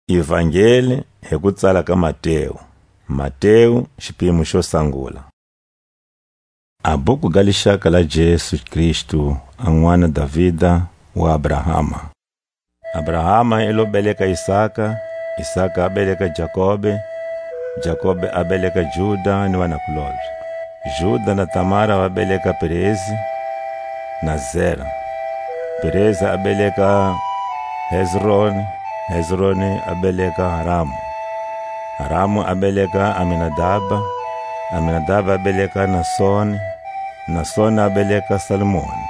Evangeli hi ku tsala ka Matewu. Matewu xipimo xo sangula. A buku ga lixaka la Jesu Kristu an'wana Davida wa Abrahama. Abrahama ilo beleka Isaka, Isaka abeleka Jakobe, Jakobe abeleka Juda ni wanakulobye. Juda na Tamara wabeleka Perezi na Zera. Perezi abeleka Hezroni, Hezroni abeleka Haramu. Haramu abeleka Aminadaba, Aminadaba abeleka Nasoni, Nasoni abeleka Salmoni.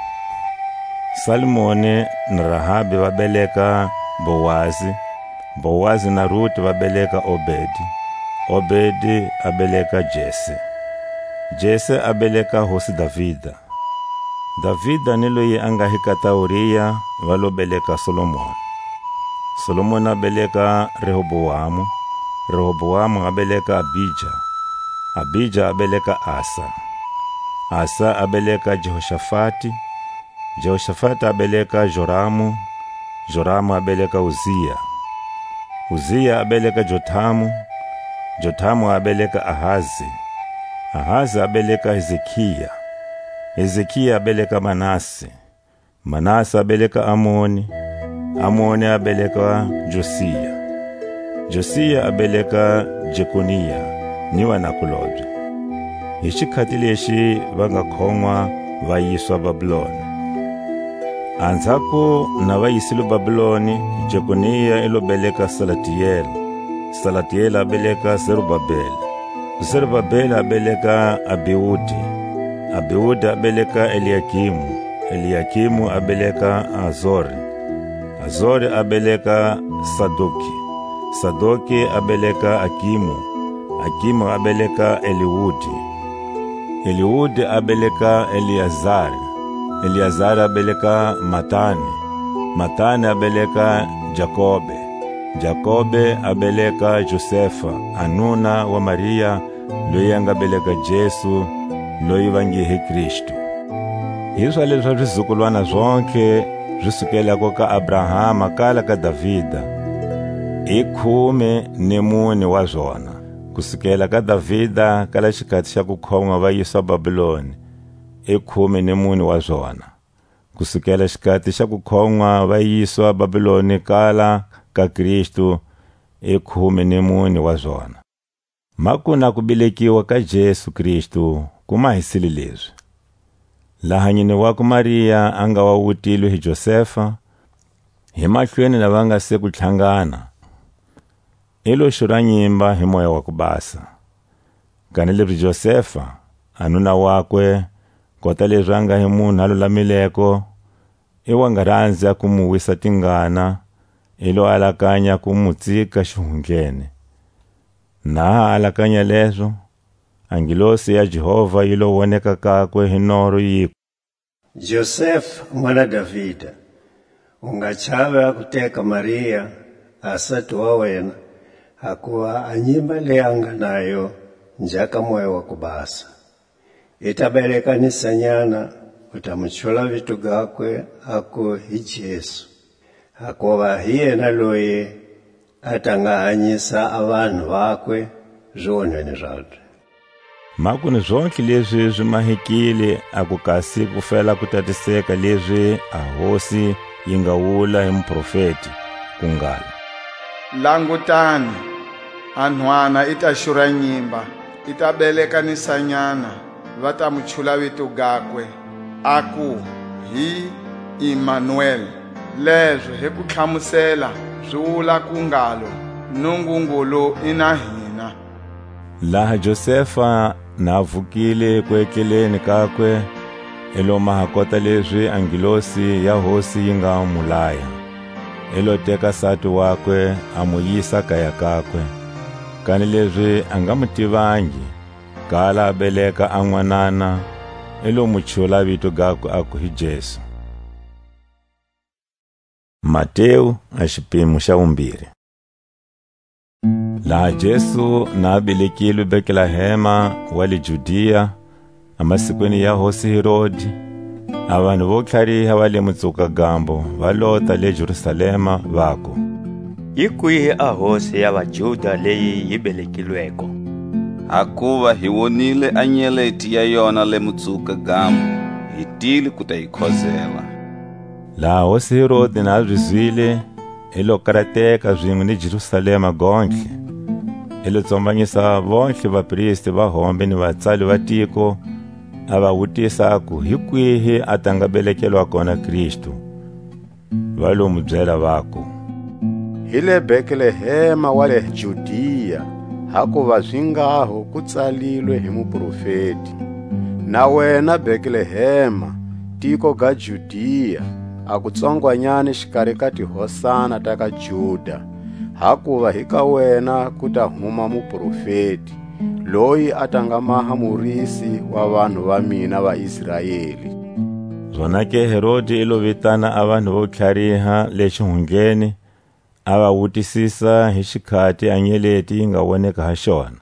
Salmoni na Rahabi wabeleka Bowazi, Bowazi na Ruth wabeleka Obedi, Obedi abeleka Jese. Jese abeleka hosi Davida. Davida nilo ye angahikata Uriya walobeleka Solomoni. Solomoni abeleka Rehoboamu, Rehoboamu abeleka Abija, Abija abeleka Asa, Asa abeleka Jehoshafati, Jehoshafati abeleka Joramu, Joramu abeleka Uzia, Uzia abeleka Jotamu, Jotamu abeleka Ahazi, Ahazi abeleka Hezekia, Hezekia abeleka Manase, Manase abeleka Amoni, Amoni abeleka Josia, Josia abeleka Jekonia ni wanakulobye. Hixikhati lexi va nga khomwa va yiswa Babuloni. Andzhaku na va yisile Babuloni, Jekonia ilo beleka Salatiyeli, Salatiyeli abeleka Zerubabeli, Zerubabeli abeleka Abiudi, Abiudi abeleka Eliakimu, Eliakimu abeleka Azori, Azori abeleka Sadoki, Sadoki abeleka Akimu, Akimu abeleka Eliudi, Eliudi abeleka Eliazari, Eliazari abeleka Matani, Matani abeleka Jakobe, Jakobe abeleka Josefa, anuna wa Maria loyi angabeleka Jesu loyi vangihe Kristu. Hiswa leswa vizukulwana zonke zisukela ka Abrahama kala ka Davida, 14 wa zona. Kusukela ka Davida kala xikati xa ku khomwa va yiswa Babuloni, 14 wa zona. Kusukela xikati xa ku khomwa va yiswa Babuloni kala ka Kristu, 14 wa zona. Makuna ku belekiwa ka Jesu Kristu kuma hisile leswi. Lahanyini wa ku Maria anga wa wutilo hi Josefa, hi mahlweni na vanga se ku tlhangana, ilo xura nyimba hi moya wa ku basa. Kanile Josefa anuna wakwe kota leswi anga hi munhu a lulamileko, iwa nga rhandza ku mu wisa tingana, ilo alakanya ku mu tsika xihundleni. Na alakanya leswo, angilosi ya Jehova yilo woneka kakwe hi noro yiku: Joseph mwana Davida, ungachava kuteka Maria asati wa wena, hakuwa anyimba leanga nayo njaka moyo wa kubasa. Itabeleka nisanyana, utamuchula vitu gakwe ako hi Jesu. Hakuwa hiye na loye atangahanyisa abantu bakwe zone ni zalwe. Makuni zonke leswi zvimahikile akukasi kufela kutatiseka leswi ahosi yingawula hi mprofeti kungala: Langutani, anhwana itashura nyimba, itabeleka nisanyana, vatamuchula vitu gakwe aku hi Emmanuel. Leswi hi ku tlhamusela zwiwula kungalo Nungungulu ina hina. Laha Josefa na avukile ku etleleni kakwe, ilo mahakota leswi angilosi ya hosi yinga mulaya, ilo teka sati wakwe amuyisa kaya kakwe. Kani leswi anga mutivangi kala abeleka an'wanana, ilo muchula vitu gakwe aku hi Jesu. Matewu a xipimo xa 2. Laha Jesu na abelekile Betlehema wa le Judiya, amasikweni ya hosi Herodi, Abantu vo tlhariha va le mutsukagambo va lota le Jerusalema vako: Yi kwihi a hosi ya Vajuda leyi yi belekilweko? Hakuva hi wonile a nyeleti ya yona le Mutsuka-gambo, hi tile ku ta yi khozela. Laha hosi Herodi na swi zwile, i lo karateka zwin'we ni Jerusalema gontlhe. I lo tsombanyisa vontlhe vapristi va hombe ni vatsali va tiko, a va vutisa ku hi kwihi a ta nga belekelwa kona Kristu. Va lo mu byela vaku, hi le Betlehema wa le Judiya, hakuva zwingaho ku tsalilwe hi muprofeti. Na wena Betlehema, tiko ga Judiya, a ku tsongwanyani xikarhi ka tihosana ta ka Juda, hakuva hi ka wena ku ta huma muprofeti, loyi a ta nga maha murisi wa vanhu va mina va Israyeli. Zonake Herodi i lo vitana a vanhu vo tlhariha le xihundleni, a va vutisisa hi xikhati a nyeleti yi nga woneka ha xona.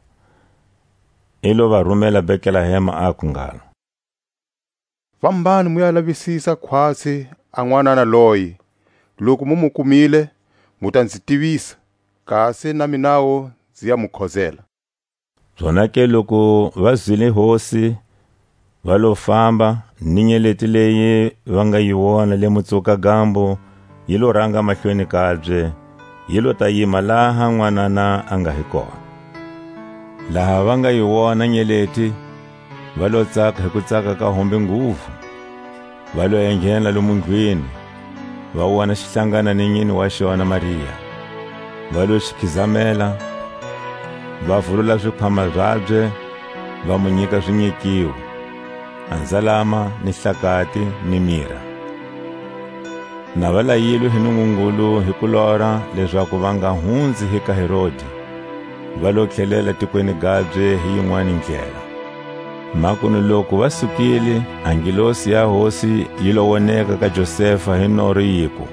I lo va rhumela Betlehema a ku ngalo, fambani mu ya lavisisa khwatsi a n'wanana loyi. Loko mu kumile, mu ta ndzi tivisa, kasi na minawo ndzi ya mu khozela. Zonake loko va zwile hosi, va lo famba, ni nyeleti leyi va nga yi vona le Mutsuka-gambo yi lo ranga mahlweni kabye, yi lo ta yima laha n'wanana a nga hi kona. Laha va nga yi vona nyeleti, va lo tsaka hi ku tsaka ka hombe nguvu. Va lo enghena lomu ndlwini, va vona xihlangana ni nyini wa xona Mariya. Va lo xikhizamela, va vhulula swikhwama byabye, va mu nyika swinyikiwo, anzalama ni hlakati ni mira. Na va layilwe hi Nungungulu hi ku lora leswaku va nga hundzi hi ka Herodi, va lo tlhelela tikweni gabye hi yin'wana ndlela. Makunu loko va sukile, angelosi ya hosi yi lo woneka ka Josefa hi norho yiku,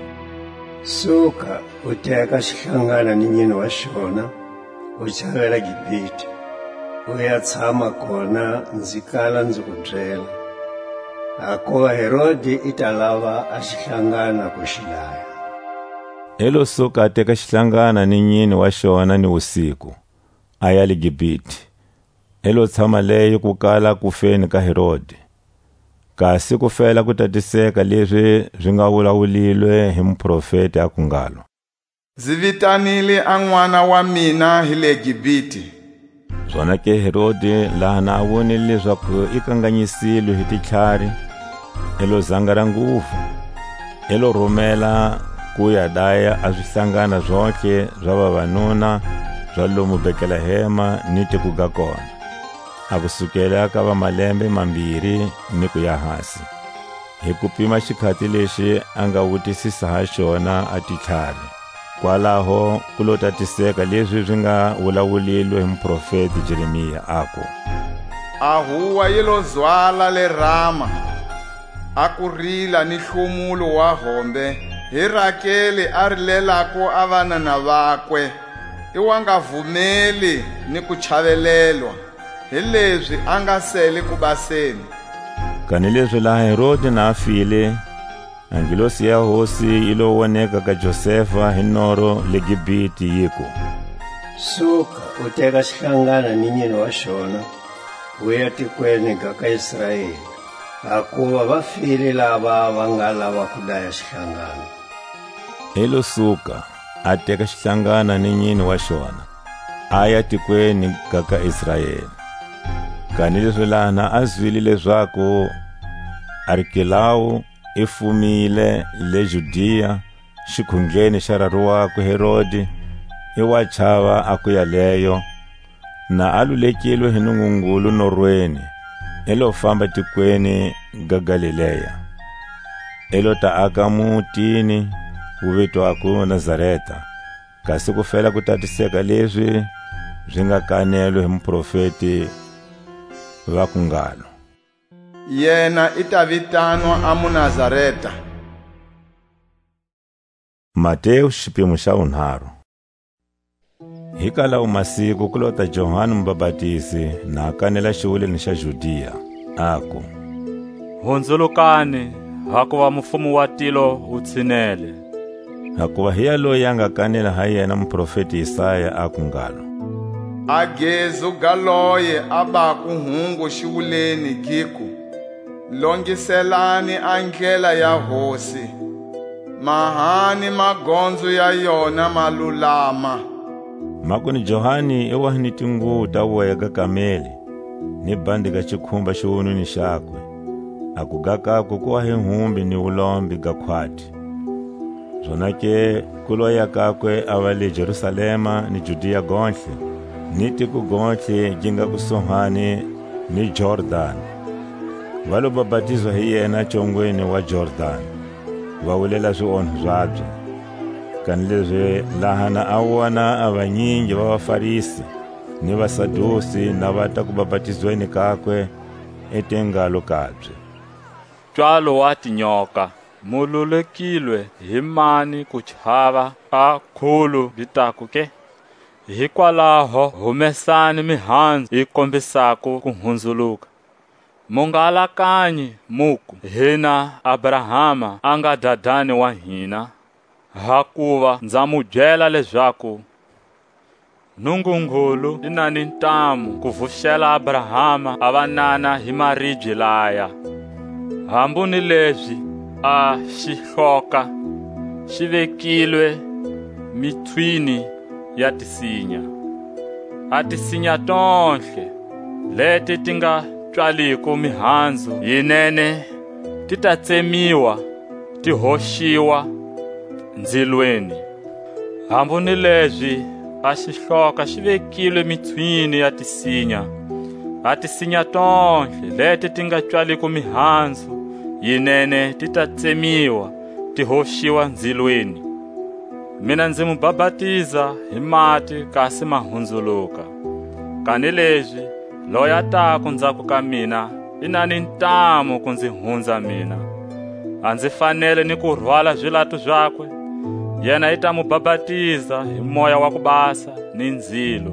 suka u teka xihlangana ni nyini wa xona, u chavela Gibhite, u ya tshama kona ndzi kala ndzi ku byela. Hakuva Herodi i ta lava a xihlangana ku xi dlaya. I lo suka a teka xihlangana ni nyini wa xona ni wusiku, a ya le Gibhite. I lo tshama leyo ku kala ku feni ka Herodi. Kasi ku fela ku tatiseka leswi swi nga vulavulilwe hi muprofeti a ku ngalo, ndzi vitanile a n'wana wa mina hi le Gibhite. Zonake Herodi laha na a vonile leswaku i kanganyisilwe hi titlhari, i lo zangara nguvu. I lo rhumela ku ya daya a swihlangana zonke swa vavanuna swa lomu Betlehema ni tiko ga kona, a kusukela ka va malembe 2 ni ku ya hansi, hi ku pima xikhati lexi a nga vutisisa ha xona a titlhari. Kwalaho ku lo tatiseka leswi swi nga vulavulilwe hi muprofeti Jeremiya aku, Ahuwa yi lo zwala le Rama, a ku rila ni nhlumulo wa hombe, hi Rakele a rilelako a vanana vakwe, i wa nga vhumeli ni ku chavelelwa, hi leswi a nga sele ku baseni. Kani leswi laha Herodi na a file, angelosi ya hosi yi lo woneka ka Josefa hi norho le Gibhite yiku, suka u teka xihlangana ni nyini wa xona, u ya tikweni ga ka Israyeli, hakuva va file lava va nga lava ku daya xihlangana. I lo suka a teka xihlangana ni nyini wa xona, a ya tikweni ga ka Israyeli. Kani leswi laha na a zwile leswaku Arkilawu i fumile le Judiya xikhundleni xa rariwakwe Herodi, i wa chava a ku yaleyo, na a lulekilwe hi Nungungulu norhweni, i lo famba tikweni ga Galileya. I lo ta aka mutini wu vitwaku Nazareta, kasi ku fela ku tatiseka leswi swi nga kanelwe hi muprofeti va ku ngalo, yena i ta vitanwa a Munazareta. Matewu xiphemu xa 3. Hi kalawu masiku ku lo ta Johani Mubapatisi na a kanela xiwuleni xa Judiya, aku, hundzulukani, hakuva mfumo wa tilo wu tshinele. hakuva hiya loyi a nga kanela ha yena muprofeti Isaya a ku ngalo. A gezu galoye aba ku hungu xiwuleni giku, longiselani a ndlela ya hosi, mahani magondzo ya yona malulama. Makuni Johani i wa ni tinguvu ta voya ka kameli ni bandi ka xikhumba xiwununi xakwe, a ku gakakwe ku wa hi humbi ni vulombi ga khwati. Zonake ku loya kakwe a va le Jerusalema ni Judiya gonhle ni tiko gonhle gi nga kusuhani ni Jordani. Va lo babatizwa hi yena congweni wa Jordani, va wulela swionho zwabye. Kanileswi lahana a wona a vanyingi va vafarisi ni vasadusi na va ta ku babatizweni kakwe etengalo kabye. Ntswalo wa tinyoka mululekilwe hi mani ku chava a khulu vitaku ke? Hikwalaho humesani mihandzu yi kombisako ku hundzuluka. Mungalakanyi muku hina Abrahama a nga dadani wa hina, hakuva ndza mu byela leswaku Nungungulu i na ni ntamu ku vuxela Abrahama a va nana hi maribye laya. Hambu ni leswi a xihloka xi vekilwe mithwini ya tisinya. A tisinya tonhle leti ti nga tswaliko mihandzu yinene ti ta tsemiwa ti hoxiwa ndzilweni. Hambu ni leswi a xihloka xi vekilwe mithwini ya tisinya. A tisinya tonhle leti ti nga tswaliko mihandzu yinene ti ta tsemiwa ti hoxiwa ndzilweni. Mina ndzi mu babatiza hi mati kasi ma hundzuluka. Kanileswi loyi a taku ndzhaku ka mina i na ni ntamu ku ndzi hundza mina. A ndzi fanele ni ku rhwala zwilato zwakwe. Yena i ta mu babatiza hi moya wa ku basa ni ndzilo.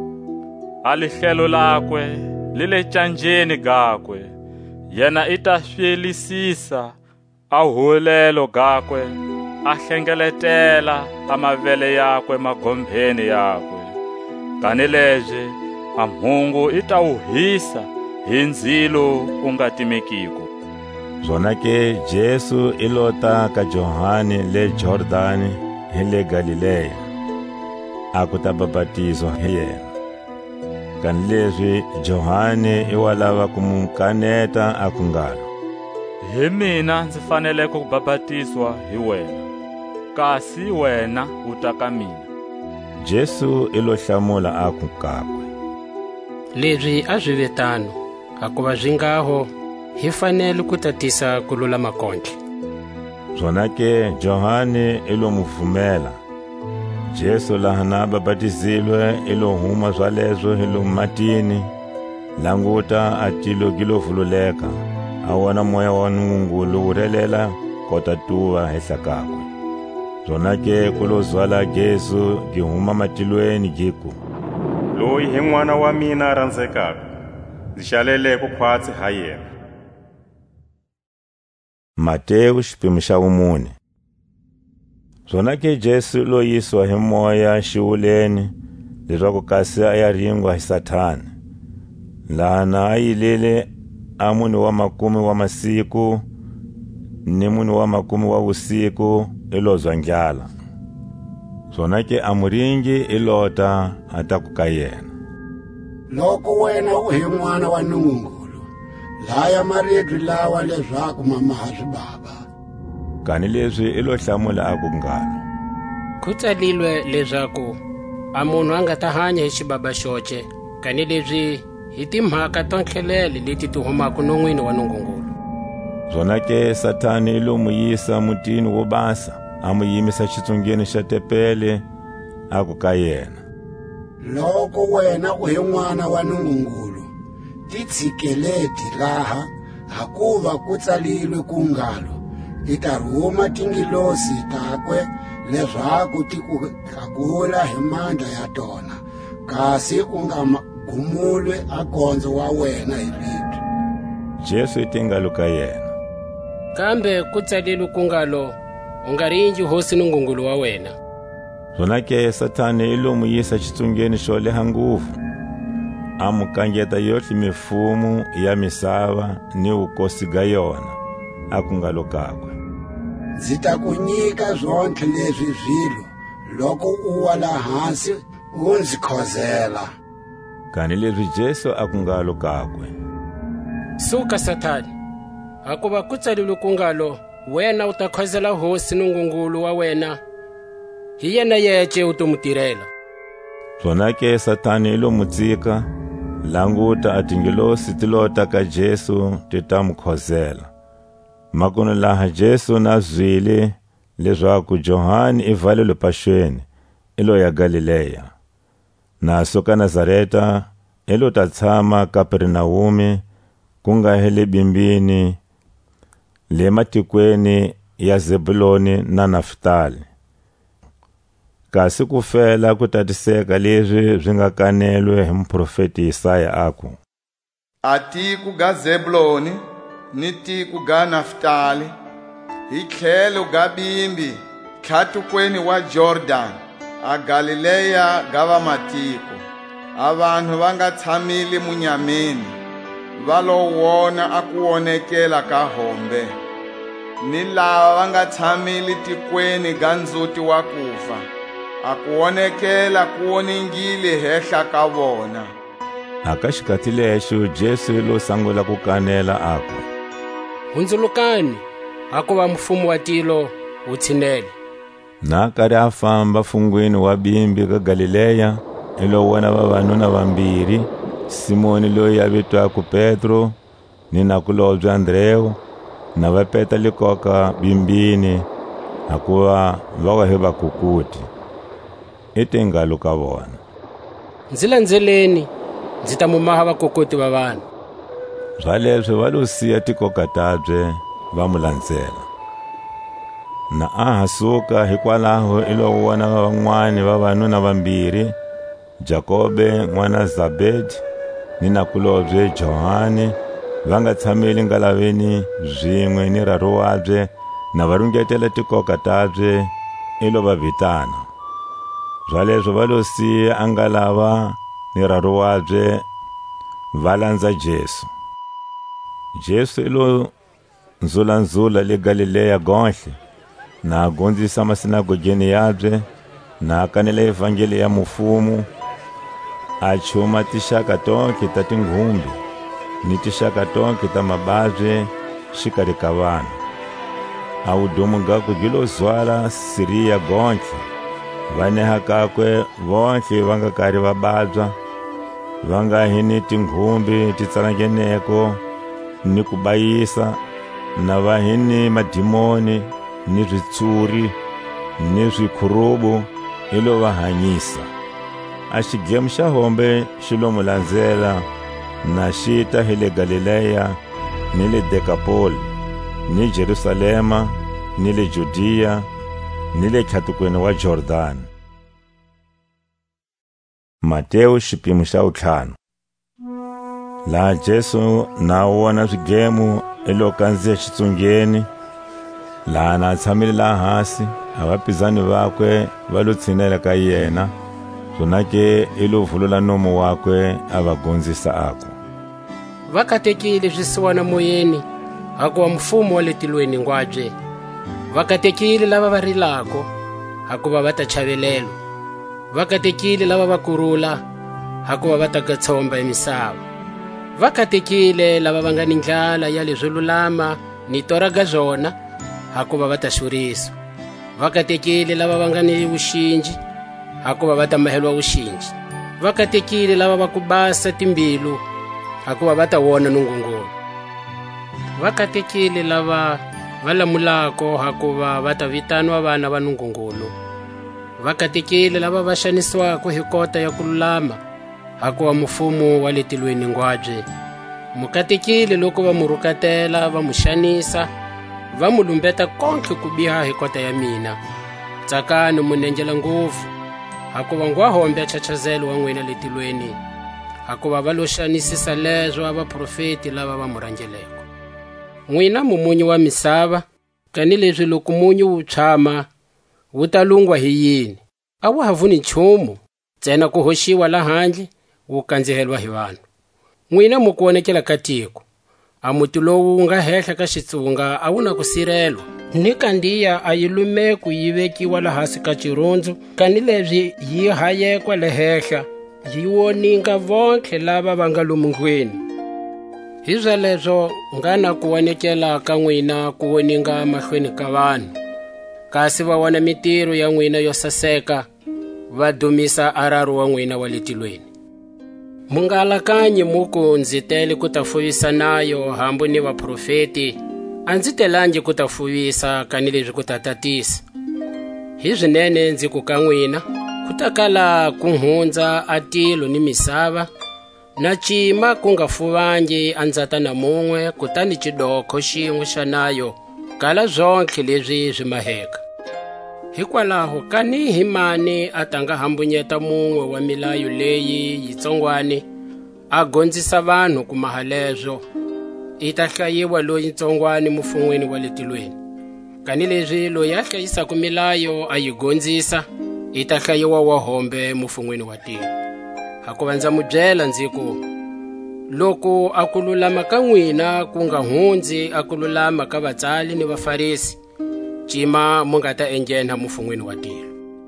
A lihlelo lakwe li le canjeni gakwe. Yena i ta swiyelisisa a hulelo gakwe, a hlengeletela a mavele yakwe magompheni yakwe. Kanileswi a mhungu i ta uhisa hi ndzilo u nga timekiko. Zonake Jesu i lota ka Johani le Jordani hi le Galileya, a ku ta babatizwa hi yena. Kanileswi Johani i wa lava ku mu kaneta a ku ngalo, hi mina ndzi fanele ku babatizwa hi wena, kasi wena u ta ka mina. Jesu i lo hlamula a ku kakwe, leswi a swi vitano hakuva swi ngaho hi fanele ku tatisa ku lulama kontle. Zonake Johani i lo muvumela. Jesu lahana a babatizilwe i lo huma zwaleswo hi lo matini. Languta a tilo gi lo vululeka, a wona moya wa Nungungulu wu relela kota tuva henhla kakwe. Zonake ku lo zwala Jesu gi huma matilweni giku, loyi hi n'wana wa mina a rhandzekaka, ndzi xalele ku khwatsi ha yena. Matewu xiphemu xa vumune. Zonake Jesu lo yiswa hi moya xiwuleni leswaku kasi a ya ringwa hi Sathani. Lahana a yilele a muni wa makumi wa masiku ni muni wa makumi wa vusiku i lo zwa ndlala. Zonake a muringi i lota a ta ku ka yena, loko wena u hi n'wana wa Nungungulu, laya maribye lawa leswaku mamaha swibaba. Kanileswi i lo hlamula a ku ngalo, ku tsalilwe leswaku a munhu a nga ta hanya hi xibaba xoce, kanileswi hi timhaka to ntlhelele leti ti humaka non'wini wa Nungungulu. Zonake Sathani i lo mu yisa mutini wo basa, a mu yimisa xitsungeni xa tepele a ku ka yena, loko wena u hi n'wana wa Nungungulu, ti tshikeleti laha hakuva ku tsalilwe ku ngalo, ti ta rhuma tingilosi takwe leswaku ti ku tlakula hi mandla ya tona, kasi u nga gumulwe a gondzo wa wena hi vito. Jesu i tingalo ka yena, kambe ku tsalilwe ku ngalo, u nga ringi hosi Nungungulu wa wena. Zonake Satani ilomu yisa chitsungeni xo leha nguvu, amukangeta yotlhe mifumu ya misava ni vukosi ga yona, akungalo kakwe. Ndzi ta ku nyika zontlhe leswi zwilo loko u wala hansi u ndzi khozela. Kani leswi Jesu akungalo kakwe. Suka Satani, hakuva ku tsalilwe kungalo, wena u ta khozela hosi Nungungulu wa wena, hi yena yeche u to mutirela. Zonake Satani ilomu tsika, languta atingilosi tilota ka Jesu titamukhozela. Makuno laha Jesu na zwile leswaku Johani ivalelwe paxweni ilo ya Galileya. Na suka Nazareta ilo ta tshama Kapernaume, ku nga hele bimbini le matikweni ya Zebuloni na Naftali. Kasi ku fela ku tatiseka leswi swi nga kanelwe hi muprofeti Isaya aku: Atiku ga Zebuloni ni tiku ga Naftali, hi tlhelo ga bimbi tlhatukweni wa Jordan, a Galileya ga vamatiko. A vanhu va nga tshamili munyameni, va lo wona a ku wonekela ka hombe. Ni lava va nga tshamili tikweni ga ndzhuti wa kufa, a ku wonekela ku woningile hehla ka vona. Aka xikati lexo Jesu lo sangula ku kanela aku: Hundzulukani, hakuva mfumo wa tilo wu tshinele. Na kari a famba fungwini wa bimbi ka Galileya, ilo wona vavanuna vambirhi, Simoni loyi a vitwaku Petro, ni nakulobye Andreu, na va peta likoka bimbini, hakuva va wa hi vakukuti. Itingalo ka vona: Ndzi landzeleni, ndzi ta mumaha vakukuti va vanhu. Zwaleswo va lo siya tikoka tabye va mu landzela. Na aha suka hikwalaho ilo wona van'wani vavanuna vambirhi, Jakobe n'wana Zabedi ni nakulobye Johani, va nga tshameli ngalaveni zwin'we ni raro wabye, na va rungetela tikoka tabye ilo va vitana. Zwaleswo va lo siya a nga lava ni raro wabye va landza Jesu. Jesu ilo nzulanzula le Galileya gonhle, na gondzisa masinagogeni yabye, na kanela evangeli ya mufumu, a chuma tixaka tonke ta tinghumbi ni tixaka tonke ta mababye xikari ka vanhu. A wudumu gakwe gilo zwala Siriya gonhle, vaneha kakwe vontle va nga kari va babya, va nga hi ni tinghumbi titsalangeneko ni ku bayisa, na va hi ni madimoni ni switshuri ni swikhurubu ilo va hanyisa. A xigemu xa hombe xi lo mu landzela, na xi ta hi le Galileya ni le Dekapoli ni Jerusalema ni le Judiya ni le tlhatukweni wa Jordani. Matewu xipimo xa 5. Laha Jesu na wona swigemu ilo kandziya xitsungeni, laha na tshamile laha hansi, a vapizani vakwe va lo tshinela ka yena. Zonake ilo vulula nomo wakwe a va gondzisa aku: Va katekile swisiwana moyeni, hakuva mfumo wa le tilweni ngwabye. Va katekile lava va rilako, hakuva va ta chavelelwa. Va katekile lava va kurula, hakuva va ta gatshomba emisava. Va katekile lava va nga ni ndlala ya leswo lulama ni tora ga zona, hakuva va ta xuriswa. Va katekile lava va nga ni vuxinji, hakuva va ta mahelwa vuxinji. Va katekile lava va ku basa timbilu, hakuva va ta wona Nungungulu. Va katekile lava va lamulako, hakuva va ta vitanwa vana va Nungungulu. Va katekile lava va xanisiwako hi kota ya ku lulama, hakuva mfumo wa le tilweni ngwabye. Mukatekile loko va mu rukatela, va mu xanisa, va mu lumbeta konke ku biha hi kota ya mina. Tsakani mu nenjela ngopfu, hakuva ngwahombe a chachazelo wa n'wina le tilweni, hakuva va lo xanisisa leswo a vaprofeti lava va mu rhangeleko. N'wina mumunyu wa misava, Kanileswi loko munyu wu tshama wu ta lungwa hi yini? A wu havuni nchumu, ntsena ku hoxiwa la handle wu kandzihelwa hi vanhu. N'wina mu ku wonekela ka tiko, a muti lowu wu nga hehla ka xitsunga a wu na ku sirhelwa, ni kandiya a yi lumeku yi vekiwa la hasi ka cirundzu, kanileswi yi hayekwa le hehla yi woninga vontlhe lava va nga lomu ndlwini. Hi zweleswo nga na ku wonekela ka n'wina ku woninga mahlweni ka vanhu, kasi va wona mitirho ya n'wina yo saseka, va dumisa araro wa n'wina wa le tilweni. Mu nga alakanyi muku ndzi tele ku ta fuvisa nayo hambu ni vaprofeti, a ndzi telangi ku ta fuvisa kanileswi ku ta tatisa. Hi swinene ndzi ku ka n'wina ku ta kala ku hundza a tilo ni misava, na cima ku nga fuvangi a ndzata na mun'we kutani cidokho xin'we xa nayo kala zontlhe leswi swi maheka. Hikwalaho kani hi mani a ta nga hambunyeta mun'we wa milayo leyi yitsongwani a gondzisa vanhu ku maha leswo, i ta hlayiwa loyi ntsongwani mufun'weni wa le tilweni. Kanileswi loyi a hlayisaka milayo a yi gondzisa, i ta hlayiwa wa hombe mufun'weni wa tilo. Hakuva ndza mu byela ndzi ku, loko a ku lulama ka n'wina ku nga hundzi a ku lulama ka vatsali ni vafarisi, cima mu nga ta enghena mufun'weni wa tilo.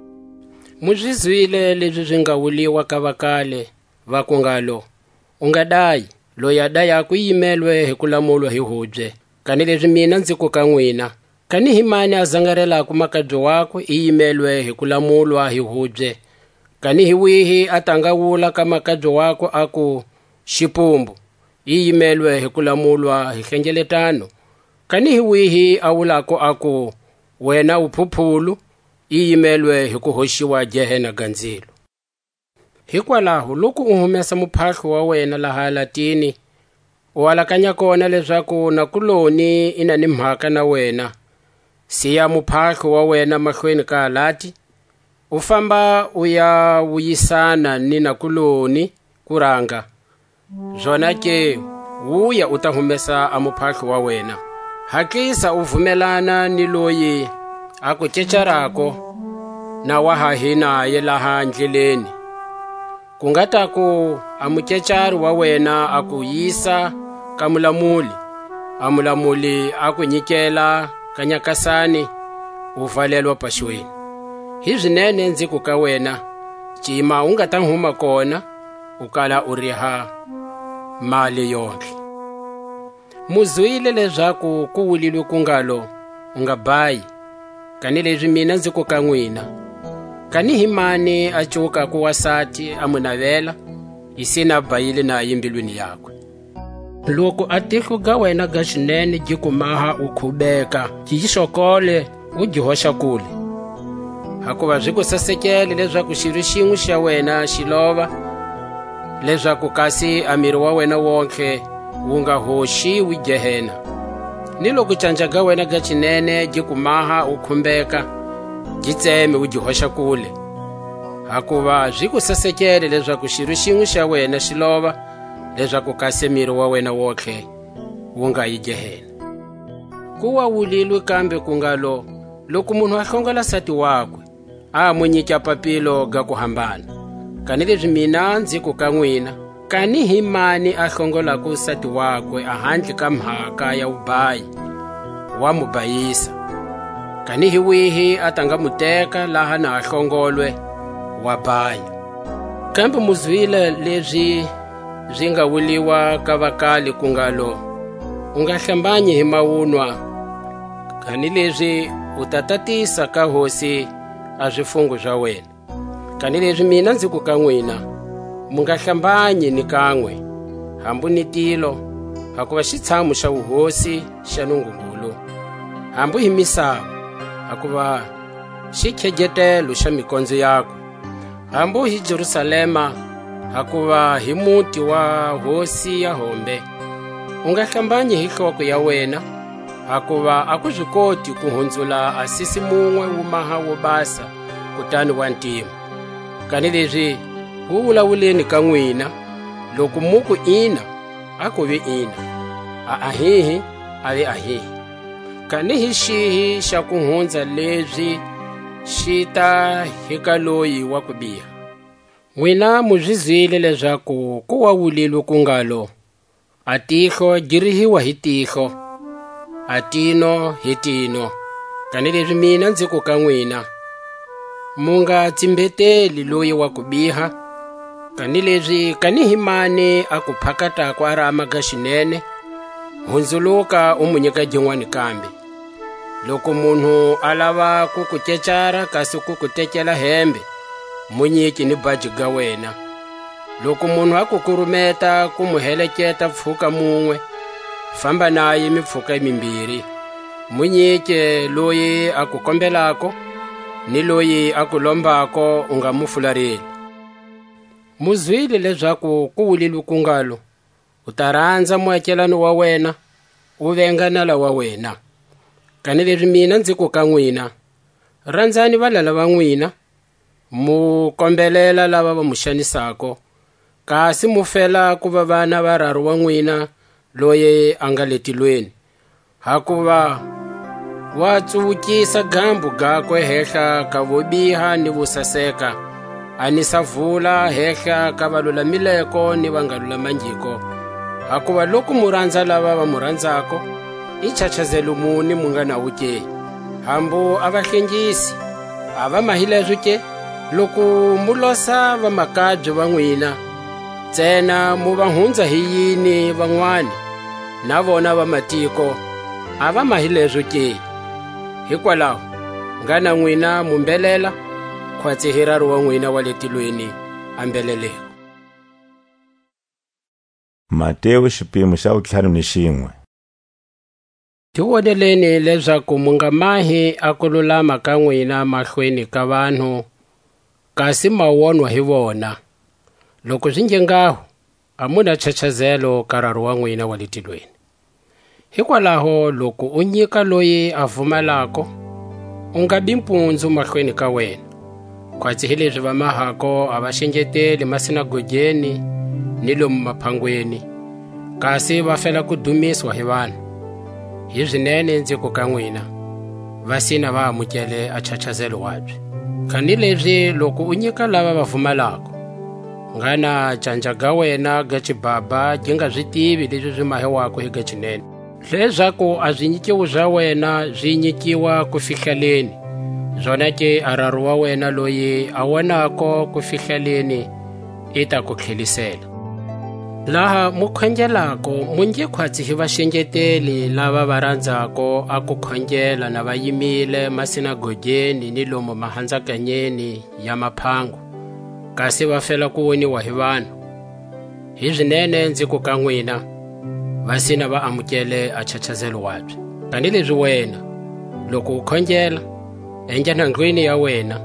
Mu swi zwile leswi swi nga wuliwa ka vakale va ku ngalo, u nga dayi, loyi a dayaku yimelwe hi ku lamulwa hi hubye. Kanileswi mina ndzi ku ka n'wina, kani hi mani a zangarelaku makabyo wako i yimelwe hi ku lamulwa hi hubye. Kani hi wihi a ta nga wula ka makabyo wako a ku xipumbu, i yimelwe hi ku lamulwa hi hlengeletano. Kani hi wihi a wulako a ku wena u phuphulu, i yimelwe hi ku hoxiwa Gehena gandzilo. Hikwalaho loko u humesa muphahlo wa wena laha latini, u alakanya kona leswaku na kuloni ina ni mhaka na wena, siya muphahlo wa wena mahlweni ka halati, u famba u ya vuyisana ni na kuloni kuranga. Zona ke wuya u ta humesa a muphahlo wa wena. Hatlisa u vumelana ni loyi a ku cecarako na wa hahina ye laha ndleleni. Ku nga ta ku a mucecari wa wena a ku yisa ka mulamuli, a mulamuli a ku nyikela ka nyakasani, u valelwa paxweni. Hi swinene ndzi ku ka wena, cima u nga ta huma kona u kala u riha mali yonke. Mu zwile leswaku ku wulilwe ku ngalo, u nga bayi. Kanileswi mina ndzi ku ka n'wina, kani hi mani a cuka ku wasati a mu navela, hi sina bayile na yimbilwini yakwe. Loko a tihlo ga wena ga xinene gi ku maha u khubeka, gi xokole u gi hoxa kule. Hakuva swi ku sasekele leswaku xilo xin'we xa wena xi lova, leswaku kasi a miri wa wena wonke wu nga hoxiwi Gehena. Ni loko canja ga wena ga xinene gi ku maha u khumbeka, gi tseme u gi hoxa kule. Hakuva swi ku sasekele leswaku xilo xin'we xa wena xi lova, leswaku kasi miri wa wena wonke wu nga yi Gehena. Ku wa wulilwe kambe ku ngalo, loko munhu a hlongola sati wakwe, a mu nyika papilo ga ku hambana. Kanileswi mina ndzi ku ka n'wina, kani hi mani a hlongolaku sati wakwe a handle ka mhaka ya vubayi, wa mu bayisa. Kani hi wihi a ta nga mu teka laha na a hlongolwe, wa baya. Kambe mu zwile leswi swi nga wuliwa ka vakale ku ngalo, u nga hlambanyi hi mawunwa. Kanileswi u ta tatisa ka hosi a swifungo swa wena. Kanileswi mina ndzi ku ka n'wina, mu nga hlambanyi ni kan'we hambu ni tilo, hakuva xitshamo xa vuhosi xa Nungungulu, hambu hi misava, hakuva xikhegetelo xa mikondzo yakwe, hambu hi Jerusalema, hakuva hi muti wa hosi ya hombe. U nga hlambanyi hi nhloko ya wena, hakuva a ku swi koti ku hundzula asisi mun'we wu maha wo basa kutani wa ntima. Kanileswi wu vulavuleni ka n'wina, loko mu ku ina, a ku vi ina, a ahihi, a vi ahihi. kanihi xihi xa ku hundza leswi xi ta hi ka loyi wa ku biha. N'wina mu swi zwile leswaku ku wa vulilwe ku ngalo, a tihlo gi rihiwa hi tihlo, a tino hi tino. Kani leswi mina ndzi ku ka n'wina, mu nga tsimbeteli loyi wa ku biha, kani leswi kanihi mani a ku phakatako a ri amaga xinene, hundzuluka u mu nyika jin'wani kambe. Loko munhu a lava ku ku kecara kasi ku ku tekela hembe, mu nyiki ni baji ga wena. Loko munhu a ku kurumeta ku mu heleketa mpfhuka mun'we, famba naye mipfhuka mimbirhi. Mu nyike loyi a ku kombelako ni loyi a ku lombako u nga mu fulareli. Mu zwile leswaku ku vulilwe ku ngalo, u ta rhandza muakelani wa wena, u venga na lawa wena. Kani leswi mina ndzi ku ka n'wina, rhandzani valala va n'wina, mu kombelela lava va mu xanisako, kasi mu fela ku va vana va raru wa n'wina loyi a nga le tilweni. Hakuva wa tsuvukisa gambu gakwe hehla ka vo biha ni vo saseka, a nisa vula hehla ka valulamileko ni va nga lulamangiko. Hakuva loko mu rhandza lava va mu rhandzako, i chachazelo muni mu nga na wuke? Hambu a vahlengisi a va mahilezwo ke? Loko mu losa va makabye va n'wina, ntsena mu va hundza hi yini van'wani na vona va matiko a va mahilezwo ke? Hikwalaho nga na n'wina mu mbelela, khwatsi hi raru wa n'wina wa le tilweni a mbeleleko. Matewu xipimo xa 5:1. Tiwoneleni leswaku mu nga mahi a ku lulama ka n'wina mahlweni ka vanhu, kasi ma wonwa hi vona. Loko swi nge ngaho, a mu na chachazelo ka raru wa n'wina wa le tilweni. Hikwalaho loko u nyika loyi a vumalako, u nga bi mpundzu mahlweni ka wena. Khwatsi hi leswi va mahako a va xengeteli masinagogeni ni lomu maphangweni, kasi va fela ku dumiswa hi vanhu. Hi swinene ndzi ku ka n'wina, vasina va amukele a chachazelo wabye. Kani leswi loko u nyika lava va vumalako, nga na canja ga wena ga chibaba gi nga swi tivi leswi swi mahiwako hi ga chinene. Leswaku a zwinyikiwo bya wena byi nyikiwa ku fihlaleni, zona ke a raru wa wena loyi a wonako ku fihlaleni i ta ku tlhelisela. Laha mu khongelako mu nge khwatsi hi vaxengeteli lava va rhandzako a ku khongela na va yimile masinagogeni ni lomu mahandzakanyeni ya maphango, kasi va fela ku woniwa hi vanhu. Hi swinene ndzi ku ka n'wina, vasina va amukele a chachazelo wabye. Kani leswi wena loko u khongela, enjana ndlwini ya wena,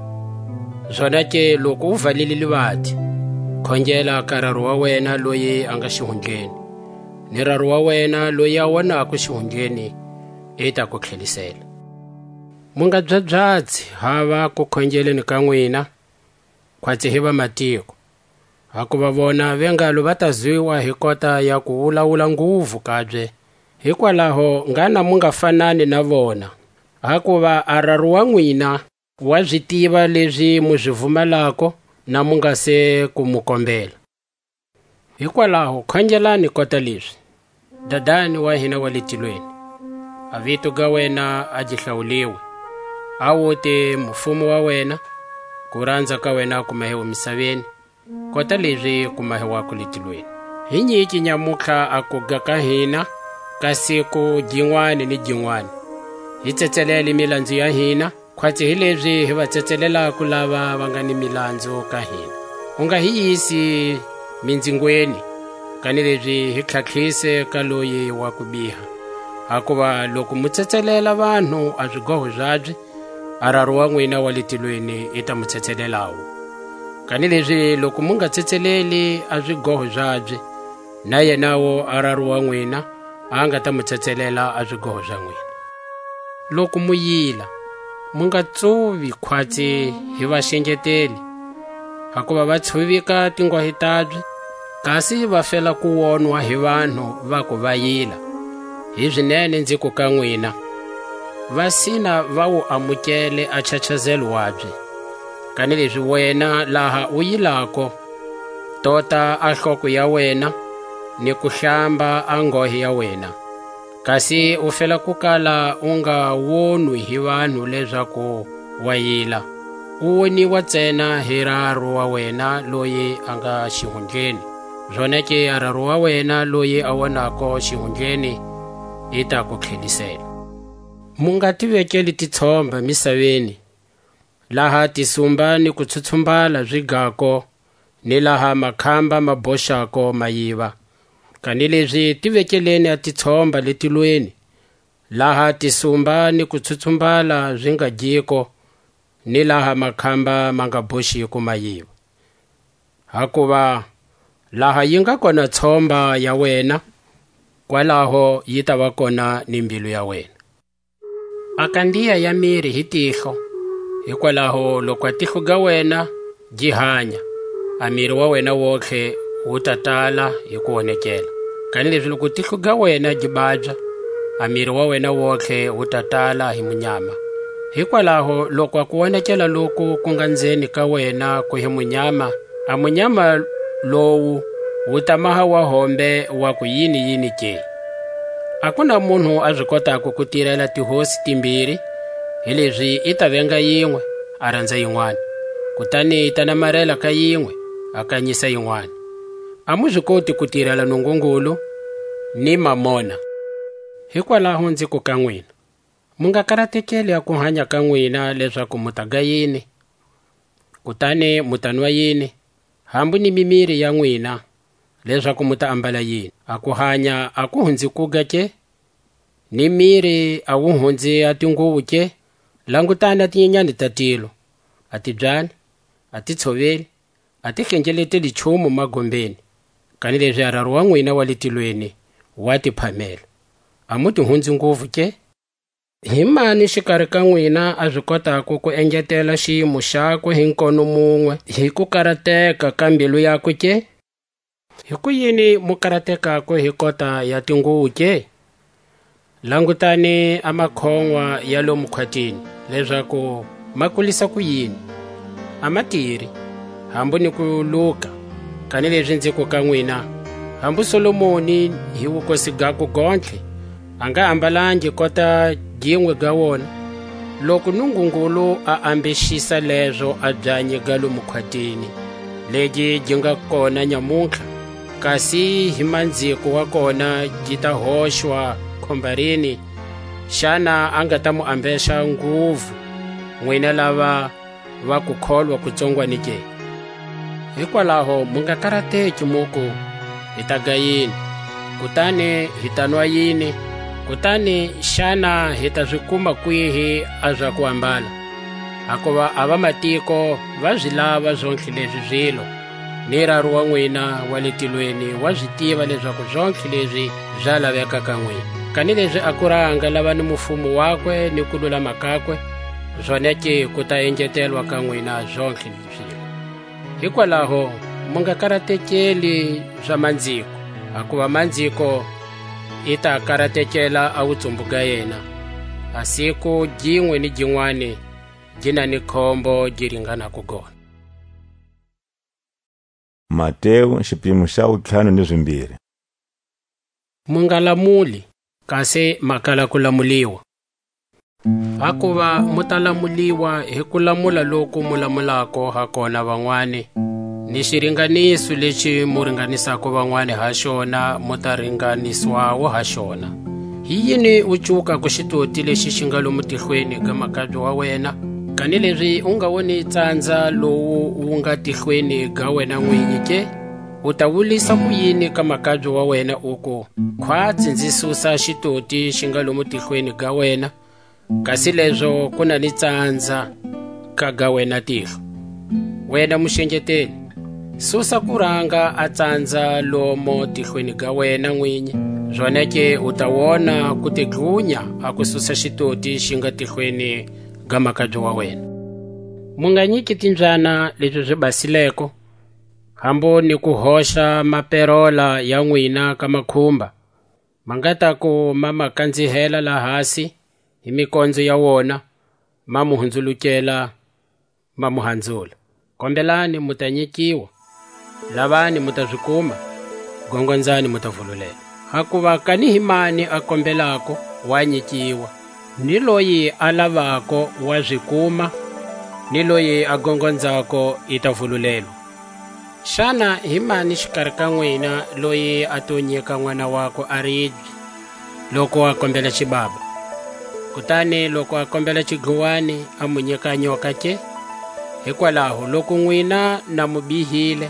zona ke loko u valile livati, khongela ka raru wa wena loyi a nga xihundleni, ni raru wa wena loyi a wonaka xihundleni i ta ku tlhelisela. Mu nga byabyadzi hava ku khongeleni ka n'wina, khwatsi hi va matiko. Hakuva vona vengalo va ta zwiwa hi kota ya ku wulawula nguvu kabye. Hikwalaho ngana mu nga fanani na vona. Hakuva a raru wa n'wina wa byi tiva leswi mu byi vumalako na mu nga se ku mu kombela. Hikwalaho khongelani kota leswi. Dadani wa hina wa le tilweni, a vito ga wena a hlawuliwe, a wote mfumo wa wena, ku rhandza ka wena ku mahiwa misaveni, kota leswi ku mahiwako le tilweni. Hi nyiki nyamutlha a ku ga ka hina ka siku jin'wani ni jin'wani. Hi tsetselele milandzu ya hina, khwatsi hi leswi hi va tsetselelaka lava va nga ni milandzu ka hina. U nga hi yisi mindzingweni, kani leswi hi tlhatlhise ka loyi wa ku biha. Hakuva loko mu tsetselela vanhu a swigoho byabye, a raru wa n'wina wa le tilweni i ta mu tsetselelawo. Kani leswi loko mu nga tsetseleli a swigoho byabye, na yenawo a raru wa n'wina a nga ta mu tsetselela a swigoho bya n'wina. Loko mu yila, mu nga tsuvi khwatsi hi vaxengeteli, hakuva va tshuvika tingwahi tabye, kasi va fela ku wonwa hi vanhu va ku va yila. Hi swinene ndzi ku ka n'wina, vasina va wu amukele a chachazelo wabye kanileswi wena laha u yilako tota a nhloko ya wena ni ku hlamba a ngohe ya wena kasi u fela ku kala u nga wonwi hi vanhu leswaku wa yila u woniwa ntsena hi raro wa wena loyi a nga xihundleni zwoneke a raro wa wena loyi a wonako xihundleni i ta ku tlhelisela mu nga tivekeli titshomba misaveni laha tisumba ni ku tshutsumbala zwigako ni laha makhamba ma boxako mayiva kanileswi tivekeleni a titshomba letilweni laha tisumba ni ku tshutsumbala zwi nga dyiko ni laha makhamba ma nga boxiko mayiva hakuva laha yi nga kona tshomba ya wena kwalaho yi ta va kona ni mbilu ya wena a kandiya ya miri hi tihlo hikwalaho loko a tihlo ga wena ji hanya a miri wa wena wotlhe wu ta tala hi ku wonekela kanileswi loko tihlo ga wena ji babya a miri wa wena wotlhe wu ta tala hi munyama hikwalaho loko a ku wonekela loku ku nga ndzeni ka wena ku hi munyama a munyama lowu wu ta maha wa hombe wa ku yini ke a ku na munhu a byi kotaka ku tirhela tihosi timbirhi hi leswi i ta venga yin'we a rhandza yin'wana kutani i ta namarhela ka yin'we a kanyisa yin'wana a mu byi koti ku tirhela nungungulu ni mamona hikwalaho ndzi ku ka n'wina mu nga karatekeli ya ku hanya ka n'wina leswaku mu ta ga yini kutani mu ta nwa yini hambu ni mimiri ya n'wina leswaku mu ta ambala yini a ku hanya a ku hundzi ku ga ke ni miri a wu hundzi a tinguvu ke langutani a tinyenyani ta tilo a ti byali a ti tshoveli a ti hlengeleteli chumu magombeni kanileswi a raro wa n'wina wa le tilweni wa ti phamela a mu ti hundzi nguvu ke hi mani xikarhi ka n'wina a byi kotaka ku engetela xiyimo xakwe hi nkono mun'we hi ku karateka ka mbilu yakwe ke hi ku yini mu karatekakwe hi kota ya tinguvu ke langutani a makhon'wa ya lomu khwatini leswaku ma kulisa ku yini a ma tirhi hambu ni ku luka kanileswi ndzi ku ka n'wina hambu solomoni hi vukosi gakwe gontlhe a nga ambalangi kota gin'we ga wona loko nungungulu a ambexisa leswo a byanyi ga lomu khwatini legi gi nga kona nyamuntlha kasi hi mandziko wa kona gi ta hoxwa khombarini xana a nga ta mu ambexa nguvu n'wina lava va ku kholwa kutsongwani ke hikwalaho mu nga karateki muku hi ta ga yini kutani hi ta nwa yini kutani xana hi ta swi kuma kwihi a bya ku ambala hakuva a va matiko va byi lava zontlhe leswi zwilo ni raro wa n'wina wa le tilweni wa byi tiva leswaku zontlhe leswi bya laveka ka n'wina kanileswi a ku ranga lava ni mufumo wakwe ni ku lulama kakwe zwoneke ku ta engetelwa ka n'wina zontlhe swilo hikwalaho mu nga karatekeli swa mandziko hakuva mandziko i ta karatekela a vutsumbu ga yena a siku gin'we ni gin'wana gi na ni khombo gi ringanaka kona Matewu xipimo xa 5:2 mu nga lamuli kasi makala ku lamuliwa hakuva mu ta lamuliwa hi ku lamula loku mu lamulako ha kona van'wani ni xiringaniso lexi mu ringanisaka van'wani ha xona mu ta ringanisiwawo ha xona hi yini u cuka ku xitoti lexi xi nga lomu tihlweni ka makabye wa wena kanileswi u nga woni tsandza lowu wu nga tihlweni ga wena n'winyi ke u ta vulisa ku yini ka makabye wa wena u ku khwatsi ndzi susa xitoti xi nga lomu tihlweni ga wena kasi leswo ku na ni tsandza ka ga wena tihlo wena muxengeteli susa ku ranga a tsandza lomo tihlweni ga wena n'winyi zwoneke u ta wona ku tiglunya a ku susa xitoti xi nga tihlweni ga makabye wa wena mu nga nyiki timbyana leswi byi basileko hambo ni ku hoxa maperola ya n'wina ka makhumba ma nga ta ku ma kandzihela la hasi hi mikondzo ya wona ma mu hundzulukela ma mu handzula. Kombelani mu ta nyikiwa, lavani mu ta swikuma, gongondzani mu ta vululela. Hakuva kani hi mani a kombelako wa nyikiwa, ni loyi a lavako wa swikuma, ni loyi a gongondzako i ta vululelwa. Xana hi mani xikarhi ka n'wina loyi a to nyika n'wana wako a ribye loko a kombela xibaba, kutani loko a kombela xiguwani a mu nyika nyoka ke? Hikwalaho loko n'wina na mu bihile,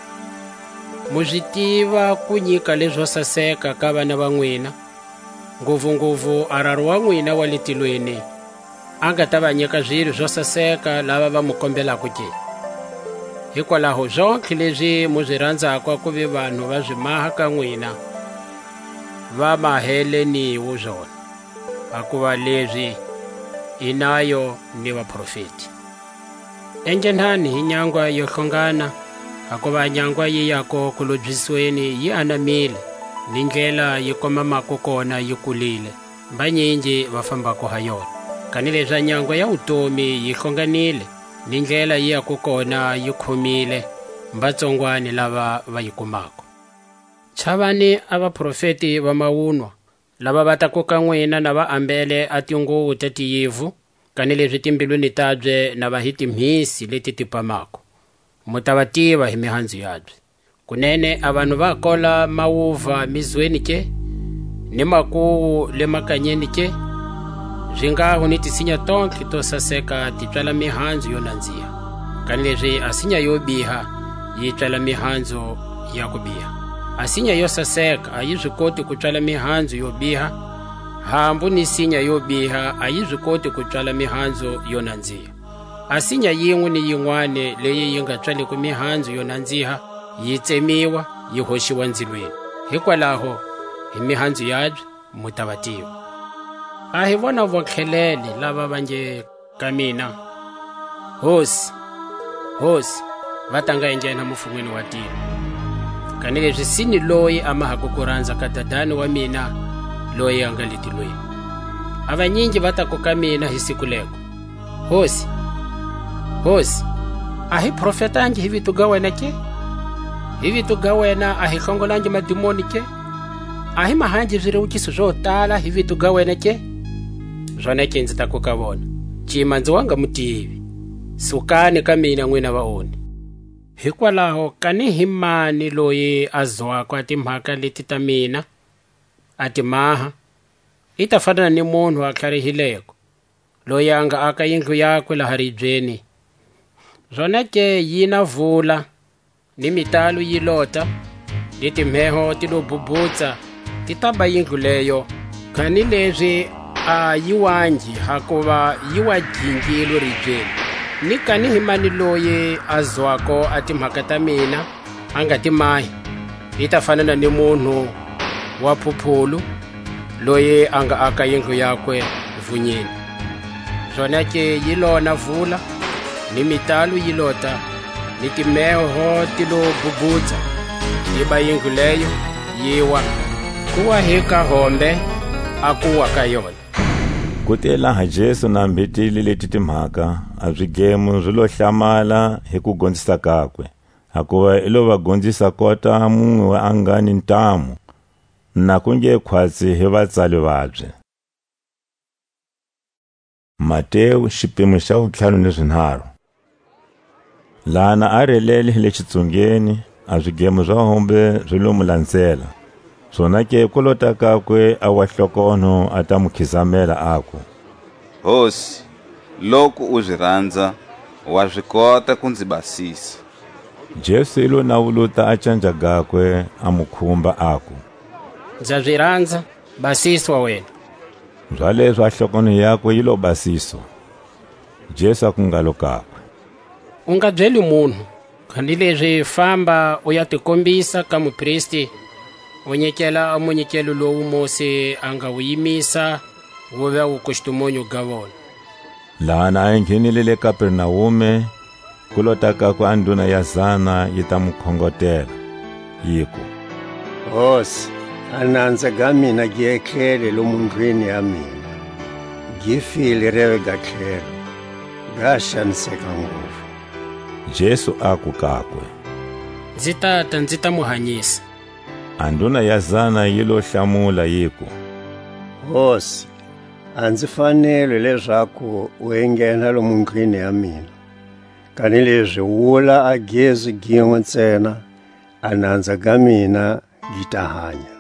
mu swi tiva ku nyika leswo saseka ka vana va n'wina, ngopfungopfu araro wa n'wina wa le tilweni a nga ta va nyika swilo swo saseka lava va mu kombelaka ke. Hikwalaho zonke leswi mu swi rhandzaka ku vi vanhu va swi maha ka n'wina va maheleniwo zwona, hakuva leswi i nayo ni vaprofeti. Enjenhani hi nyangwa yo hlongana, hakuva nyangwa yi yako ku lobyisweni yi anamile, ni ndlela yi komamako kona yi kulile, vanyinji va fambako ha yona. Kanileswi nyangwa ya vutomi yi hlonganile, ni ndlela yi yako kona yi khomile, vatsongwani lava va yi kumako. Chavani a vaprofeti va mawunwa lava va ta koka n'wina na va ambele a tinguvu ta tiyivu, kanileswi timbilwini tabye na va hi timhisi leti ti pamako. Mu ta va tiva hi mihandzu yabye. Kunene a vanhu va kola mawuva mizweni ke, ni makuwu le makanyeni ke, zwingaho ni tisinya tonke to saseka ti tswala mihandzu yo nandziha, kanileswi asinya yo biha yi tswala mihandzu ya ku biha. Asinya yo saseka a yi swi koti ku tswala mihandzu yo biha, hambu ni sinya yo biha a yi swi koti ku tswala mihandzu yo nandziha. Asinya yin'we ni yin'wana leyi yi nga tswaliku mihandzu yo nandziha yi tsemiwa yi hoxiwa ndzilweni. Hikwalaho hi mihandzu yabye mu ta va tiva. A hi vona vokheleli lava va nge ka mina, Hosi, Hosi, va ta nga enjena mufumweni wa tilo. Kanileswi sini loyi a mahaka ku rhandza ka dadani wa mina loyi a nga le tilweni. A vanyingi va ta koka mina hi siku leko, Hosi, Hosi, a hi profetangi hi vito ga wena ke? Hi vito ga wena a hi hlongolangi madimoni ke? A hi mahanji swirewukiso swo tala hi vito ga wena ke? Zwona ke ndzi ta koka vona, cima ndzi wanga mutivi, sukani ka mina n'wina vaoni. Hikwalaho kani hi mani loyi a zwaka timhaka leti ta mina a timaha, i ta fanana ni munhu a tlharihileko loyi a nga aka yindlu yakwe laha ribyeni. Zwona ke yi na vula, ni mitalo yi lota, ni timheho ti lo bubutsa, ti ta ba yindlu leyo, kanileswi a yi wangi hakuva yi wa gingilo ribyeni. Ni kani hi mani loyi a zwako a timhaka ta mina a nga timahi, i ta fanana ni munhu wa phuphulu loyi a nga aka yindlu yakwe vunyeni. Zwona ke yi lona vula, ni mitalo yi lota, ni timheho ti lo bubutsa, yi ba yindlu leyo yi wa, kuwa hi ka hombe a kuwa ka yona. Kute laha Jesu na mbhetile leti timhaka, a swigemu swi lo hlamala hi ku gondzisa kakwe, hakuva i lo va gondzisa kota mun'we a nga ni ntamu, na ku nge khwatsi hi vatsali vabye. Matewu xiphemu xa 5:3. Lana a relele le xitsungeni, a swigemu swa hombe swi lo mu landzela. Swona ke ku lota kakwe a wa hlokono a ta mu khizamela ako, Hosi, loko u swi rhandza wa swi kota ku ndzi basisa. Jesu ilo navuluta a canja gakwe a mu khumba ako, Ndza swi rhandza, basiswa wena. Zwaleswo a hlokono yakwe yi lo basiswa. Jesu a ku ngalo kakwe, U nga byeli munhu, kanileswi famba u ya tikombisa ka mupristi, u nyikela munyikelo lowu Mose a nga wu yimisa wu va wu kuxitumonyo ga vona. Lana a nghenile le Kapernaume, ku lota kakwe a nduna ya 100 yi ta mu khongotela, yiku, Hosi, a nandza ga mina gi etlele lomu ndlwini ya mina. gifile reve gatlhelo gaxaniseka ngopfu. Jesu aku kakwe, ndzi ta muhanyisa. Anduna ya zana yilo hlamula yiku, Hosi, a ndzi fanele leswaku u enghena lomu ndlwini ya mina, kanileswi wula a gezi gin'we ntsena a nandza ka mina gi ta hanya.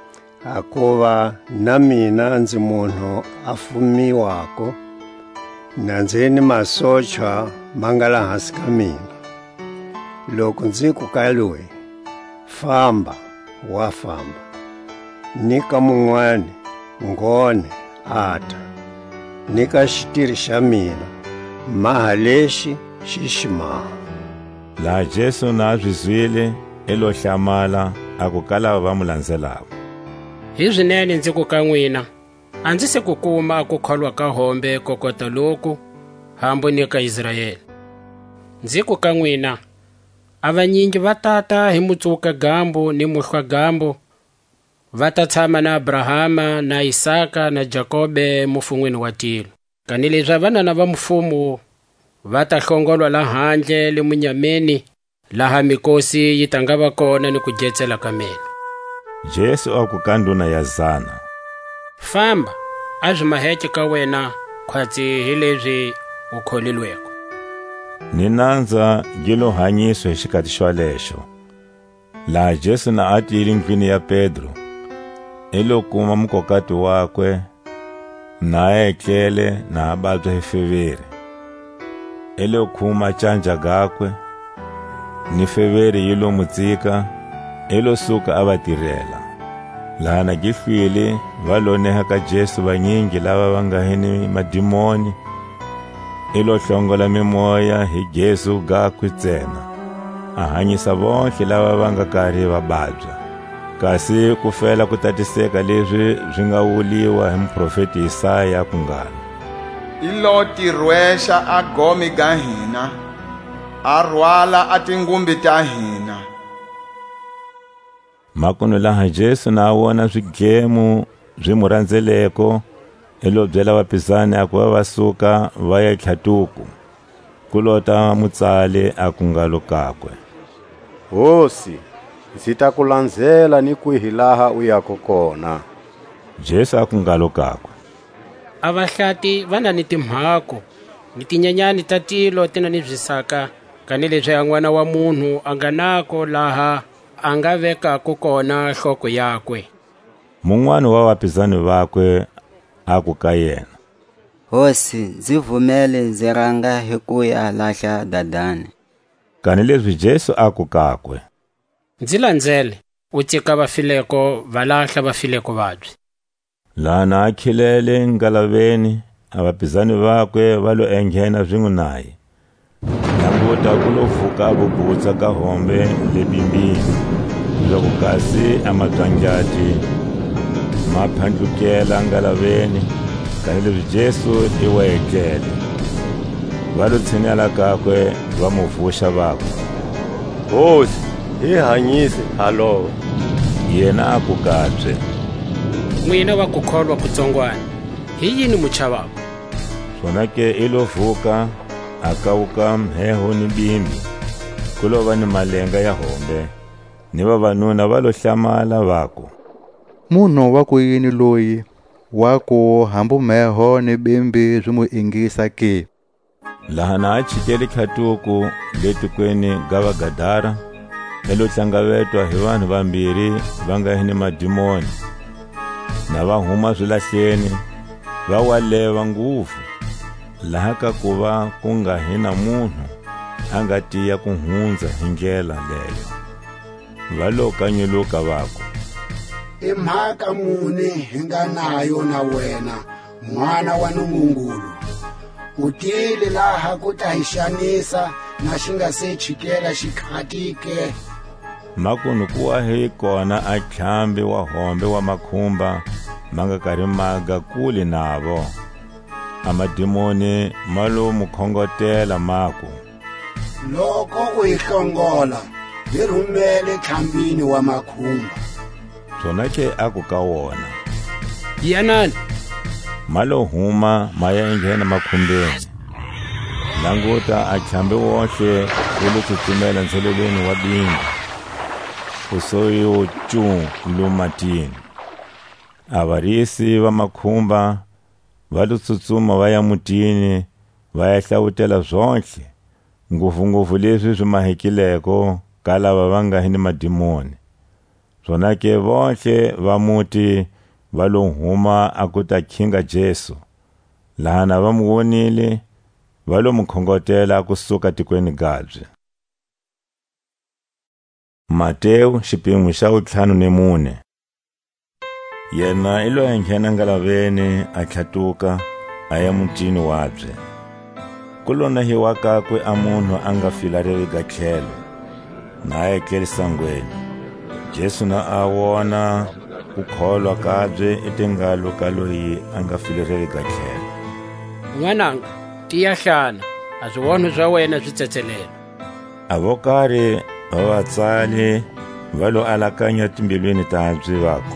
Hakuva na mina ndzi munhu a fumiwako, nandzeni masocha mangala hansi ka mina. Loko ndzi ku ka loyi, famba wa famba, nika mun'wani ngone ata, nika xitiri xa mina maha lexi xiximaha. Laha Jesu na zwizwile elo hlamala aku ka lava va mu landzelaka, Hi swinene ndzi ku ka n'wina, a ndzi se ku kuma ku kholwa ka hombe kokota loku hambu ni ka Israyeli. Ndzi ku ka n'wina, a vanyingi va tata hi mutsuka gambo ni muhlwa gambo, va ta tshama na Abrahama na Isaka na Jakobe mufun'wini wa tilo. Kanileswi vanana va mfumo va ta hlongolwa la handle le munyameni, laha mikosi yi ta nga va kona ni ku jetsela ka meno. Jesu aku ka nduna ya zana, Famba, a swi maheke ka wena khwatsi hi leswi u kholilweko. ni nandza gilo hanyiswa hi xikati xolexo. Laha Jesu na a tiyile ndlwini ya Pedro, ilo kuma mukokati wakwe na a etlele na a babya hi feveri. Ilo khuma canja gakwe, ni feveri yilo mutsika, ilo suka a va tirela. Laha na gihlwile va loneha ka Jesu vanyingi lava va nga hini madimoni, ilo hlongola mimoya hi Jesu gakwe ntsena, a hanyisa vontlhe lava va nga karhi va babya. Kasi ku fela ku tatiseka leswi swi nga wuliwa hi muprofeti Isaya ku ngalo, ilo tirhwexa a gomi ga hina, a rhwala a tingumbi ta hina. Makuno laha Jesu na a wona swigemu byi mu randzeleko, ilo byela vapisani aku va suka va ya tlhatuku, ku lota mutsale a ku ngalo kakwe, Hosi, ndzi ta ku landzela ni kwihi laha u yako kona. Jesu a ku ngalo kakwe, A vahlati va na ni timhako ni tinyenyani ta tilo tina ni bvisaka, kanileswi a n'wana wa munhu a nga nako laha a nga vekako kona nhloko yakwe. mun'wana wa vapisani vakwe a ku ka yena, Hosi, ndzi vumele ndzi ranga hi ku ya lahla dadani. kanileswi Jesu a ku kakwe, Ndzi landzele, u tika vafileko va lahla vafileko vabyi. laha na a khilele ngalaveni, a vapisani vakwe va lo enghena swin'we naye. Languta ku lo pfuka a vubutsa ka hombe le bimbini, loko kasi a mabyanjati ma phandlukela ngalaveni, kanileswi Jesu i wa etlele. Va lo tshinela kakwe va mu vuxa vakwe, Hosi, hi hanyise halowo. yena a ku kabye, N'wina va ku kholwa kutsongwana, hi yini muchavako? swona ke i lo vuka a kawuka mheho ni bimbi, ku lo va ni malenga ya hombe, ni vavanuna va lo hlamala vaku, Munhu wa ku yini loyi wa ku hambu mheho ni bimbi byi mu ingisa ke? Laha na a chikele tlhatuku le tikweni ga Vagadara, elo hlangavetwa hi vanhu vambirhi va nga hini madimoni, na va huma swilahleni va waleva nguvu, laha ka ku va ku nga hina munhu a nga tiya ku hundza hi ndlela leyo. Va lo kanyuluka vaku, I mhaka muni hi nga nayo na wena, n'wana wa Nungungulu? U tile laha ku ta hi xanisa na xi nga se chikela xikhati ke? makuno ku wa hi kona a tlhambi wa hombe wa makhumba ma nga karhi maga kule navo. A madimoni ma lo mu khongotela maku, Loko u hi hlongola, hi rhumele tlhambini wa makhumba. swona ke a ku ka wona, Yanani, malo huma maya ingena makhumbeni. Languta achambe wohle uluthuthumela nselelweni wa bingu. Usoyo chu lumatini. Avarisi va makhumba valutsutsuma vaya mutini vayahlawutela zonke nguvunguvu leswi swi mahekileko ka lava va nga hini madimoni. Swona ke vonke va muti va lo huma akuta khinga Jesu. Lahana va mu vonile va lo mu khongotela kusuka tikweni gabye. Mateo xipingu xa 5:4. Yena ilo enghena ngalaveni a tlhatuka aya mutini wabye. Kulona hi wakakwe a munhu a nga filarevi ga tlhelo na a etleli sangweni. Jesu na a wona ku kholwa kabye etingalo ka loyi a nga filarevi ga tlhelo. N'wananga, tiya hlana, a swivonho swa wena swi tsetselela. Avokari va vatsali va lo alakanya timbilwini ta byi vako.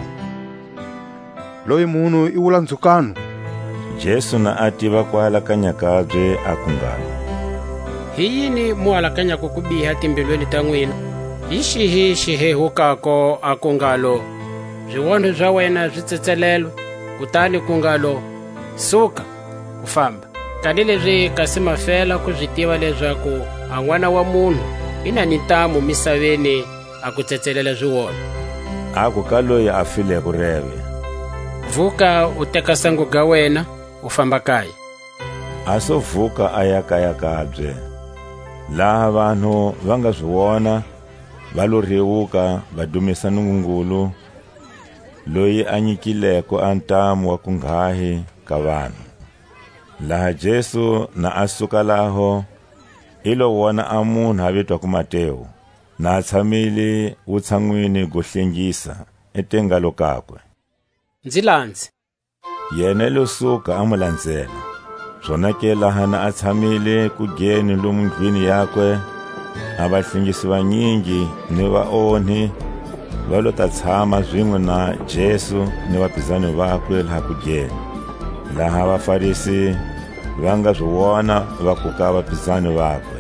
Loyi munhu I wula ndzukano. Jesu na ativa ku alakanya kabye akungalo. Hi yini mu alakanya ku biha timbilwini ta n'wina? Hi xihi xihehukako akungalo swivonho swa wena swi tsetselelwe, kutani kungalo suka u famba. Tanileswi kasi mafela ku swi tiva leswaku a n'wana wa munhu I na ni ntamu misaveni a ku tsetselela swivonho. Aku ka loyi a file ku reve. Vuka u teka sangu ga wena u famba kaya. A so vuka a ya kaya kabye. Laha vanhu va nga swi vona va lo rewuka va dumisa Nungungulu loyi a nyikileko a ntamu wa ku ngahi ka vanhu. Laha Jesu na a suka laho ilo wona a munhu a vitwa ku Mateo na a tshamile vutshan'wini go hlengisa etengalo kakwe. Ndzi landzi. Yena lo suka a mu landzela. Swona ke lahana a tshamile ku geni lomu ndlwini yakwe a vahlengisi vanyingi ni vaonhi va lo ta tshama zwin'we na Jesu ni vaphikizani vakwe laha ku geni. Laha vafarisi va nga swi vona va kuka vaphikizani vakwe.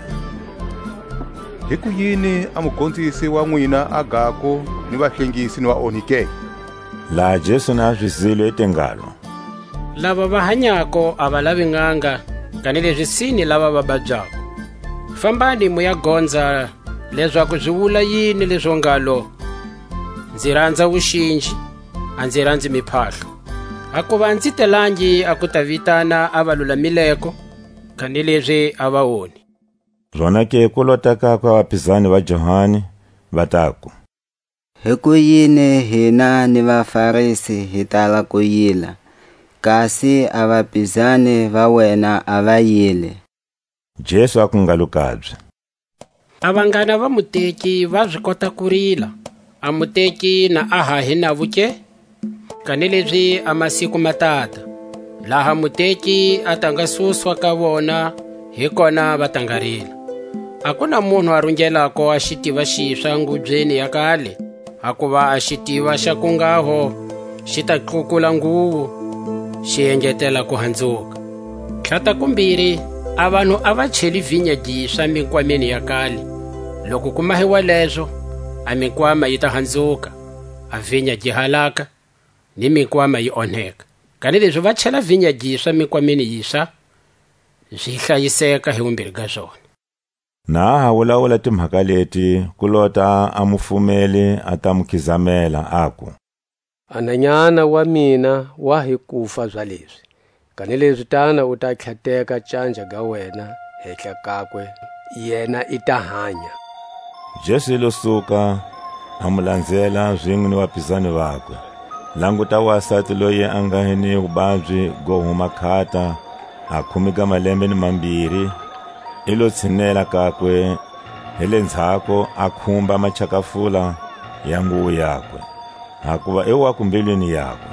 Hi ku yini a mugondzisi wa n'wina a gako ni vahlengisi ni vaonhi ke? Laha Jesu na a swi zile etengalo. Lava va hanyako a va lavi nganga, kanileswi sini lava va babyako. Fambani mu ya gondza leswaku swi vula yini leswo ngalo ndzi rhandza vuxinji, a ndzi rhandzi miphahlo. A ku va ndzi telangi a ku ta vitana a va lulamileko, kanileswi a va oni. Zwona ke ku lota kakwe vaphikizani va Johani va taku. Hi ku yini hina ni vafarisi hi tala ku yila, kasi a vaphikizani va wena a va yile? Jesu a ku ngalo kabye. A vanghana va muteki va swi kota ku rila, a muteki na a hahi na vuke, kanileswi a masiku matata laha muteki a ta nga suswa ka vona hi kona va ta nga rila. A ku na munhu a rungelako a xitiva xiswa ngubyeni ya kale, a ku va a xitiva xa ku ngaho xi ta tlukula nguvu xi engetela ku handzuka. Tlhata kumbirhi a vanhu a va cheli vinya giswa minkwameni ya kale. Loko ku mahiwa leswo a minkwama yi ta handzuka, a vinya gi halaka ni minkwama yi onheka. Kanileswi va chela vinya giswa minkwameni yiswa swi hlayiseka hi vumbirhi ka swona. Na a wulawula timhaka leti ku lota a mufumeli a ta mukhizamela aku. Ananyana wa mina wa hi kufa bya leswi, kanileswi tana u ta tlhateka canja ga wena hehla kakwe, yena i ta hanya. Jesu lo suka a mu landzela zwin'we ni vaphikizani vakwe. Languta wasati loyi a nga ni vuvabyi go huma khata a khumika malembe ni mambirhi ilo tshinela kakwe hi le ndzhaku a khumba machakafula ya nguvu yakwe, hakuva i wa kumbilwini yakwe.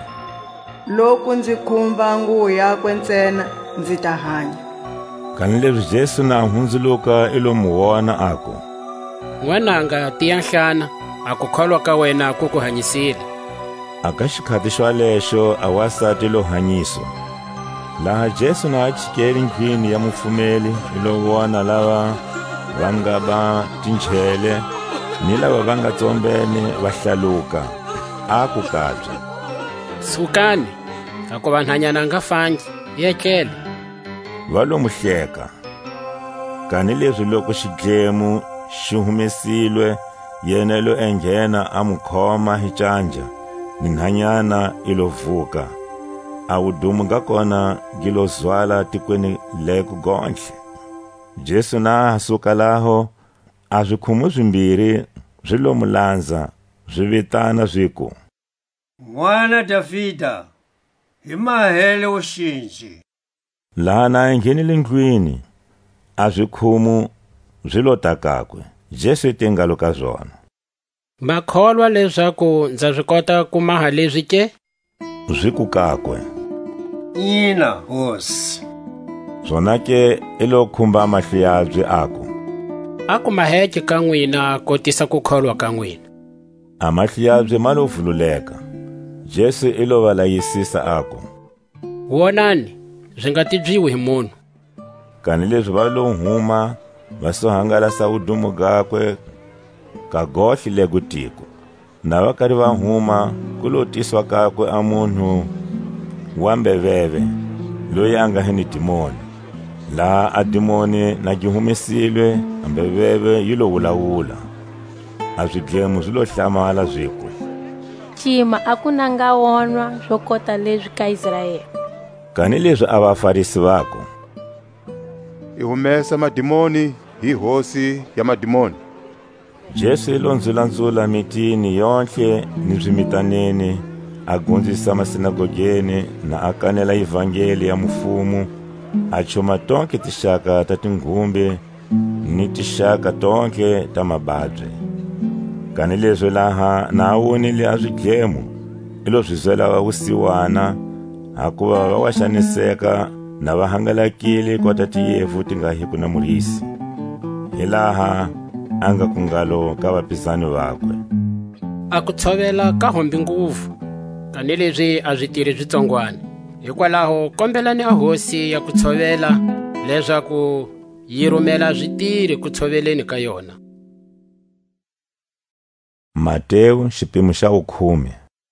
Loko ndzi khumba nguvu yakwe ntsena ndzi ta hanya. Kanileswi Jesu na hundzuluka ilo mu vona aku. N'wananga tiya nhlana, a ku kholwa ka wena ku ku hanyisile. Aka xikhati xo lexo a wasati lo hanyiswa. laha Jesu na achikeli ndlwini ya mufumeli ilo vona lava va nga ba tinchele ni lava va nga tsombene va hlaluka aku kabye, sukani ako vanhanyana nga fangi yetlele. va lo muhleka. Kani leswi loko xidlemo xi humesilwe yena lo enghena a mukhoma hi canja ni nhanyana ilo vuka, a vudumu ga kona gilo zwala tikweni leko gonhle. Jesu na suka laho a zwikhumu zwimbiri zwi lo mulandza zwi vitana zwiku, N'wana Davhida, hi mahele wuxinji. laha na enghenile ndlwini a zwikhumu zwi lo takakwe. Jesu tingalo ka zwona, makholwa leswaku ndza swi kota ku maha leswi ke? zwi ku kakwe. Ina hosi. Zwona ke ilo khumba mahlo yabye ako, a ku maheke ka n'wina kotisa ku kholwa ka n'wina. a mahlo yabye ma lo vululeka. Jesu ilo va layisisa ako, wonani byi nga tibyiwi hi munhu. kani leswi va lo huma va so hangalasa vudumu gakwe ka gohle lego tiko. Na va kari va huma ku lo tiswa kakwe a munhu wa mbeveve loyi a nga hini dimoni, laha a dimoni na gi humesilwe a mbeveve yi lo wulawula. A zwidlemo zwi lo hlamala zwiku, cima a ku nanga wonwa swo kota leswi ka Israyeli. kani leswi a vafarisi vako, I humesa madimoni hi hosi ya madimoni. Jesu ilo ndzula mitini yonhle ni zwimitaneni, a gondzisa masinagogeni na a kanela ivhangeli ya mufumu, a choma tonke tixaka ta tinghumbe ni tixaka tonke ta mababye. Kani leswi laha na a wonile a zwidlemo ilo swi zwela va vusiwana, hakuva va wa xaniseka na va hangalakile kota tiyevu ti nga hiku na murisi. Hi laha a nga kungalo ka vapisani vakwe, a ku tshovela ka hombi nguvu, kani leswi a byi tiri byitsongwana. Hikwalaho kombelani a hosi ya ku tshovela leswaku yi rhumela zwitiri ku tshoveleni ka yona. Matewu xipimo xa 10.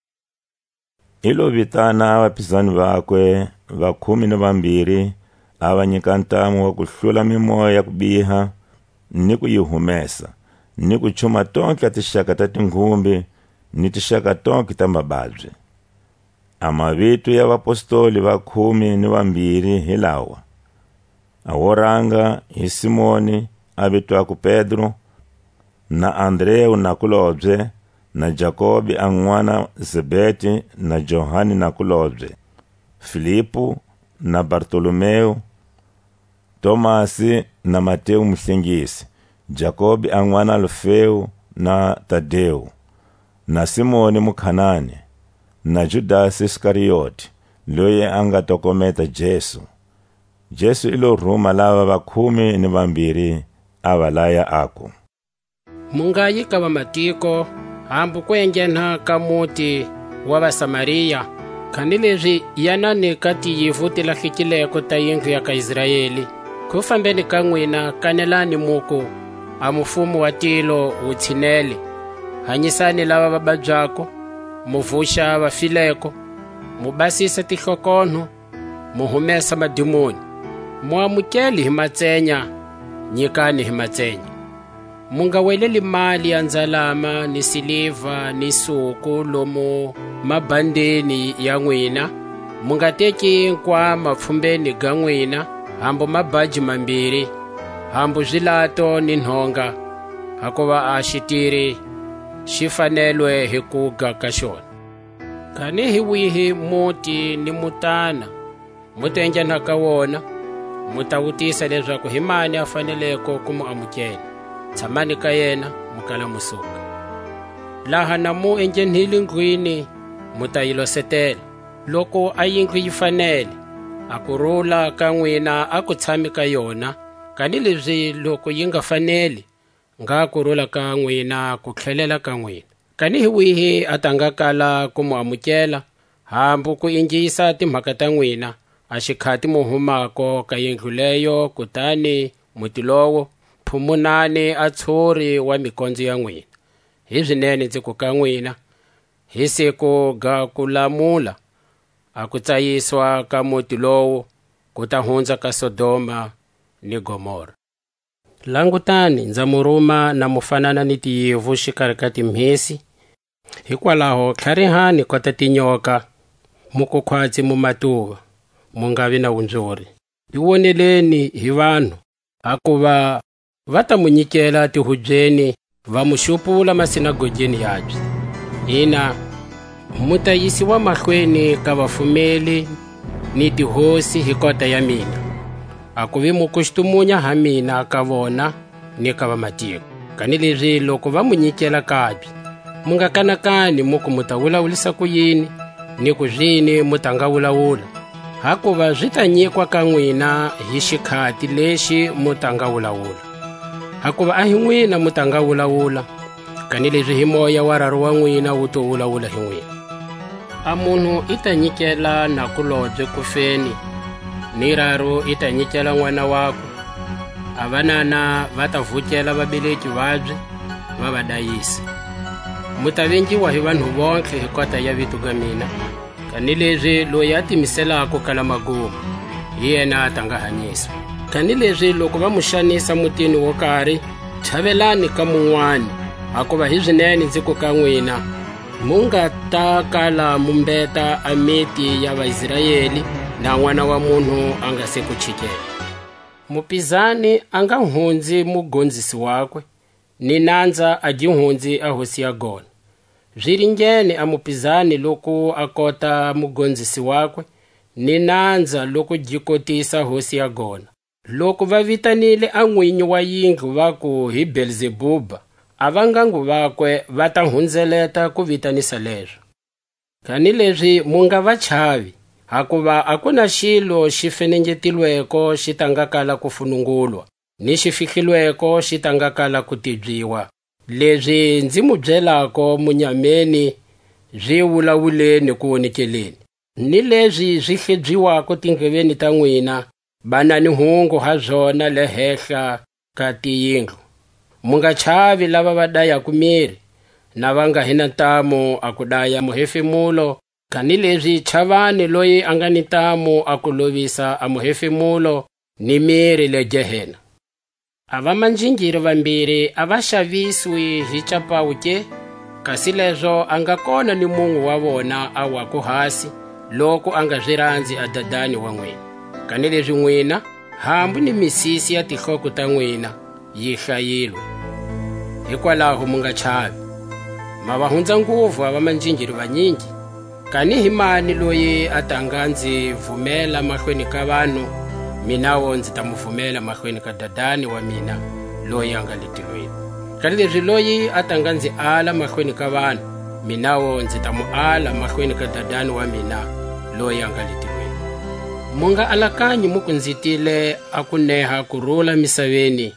Ilo vitana vapisani vakwe va 12 a va nyika ntamu wa ku hlula mimoya ya ku biha ni ku yi humesa, ni ku chuma tonke tixaka ta tinghumbi ni tixaka tonke ta mababye. A mavito ya vapostoli va 12 hi lawa: a wo ranga hi Simoni a vitwaku Pedro, na Andreu na kulobye, na Jakobi a n'wana Zebeti, na Johani na kulobye, Filipu na Bartolomeu, Tomasi na Mateu mhlengisi, Jakobi a n'wana Alfeu na Tadeu, na Simoni mukhanani, na Judasi Iskariyoti loyi a nga tokometa Jesu. Jesu ilo rhuma lava va 12 a va laya ako, munga yi ka vamatiko hambu ku enghena ka muti wa vasamariya, khani leswi yanani ka tiyivu ti lahlekileko ta yindlu ya ka Israyeli. Ku fambeni ka n'wina kanelani muku a mufumo wa tilo wu tshinele, hanyisani lava va babyako, muvuxa vafileko, mubasisa tihlokonho, muhumesa madimoni, muamukeli hi matsenya, nyikani hi matsenya. Munga weleli mali ya ndzalama ni siliva ni suku lomu mabandeni ya n'wina. Munga teki nkwama pfumbeni ga n'wina, hambu mabaji mambiri, hambu zwilato ni nhonga, hakuva a xitiri xi fanelwe hi ku ga ka xona. Kani hi wihi muti ni mutana mutenghena ka wona, mutavutisa leswaku hi mani a faneleko ku mu amukela. Tshamani ka yena mukala musuka. Laha na mu enghenile ndlwini mutayilosetela. Loko a yindlu yi fanele, a kurula ka n'wina a ku tshami ka yona, kani leswi loko yi nga faneli, nga kurula ka n'wina ku tlhelela ka n'wina. Kani hi wihi a ta nga kala ku mu amukela, hambu ku ingisa timhaka ta n'wina, a xikhati mu humako ka yindlu leyo kutani muti lowo phumunani a tshuri wa mikondzo ya n'wina. Hi swinene ndzi ku ka n'wina hi siku ga ku lamula a ku tsayiswa ka muti lowo ku ta hundza ka Sodoma ni Gomora. Langutani ndza mu rhuma na mu fanana ni tiyivu xikarhi ka timhisi, hikwalaho tlharihani kota tinyoka mu ku khwatsi mu matuva mu nga vi na vundzori. Hi voneleni hi vanhu a ku va ta mu nyikela tihubyeni va mu xupula masinagogeni yabye. Hina mu ta yisiwa mahlweni ka vafumeli ni tihosi hi kota ya mina. A ku vi mu kuxitumunya ha mina ka vona ni ka vamatiko. Kanileswi loko va mu nyikela kabye mu nga kanakani mu ku mu ta vulavulisa ku yini ni ku zwini mu ta nga vulavula. Hakuva zwi ta nyikwa ka n'wina hi xikhati lexi mu ta nga vulavula. Hakuva a hi n'wina mu ta nga vulavula, kanileswi hi moya wa raro wa n'wina wu to vulavula hi n'wina. A munhu i ta nyikela nakulobye ku feni, ni raro i ta nyikela n'wana wakwe. A vanana va ta vhukela vabeleki vabye va va dayisa. Mu ta vengiwa hi vanhu vontlhe hi kota ya vito ga mina, kanileswi loyi a timiselaka kala magumu hi yena a ta nga hanyiswa. Kanileswi loko va mu xanisa mutini wo karhi, chavelani ka mun'wana. Hakuva hi swinene ndzi ku ka n'wina mu nga ta kala mu mbeta a miti ya Vaisirayeli na n'wana wa munhu a nga se ku chikela. Mupizani a nga hundzi mugondzisi wakwe, ni nandza a gi hundzi a hosi ya gona. Zwiringene a mupizani loko a kota mugondzisi wakwe, ni nandza loko gi kotisa hosi ya gona. Loko va vitanile a n'winyi wa yindlu va ku hi Belzebuba, a vangangu vakwe va ta hundzeleta ku vitanisa leswo. Kanileswi mu nga va chavi, hakuva a ku na xilo xi fenengetilweko xi ta nga kala ku funungulwa, ni xi fihlilweko xi ta nga kala ku tibyiwa. Leswi ndzi mu byelako munyameni byi vulavuleni ku vonekeleni, ni leswi zwi hlebyiwako tindleveni ta n'wina bana ni hungu ha byona le hehla ka tiyindlu. Mu nga chavi lava va dayaku miri na va nga hina ntamu a ku daya muhefemulo, kanileswi chavani loyi a nga ni ntamu a ku lovisa a muhefemulo ni miri le Gehena. A vamanjingiri vambirhi a va xaviswi hi capawu ke, kasi leswo a nga kona ni munhu wa vona a waku hasi loko a nga zwi rhandzi a dadani wa n'wina. Kanileswi n'wina hambu ni misisi ya tinhloko ta n'wina yi hlayilwe. Hikwalaho mu nga chavi. Ma va hundza nguvu a vamanjingiri vanyingi. Kani hi mani loyi a ta nga ndzi vhumela mahlweni ka vanhu, minawo ndzi ta mu vhumela mahlweni ka dadani wa mina loyi a nga le tilweni. Kanileswi loyi a ta nga ndzi ala mahlweni ka vanhu, minawo ndzi ta mu ala mahlweni ka dadani wa mina loyi a nga le tilweni. Mu nga alakanyi mu ku ndzi tile a ku neha kurhula misaveni.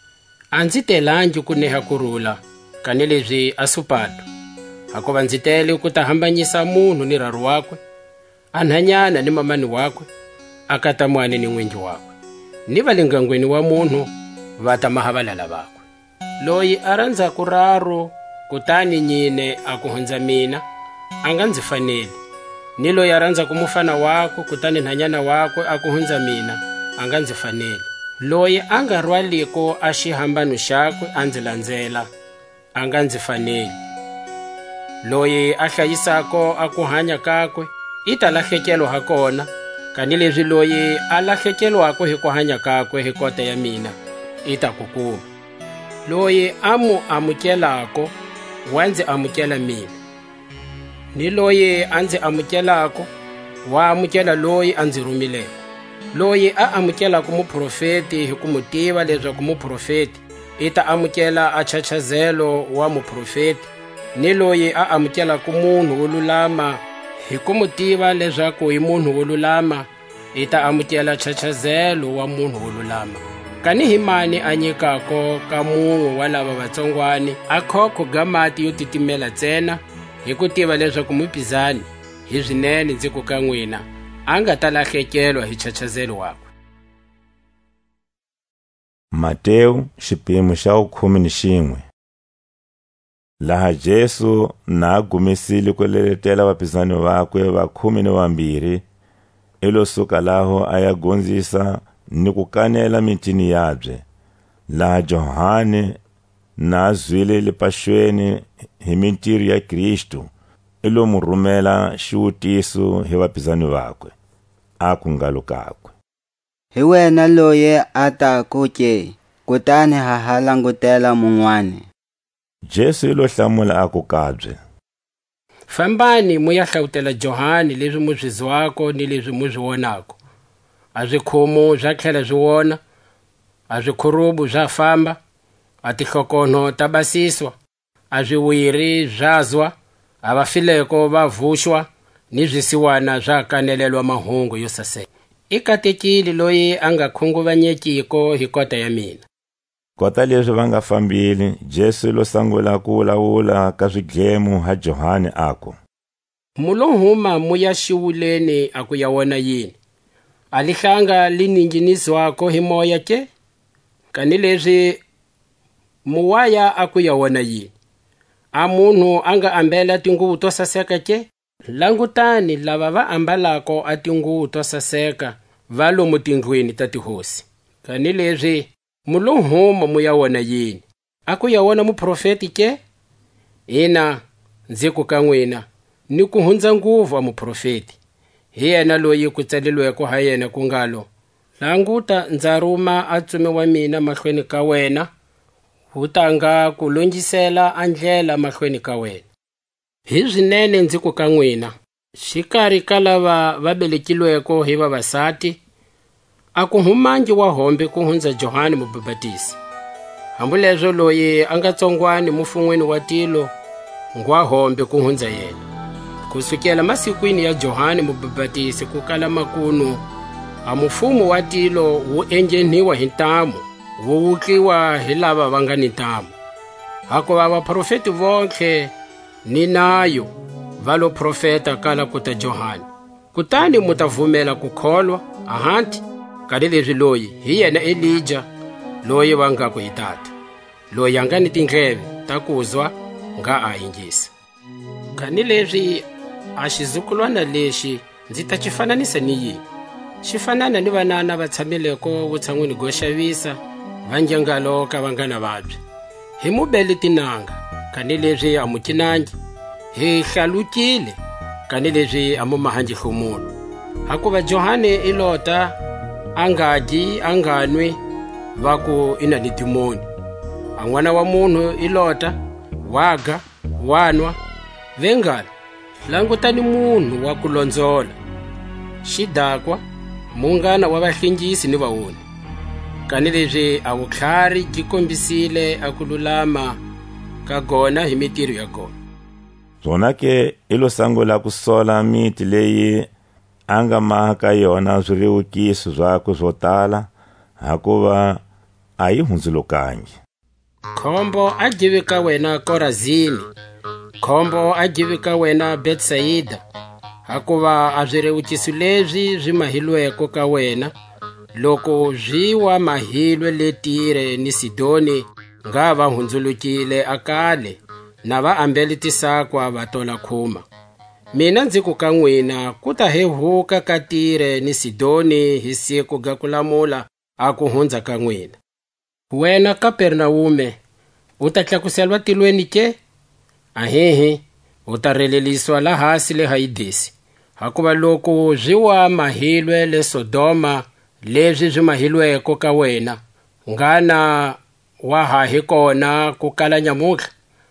A ndzi telangi ku neha kurhula, kanileswi a supato. Hakuva ndzi tele ku ta hambanyisa munhu ni raro wakwe, a nhanyana ni mamani wakwe, a katamwane ni n'wingi wakwe. Ni va le ngangweni wa munhu va ta maha valala vakwe. Loyi a rhandzaku raro kutani nyine a ku hundza mina, a nga ndzi faneli. Ni loyi a rhandzaku mufana wakwe kutani nhanyana wakwe a ku hundza mina, a nga ndzi faneli. Loyi a nga rwaliko a xihambano xakwe a ndzi landzela, a nga ndzi faneli. Loyi a hlayisako a ku hanya kakwe i ta lahlekelwa ha kona, kanileswi loyi a lahlekelwako hi ku hanya kakwe hi kota ya mina i ta ku kuma. Loyi a mu amukelako wa ndzi amukela mina, ni loyi a ndzi amukelako wa amukela loyi a ndzi rhumileko. Loyi a amukelako muprofeti hi ku mu tiva leswaku muprofeti i ta amukela a chachazelo wa muprofeti, ni loyi a amukelako munhu wo lulama hi ku mu tiva leswaku hi munhu wo lulama i ta amukela chachazelo wa munhu wo lulama. Kani hi mani a nyikako ka munhu wa lava vatsongwani a khokho ga mati yo titimela ntsena hi ku tiva leswaku mupizani hi swinene ndzi ku ka n'wina a nga ta lahlekelwa hi chachazelo wakwe. Matewu xiphemu xa 11. Laha Jesu na gumisile ku leletela vapisani vakwe va 12, ilo suka laho a ya gonzisa ni ku kanela mitini yabye. Laha Johane na zwile lipaxweni hi mintirho ya Kristu, ilo mu rhumela xiwutiso hi vapisani vakwe, a ku ngalo kakwe, hi wena loyi a ta ke, kutani ha langutela mun'wana. Jesu ilo hlamula a ku kabye, fambani mu ya hlawutela Johani leswi mu swi zwako ni leswi mu swi vonako. A zwikhumu zwa tlhela zwi wona, a zwikhurubu zwa famba, a tihlokono ta basiswa, a zwiwiri zvazwa, a vafileko va vuxwa, ni zwisiwana zwa kanelelwa mahungu yo saseka. I katekile loyi a nga khunguvanyekiko hi kota ya mina. Kota leswi va nga fambili, Jesu ilo sangula ku vulavula ka swidlemo ha Johani ako, mu lo huma mu ya xiwuleni a ku ya wona yini? A lihlanga li ninginiswako hi moya ke? Kani leswi muwaya a ku ya wona yini? A munhu a nga ambela tinguvu to saseka ke? Langutani lava va ambalako a tinguvu to saseka va lomu tindlwini ta tihosi. Kani leswi mu lo huma mu ya wona yini? A ku ya wona muprofeti ke? Ina, ndzi ku ka n'wina ni ku hundza nguvu a muprofeti. Hi yena loyi ku tsalilweko ha yena ku ngalo, languta ndza rhuma a tsume wa mina mahlweni ka wena, wu tanga ku longisela a ndlela mahlweni ka wena. Hi swinene ndzi ku ka n'wina, xikarhi ka lava va belekilweko hi vavasati, a ku humangi wa hombe ku hundza Johani Mubaptisi. Hambuleswo loyi a nga tsongwani mufun'weni wa tilo ngwa hombe ku hundza yena. Kusukela masikwini ya Johani Mubaptisi ku kala makunu, a mufumo wa tilo wu enjeniwa hi ntamu, wu wutliwa hi lava va nga ni ntamu. Hakuva vaprofeti vonke ni nayo va lo profeta kala kuta Johani. Kutani mutavumela ku kholwa ahanti, kani leswi loyi hi yena Elija loyi va nga ku hi tata, loyi a nga ni tindleve ta kuzwa nga a yingisa. Kani leswi a xizukulwana lexi ndzi ta xifananisa ni yini? Xifanana ni vanana va tshameleko vutshan'wini go xavisa, va njengalo ka vangana vabye. Hi mu bele tinanga, kani leswi a mu cinangi. Hi hlalukile, kani leswi a mu mahangi hlumulo. Hakuva Johani i lota a nga dyi a nga nwi, va ku i na ni dimoni. A n'wana wa munhu i lota, waga, wanwa, vengala, langutani munhu wa ku lonzola, xidakwa, mungana wa vahlengisi ni vahoni. Kani leswi a vutlhari byi kombisile a ku lulama ka gona hi mitirho ya gona. Zona ke ilo sangula ku sola miti leyi a nga maha ka yona swiriwukiso zwakwe swo tala, hakuva a yi hundzulukangi. Khombo a give ka wena Korazini, khombo a give ka wena Betsaida, hakuva a swiriwukiso leswi zwi mahilweko ka wena, loko zwi wa mahilwe le Tire ni Sidoni, nga va hundzulukile akale na va ambele tisakwa va tola khuma. Mina ndzi ku ka n'wina ku ta hehuka ka Tire ni Sidoni hi siku ga ku lamula a ku hundza ka n'wina. Wena Kapernaume, u ta tlakuselwa tilweni ke? Ahehe, u ta releliswa la hasi le Hayidesi. Hakuva loko zwi wa mahilwe le Sodoma leswi zwi mahilweko ka wena, ngana wa ha hi kona ku kala nyamutlha.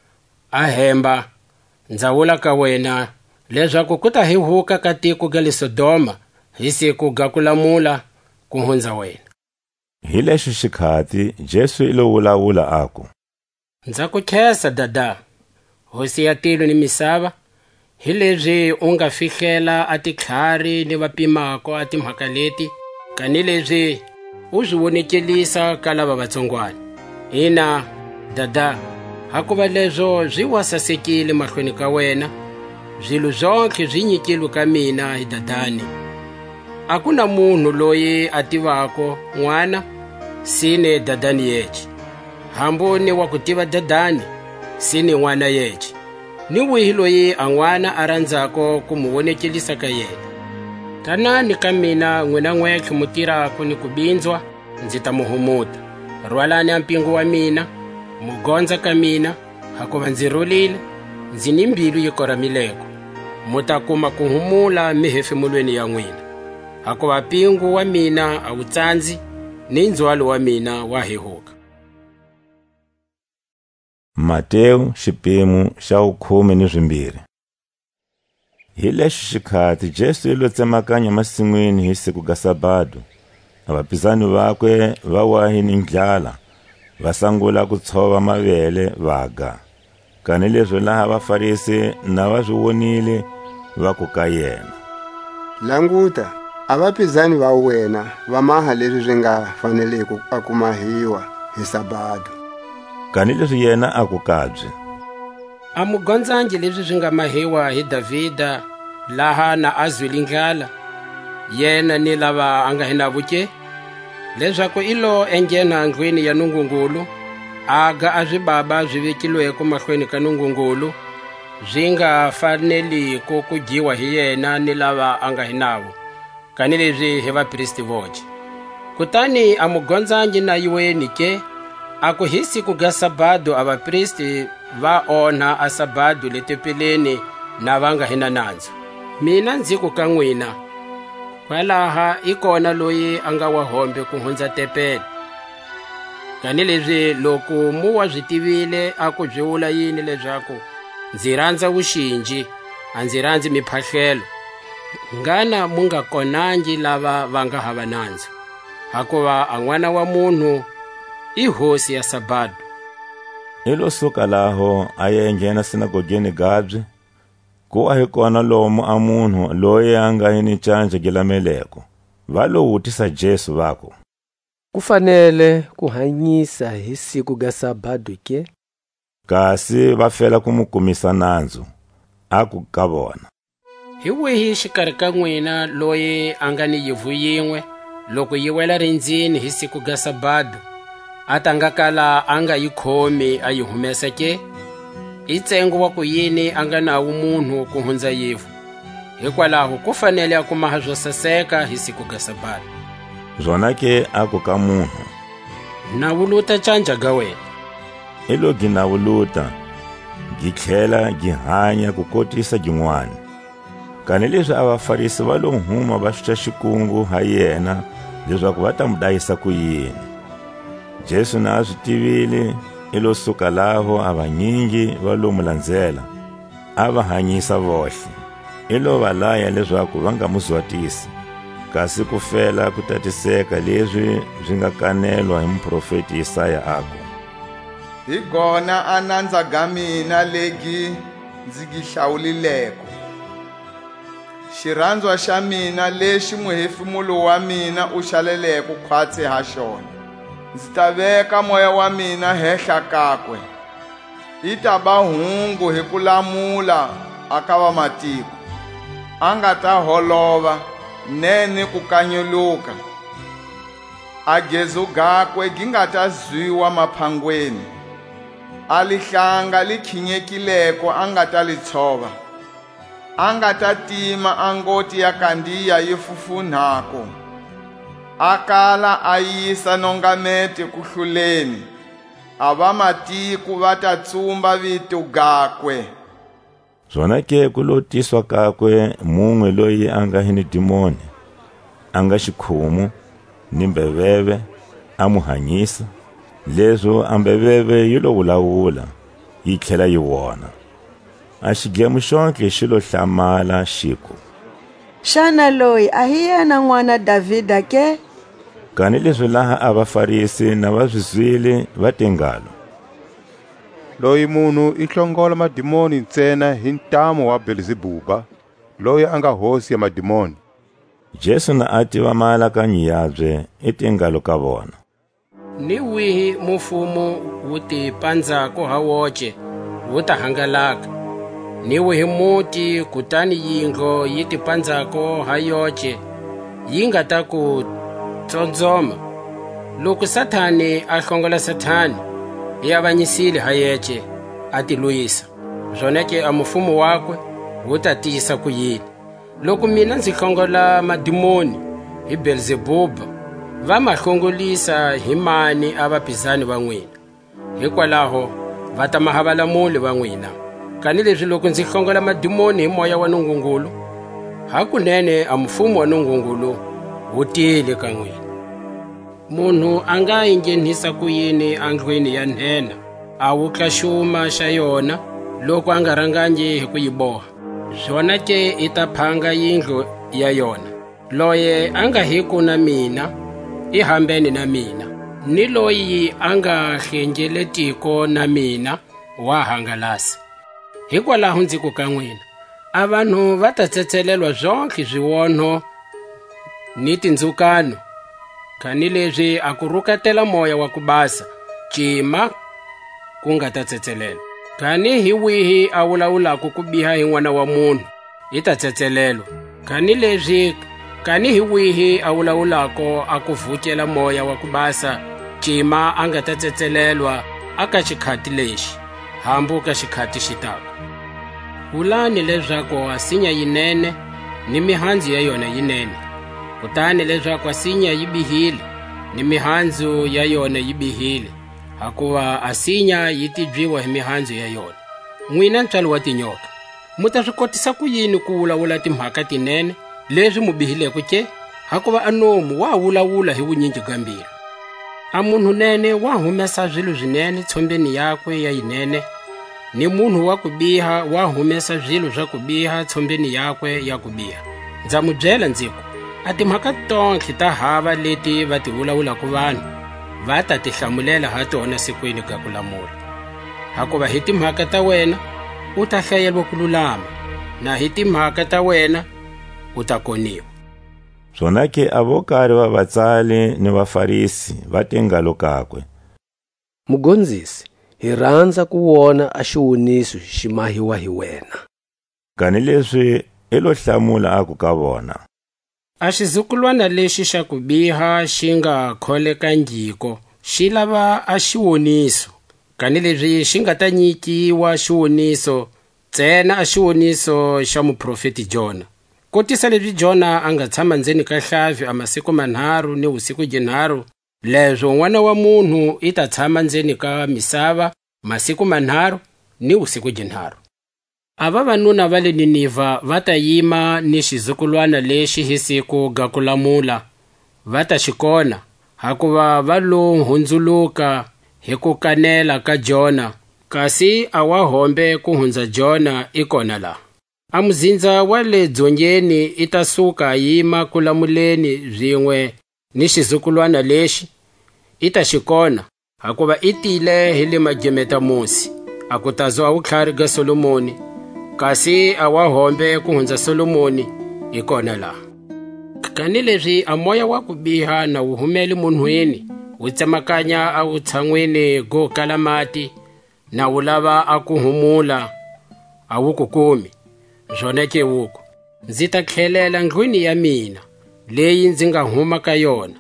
A hemba, ndzawula ka wena, leswaku ku ta hehuka ka tiko ga le Sodoma hi siku ga ku lamula ku hundza wena. Hi lexo xikhati Jesu ilo vulavula ako, ndza ku khesa dada, hosi ya tilo ni misava, hi leswi u nga fihlela a titlhari ni vapimako a timhaka leti, kani leswi u swi vonekelisa ka lava vatsongwana. Ina dada, hakuva leswo zwi wasasekile mahlweni ka wena, zwilo zonke zwi nyikilwe ka mina hi dadani. a ku na munhu loyi a tivako n'wana sine dadani yeche, hambo ni wa ku tiva dadani sine n'wana yeche, ni wihi loyi a n'wana a randzako ku mu vonekelisa ka yena. Tanani ka mina n'wina n'wetlhe mu tirako ni ku bindzwa, ndzi ta mu humuta. Rhwalani a mpingu wa mina, mu gondza ka mina, hakuva ndzi rhulile, ndzi ni mbilu yi koramileko. Mu ta kuma ku humula mihefemulweni ya n'wina, hakuva mpingu wa mina a wu tsandzi, ni ndzhwalo wa mina wa hehuka. Matewu xiphemu xa 12. Hi lexi xikhati Jesu i lo tsemakanya masin'wini hi siku ga Sabado. Vapisani vakwe va wahi ni ndlala, va sangula ku tshova mavele vaga. Kani leswi laha vafarisi na va swi vonile va ku ka yena, languta, a vapisani va wena va maha leswi swi nga faneleke a ku mahiwa hi Sabado. Kani leswi yena a ku kabye, a mu gondzangi leswi swi nga mahiwa hi Davhida laha na a zwile ndlala, yena ni lava a nga hi na vuke, leswaku i lo enghena ndlwini ya Nungungulu, aga a zwibaba zwi vekilweko mahlweni ka Nungungulu, zwi nga faneliko ku dyiwa hi yena ni lava a nga hi nawu, kani leswi hi vapristi voce. Kutani a mu gondzangi na yiweni ke, a ku hi siku ga Sabado a vapristi va onha a Sabado le tempeleni na va nga hi na nandzu. Mina ndzi ku ka n'wina, kwalaha i kona loyi a nga wa hombe ku hundza tempele. Kani leswi loko mu wa byi tivile a ku byi vula yini leswaku ndzi rhandza vuxinji, a ndzi rhandzi miphahlelo, ngana mu nga konangi lava va nga hava nandzu, hakuva a n'wana wa munhu i hosi ya Sabado. I lo suka laho a ya enghena sinagogeni gabye, ku a hi kona lomu a munhu loyi a nga hi ni canja gilameleko. Va lo vutisa Jesu vako, ku fanele ku hanyisa hi siku ga Sabado ke? Kasi va fela ku mu kumisa nandzu. A ku ka vona, hi wihi xikarhi ka n'wina loyi a nga ni yivu yin'we, loko yi wela rindzini hi siku ga Sabado, a ta nga kala a nga yi khomi a yi humesa ke? I ntsengo wa ku yini a nga nawu munhu ku hundza yivu? Hikwalaho ku fanele a kuma swo saseka hi siku ga Sabado. Zona ke a ku ka munhu, nawuluta canja ga wena. I lo gi nawuluta, gi tlhela gi hanya ku kotisa gin'wana. Kani leswi a vafarisi va lo huma va xuxa xikungu ha yena leswaku va ta mu dlayisa ku yini. Jesu na a swi tivile, i lo suka laho a vanyingi va lo mu landzela, a va hanyisa vohle. I lo va laya leswaku va nga mu zwatisi, kasi ku fela ku tatiseka leswi swi nga kanelwa hi muprofeti Isaya ako, hi gona a nandza ga mina legi ndzi gi hlawulileko, xirhandzwa xa mina lexi muhefemulo wa mina u xaleleko khwatsi ha xona. Ndzi ta veka moya wa mina hehla kakwe, i ta ba hungu hi ku lamula aka vamatiko. A nga ta holova nene ku kanyuluka, a gezu gakwe gi nga ta zwiwa maphangweni, a lihlanga li khinyekileko a nga ta li tshova, a nga ta tima a ngoti ya kandiya yi fufunhako, a kala a yisa nongamete ku hluleni, a vamatiko va ta tsumba vito gakwe. Zona ke ku lo tiswa kakwe mungwe loyi a nga hi ni dimoni, a nga xikhumu ni mbeveve, a mu hanyisa. Leswo a mbeveve yi lo vulavula, yi tlhela yi wona. A xidlemo xonke xi lo hlamala xiku, xana loyi a hi yena n'wana Davhida ke? Kani leswi laha a vafarisi na va swi zwile va tingalo, loyi munhu i hlongola madimoni ntsena hi ntamu wa Belzebuba, loyi a nga hosi ya madimoni. Jesu na a tiva maalakanyi yabye i tingalo ka vona, ni wihi mufumo wu ti pandzako ha woce wu ta hangalaka, ni wihi muti kutani yindlo yi ti pandzako ha yoce yi nga ta ku tsotsoma. Loko Sathani a hlongola Sathani, i avanyisile ha yeche a ti luyisa. Zonake a mufumo wakwe wu ta tiyisa ku yini? Loko mina ndzi hlongola madimoni hi Beelzebuba, va ma hlongolisa hi mani a vaphizani va n'wina? Hikwalaho va ta ma havalamuli va n'wina. Kanileswi loko ndzi hlongola madimoni hi moya wa Nungungulu, hakunene a mufumo wa Nungungulu wu tile ka n'wina. Munhu a nga yi nghenisa ku yini andlwini ya nhena a wukla xuma xa yona loko a nga rangangi hi ku yi boha? Zwona ke i ta phanga yindlu ya yona. Loye a nga hiku na mina i hambeni na mina, ni loyi a nga hlengeletiko na mina wa hangalasa. Hikwalaho ndzi ku ka n'wina, a vanhu va ta tsetselelwa zonke zwiwonho ni tindzukano, kanileswi a ku rukatela moya wa ku basa cima ku nga ta tsetselelwa. Kani hi wihi a wulawulaka ku biha hi n'wana wa munhu i ta tsetselelwa, kanileswi kani hi wihi a wulawulaka a ku vhukela moya wa ku basa cima a nga ta tsetselelwa aka xikhati lexi, hambu ka xikhati xitako. Vulani leswaku asinya yinene ni mihandzu ya yona yinene, kutani leswaku asinya yi bihile ni mihandzu ya yona yi bihile, hakuva asinya yi tibyiwa hi mihandzu ya yona. N'wina ntswalo wa tinyoka, mu ta swi kotisa ku yini ku wulawula timhaka tinene leswi mu bihileko ke? Hakuva a nomu wa wulawula hi vunyingi gambirhi. A munhu nene wa humesa zwilo zwinene tsombeni yakwe ya yinene, ni munhu wa ku biha wa humesa zwilo swa ku biha tsombeni yakwe ya ku biha. Ndza mu byela ndziku, a timhaka tonke ta hava leti va ti wulawulaka vanhu va ta ti hlamulela ha tona sikwini ka ku lamula. Hakuva hi timhaka ta wena u ta hlayelwa ku lulama, na hi timhaka ta wena u ta koniwa. Zonake avokari va vatsali ni vafarisi va te ngalo kakwe, Mugondzisi, hi rhandza ku wona a xiwoniso xi mahiwa hi wena. Kanileswi i lo hlamula aku ka vona, a xizukulwana lexi xa ku biha xi nga kholekangiko xi lava a xiwoniso, kanileswi xi nga ta nyikiwa xiwoniso ntsena a xiwoniso xa muprofeti Jona. Kotisa leswi Jona a nga tshama ndzeni ka hlavi a masiku manharhu ni vusiku ginharhu, leswo n'wana wa munhu i ta tshama ndzeni ka misava masiku manharhu ni vusiku ginharhu. A vavanuna va le Niniva va ta yima ni xizukulwana lexi hi siku ga ku lamula, va ta xi kona, hakuva va lo hundzuluka hi ku kanela ka Jona, kasi a wa hombe ku hundza Jona i kona la. A muzindza wa le dzongeni i ta suka yima ku lamuleni bzin'we ni xizukulwana lexi, i ta xi kona, hakuva i tile hi le magemeta musi, a ku ta zo a vutlhari ga Solomoni, kasi a wa hombe ku hundza Solomoni i kona la. Kanileswi a moya wa ku biha na wu humele munhwini, wu tsemakanya a vutshan'wini go kala mati, na wu lava a ku humula a wu ku kumi. Zonake wuku, ndzi ta tlhelela ndlwini ya mina leyi ndzi nga huma ka yona,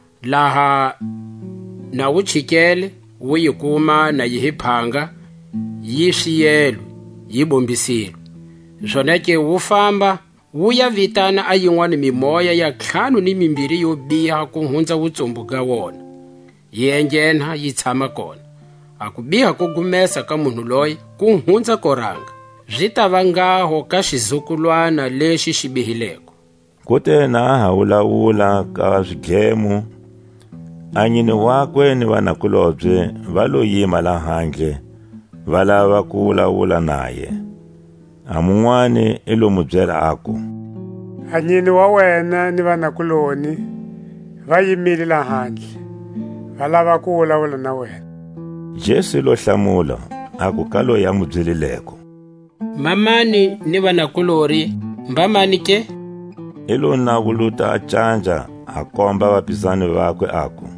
laha na wu chikele wu yi kuma na yi hi phanga, yi swiyelwe, yi bombisilwe. Zonake wu famba wu ya vitana a yin'wana mimoya ya 5 ni mimbiri yo biha ku hundza vutsumbu ka wona, yi enghena yi tshama kona. A ku biha ku gumesa ka munhu loyi ku hundza koranga, byi ta va ngaho ka xizukulwana lexi xi bihileko. Kute na ha wulawula ka swigemu, anyini wakwe ni vanakulobye va lo yima la handle va lava ku wulawula naye. A mun'wani i lo mu byela aku, anyini wa wena ni vanakuloni va yimile la handle va lava ku wulawula na wena. Jesu lo hlamula aku ka loyi a mu byelileko, mamani ni vanakulori mbamani ke? I lo navuluta a canja a komba vapisani vakwe aku,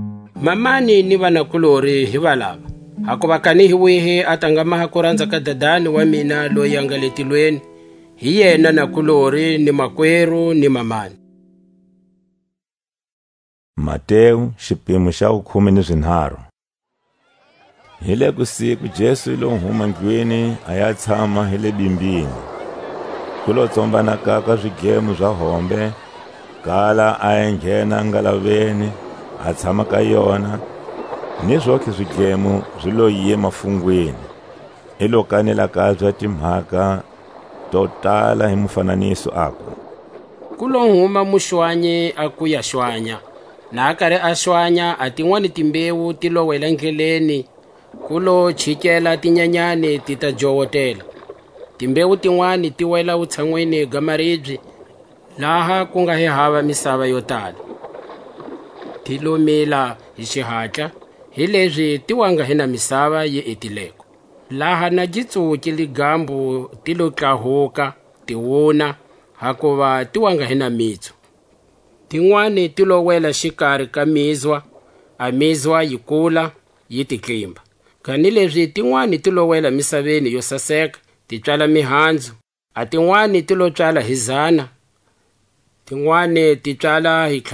mamani ni vanakulori hi valava, hakuva kani hi wihi a tangamaha ku rhandza ka dadani wa mina loyi a nga le tilweni, hi yena nakulori ni makweru ni mamani. Matewu xipimo xa 13. Hi le kusiku Jesu lo huma ndlwini a ya tshama hi le bimbini. Ku lo tsombana ka swigemu swa hombe, kala a nghena ngalaveni a tshama ka yona, ni zwokhe swigemu swi lo yima fungwini. I lo kanela kabya timhaka to tala hi mufananiso ako. Ku lo huma muxwanyi a ku ya xwanya, na a karhi a xwanya a tin'wani timbewu ti lo wela ndleleni, ku lo chikela tinyanyani ti ta jowotela. Timbewu tin'wani ti wela vutshan'wini bya maribye, laha ku nga hava misava yo tala. Ti lo mila hi xihatla, hi leswi ti wanga hi na misava yi etileko. Laha na jitsuki ligambu ti lo tlahuka, ti wuna, hakuva ti wanga hi na mitsu. Tin'wani ti lo wela xikarhi ka mizwa, a mizwa yi kula, yi tiklimba. Kani leswi tin'wani ti lo wela misaveni yo saseka, ti tswala mihandzu. A tin'wani ti lo tswala hi 100, tin'wani ti tswala hi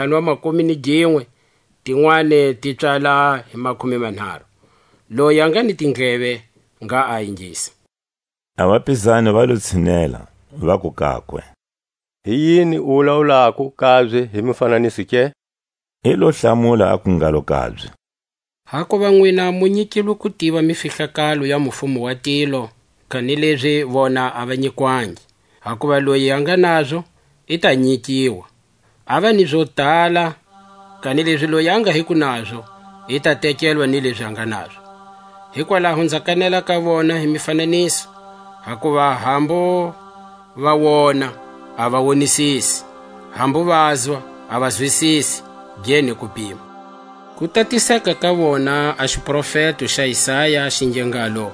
50, tin'wani ti tswala hi 30. Loyi a nga ni tindleve nga a yingisa. Avapizani va lo tshinela va ku kakwe. Hi yini u vulavulaka kabye hi mifananiso ke? I lo hlamula a ku ngalo kabye. Hakuva n'wina mu nyikilwe ku tiva mifihlakalo ya mfumo wa tilo, kani leswi vona a va nyikwangi. Hakuva loyi a nga nazwo i ta nyikiwa. A va ni byo tala, kani leswi loyi a nga hiku nazwo i ta tekelwa ni leswi a nga nazwo. Hikwalaho ndza kanela ka vona hi mifananiso, hakuva hambo va wona a va wonisisi, hambo vazwa a va zwisisi, byeni ku pima. Ku tatiseka ka vona a xiprofeto xa Isaya xi njengalo: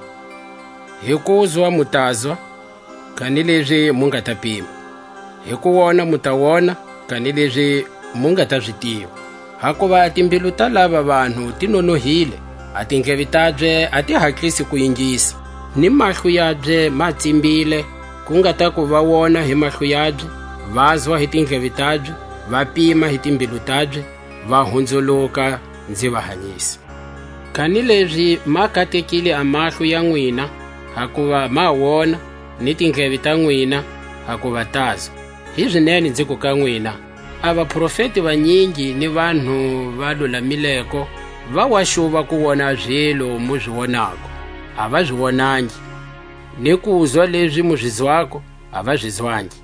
hi ku zwa mutazwa, kani leswi mu nga ta pima. Hi ku wona mu ta wona, kani leswi mu nga ta swi tiva. Hakuva timbilu ta lava vanhu ti nonohile, a tindleve tabye a ti hatlisi ku yingisa, ni mahlo yabye ma tsimbile, ku nga ta ku va wona hi mahlo yabye, vazwa hi tindleve tabye, va pima hi timbilu tabye, va hundzuluka ndzi va hanyisa. Kani leswi ma katekile a mahlo ya n'wina, hakuva ma wona, ni tindleve ta n'wina, hakuva tazwa. Hi swinene ndzi ku ka n'wina, a vaprofeti vanyingi ni vanhu va lulamileko va wa xuva ku vona zwilo mu zwi vonako, a va zwi vonangi, ni ku zwa leswi mu zwi zwako, a va zwi zwangi.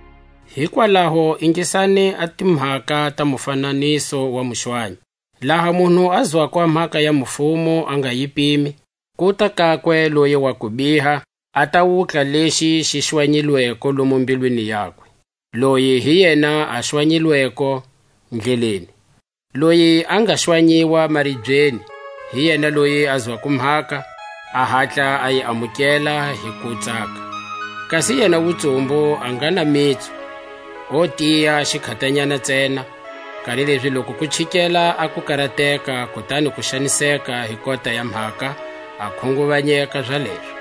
Hikwalaho ingisani a timhaka ta mufananiso wa muxwanyi. Laha munhu a zwako mhaka ya mfumo a nga yi pimi, ku ta kakwe loyi wa ku biha a ta wutla lexi xi xwanyilweko lomu mbilwini yakwe. Loyi hi yena a xwanyilweko ndleleni. Loyi a nga xwanyiwa maribyeni, hi yena loyi a zwako mhaka, a hatla a yi amukela hi ku tsaka. Kasi yena wutsumbu a nga na mitsu, o tiya xikhatanyana ntsena, kani leswi loko ku chikela a ku karateka kutani ku xaniseka hi kota ya mhaka, a khunguvanyeka bya leswi.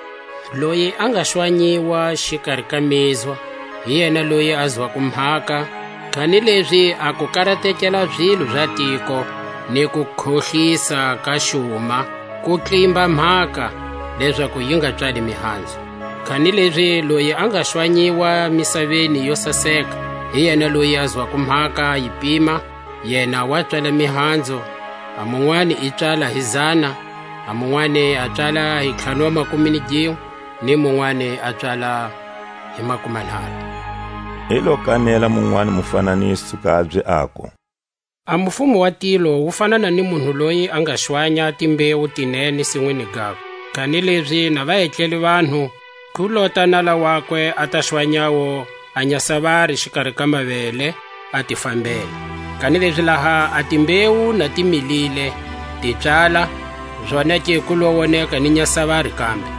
Loyi a nga xwanyiwa xikarhi ka mizwa, hi yena loyi a zwako mhaka, kani leswi a ku karatekela zwilo bya tiko ni ku khohlisa ka xuma, ku tlimba mhaka leswaku yi nga tswali mihandzu. Kani leswi loyi a nga xwanyiwa misaveni yo saseka, hi yena loyi a zwako mhaka yi pima, yena wa tswala mihandzu, a mun'wani i tswala hi 100, a mun'wani a tswala hi 50, ni mun'wani a tswala hi 30. I lo kanela mun'wani mufananiso kabye ako: a mfumo wa tilo wu fanana ni munhu loyi a nga xwanya timbewu tinene sin'wini gakwe. Kani leswi na vaetleli vanhu, ku lota nala wakwe a ta xwanyawo a nyasavari xikarhi ka mavele a ti fambela. Kani leswi laha a timbewu na ti milile, ti tswala, zwona ke ku lo woneka ni nyasavari kambe.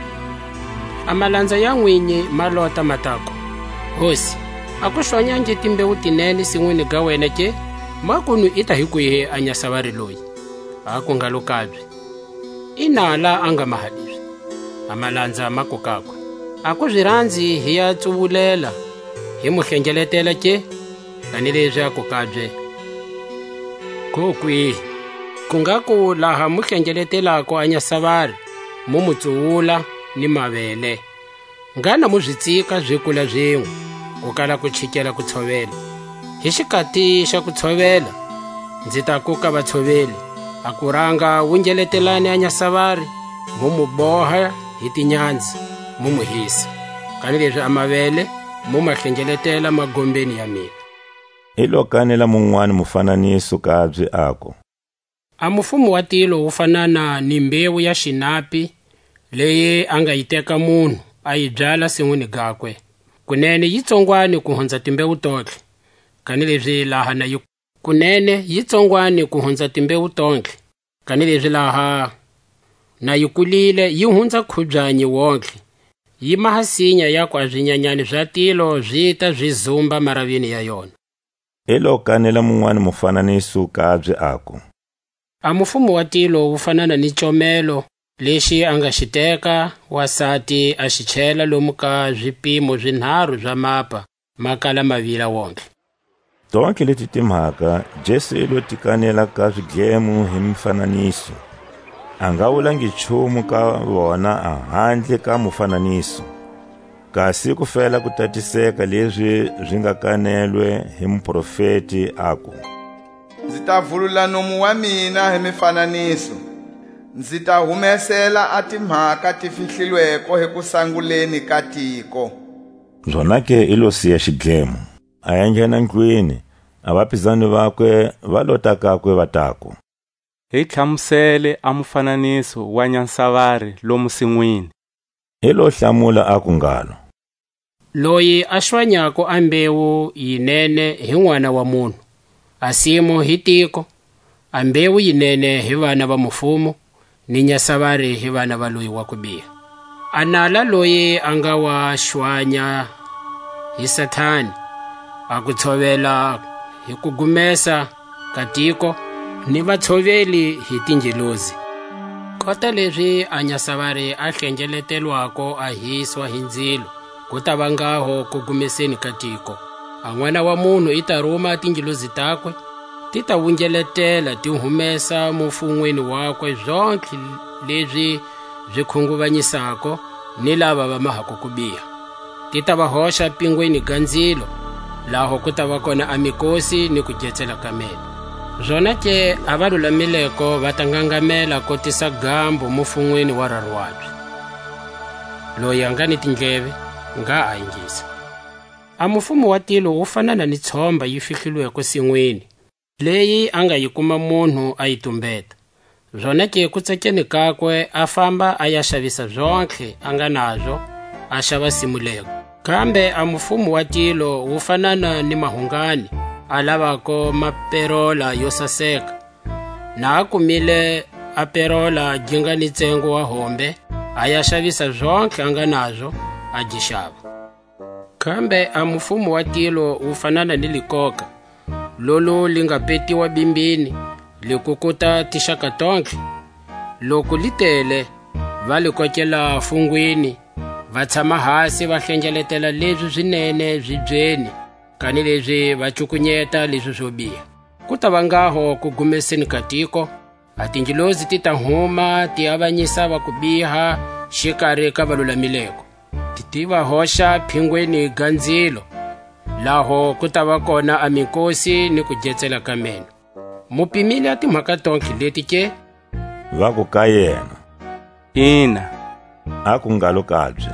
A malandza ya n'winyi ma lota matako: hosi, a ku xwanyangi timbewu tinene sin'wini ga wena ke? Makunu i ta hi kwihi a nyasavari loyi? A ku ngalo kabye, i nala a nga mahalibye. A malandza ma ku kakwe: a ku byi rhandzi hi ya tsuvulela, hi mu hlengeletela ke? Kani leswi a ku kabye, kokwihi ku nga ku laha mu hlengeletelaku anyasavari mu mutsuwula ni mavele ngana mu zwitsika byi kula byin'we ku kala ku chikela ku tshovela hi xikati xa ku tshovela ndzi ta kuka vatshoveli a ku ranga wu ngeletelani anyasavari mu mu boha hi tinyandzi mu mu hisa kani leswi a mavele mu ma hlengeletela magombeni ya mina i lo kanela mun'wana mufananiso kabye ako a mufumo wa tilo wu fanana ni mbewu ya xinapi leyi a nga yi teka munhu a yi byala sin'wini gakwe kunene yi tsongwani ku hundza timbewu tontlhe kani leswi laha na yi kunene yi tsongwani ku hundza timbewu tontlhe kani leswi laha na yi kulile yi hundza khubyanyi wontlhe yi mahasinya ya ku a byinyanyani bya tilo byi ta byi zumba maravini ya yona i lo kanela mun'wana mufananiso kabye ako a mufumo wa tilo wu fanana ni comelo lexi a nga xi teka wasati a xi chela lomu ka zwipimo zwinharhu bya mapa makala mavila wonke tonke leti timhaka Jesu i lo tikanela ka swidlemo hi mfananiso a nga wulangi nchumu ka vona a handle ka mufananiso kasi ku fela ku tatiseka leswi byi nga kanelwe hi muprofeti ako ndzi ta vulula nomu wa mina hi mifananiso ndzi ta humesela a timhaka ti fihlilweko hi ku sanguleni ka tiko zonake i lo siya xidlemo a ya nghena ndlwini a vaphizani vakwe va lo takakwe va tako hi hlamusele a mufananiso wa nyansavari lomu sin'wini i lo hlamula aku ngalo loyi a xwanyaku a mbewu yinene hi n'wana wa munhu a simu hi tiko a mbewu yinene hi vana va mufumo ni nyasavari hi vana va loyi wa ku biha a nala loyi a nga wa xwanya hi Sathani a ku tshovela hi ku gumesa ka tiko ni vatshoveli hi tinjelozi kota leswi a nyasavari a hlengeletiwako a hiswa hi ndzilo ku ta vangaho ku gumeseni ka tiko a n'wana wa munhu i ta ruma tinjelozi takwe ti ta wungeletela ti humesa mufun'weni wakwe zonke leswi byi khunguvanyisako ni lava va mahaka ku biha ti ta va hoxa pingweni ga ndzilo laho ku ta va kona a mikosi ni ku jetsela ka meno zona ke a va lulamileko va ta ngangamela ko tisa gambo mufun'weni wa rarwabye loyi a nga ni tindleve nga a yingisa a mufumo wa tilo wu fanana ni tshomba yi fihlilweko sin'wini leyi a nga yi kuma munhu a yi tumbeta zona ke ku tsekeni kakwe a famba a ya xavisa zonke a nga nazo a xava simu leyo kambe a mufumo wa tilo wu fanana ni mahungani a lavako maperola yo saseka na a kumile a perola ginga ni ntsengo wa hombe a ya xavisa zonke a nga nazo a ji xava kambe a mufumo wa tilo wu fanana ni likoka lolo li nga petiwa bimbini li kukuta tixaka tonke loko li tele va li kokela fungwini va tshama hasi va hlengeletela leswi swinene byi byeni kani leswi va cukunyeta leswi swo biha ku ta va ngaho ku gumeseni ka tiko a tinjelozi ti ta huma ti avanyisa va ku biha xikarhi ka valulamileko ti va hoxa phingweni ga ndzilo laho ku ta va kona a mikosi ni ku jetsela ka meno mupimile a timhaka tonke leti ke va ku ka yena ina a ku ngalo kabye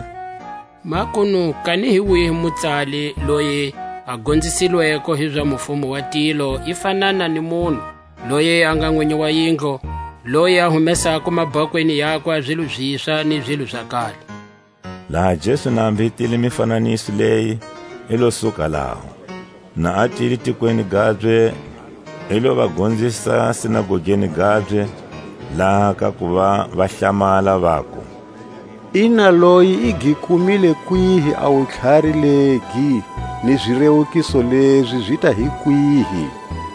makunu kani hi wihi mutsali loyi a gondzisilweko hi bya mufumo wa tilo i fanana ni munhu loyi a nga n'winyi wa yindlo loyi a humesako mabakweni yakwe a zwilo byixa ni zwilo bya kale laha Jesu na ambitile mifananiso leyi i lo suka laho na a tili tikweni gabye i lo va gondzisa sinagogeni gabye laha ka ku va hlamala vako ina loyi i gikumile kwihi a vutlhari legi ni zwirewukiso leswi byi ta hi kwihi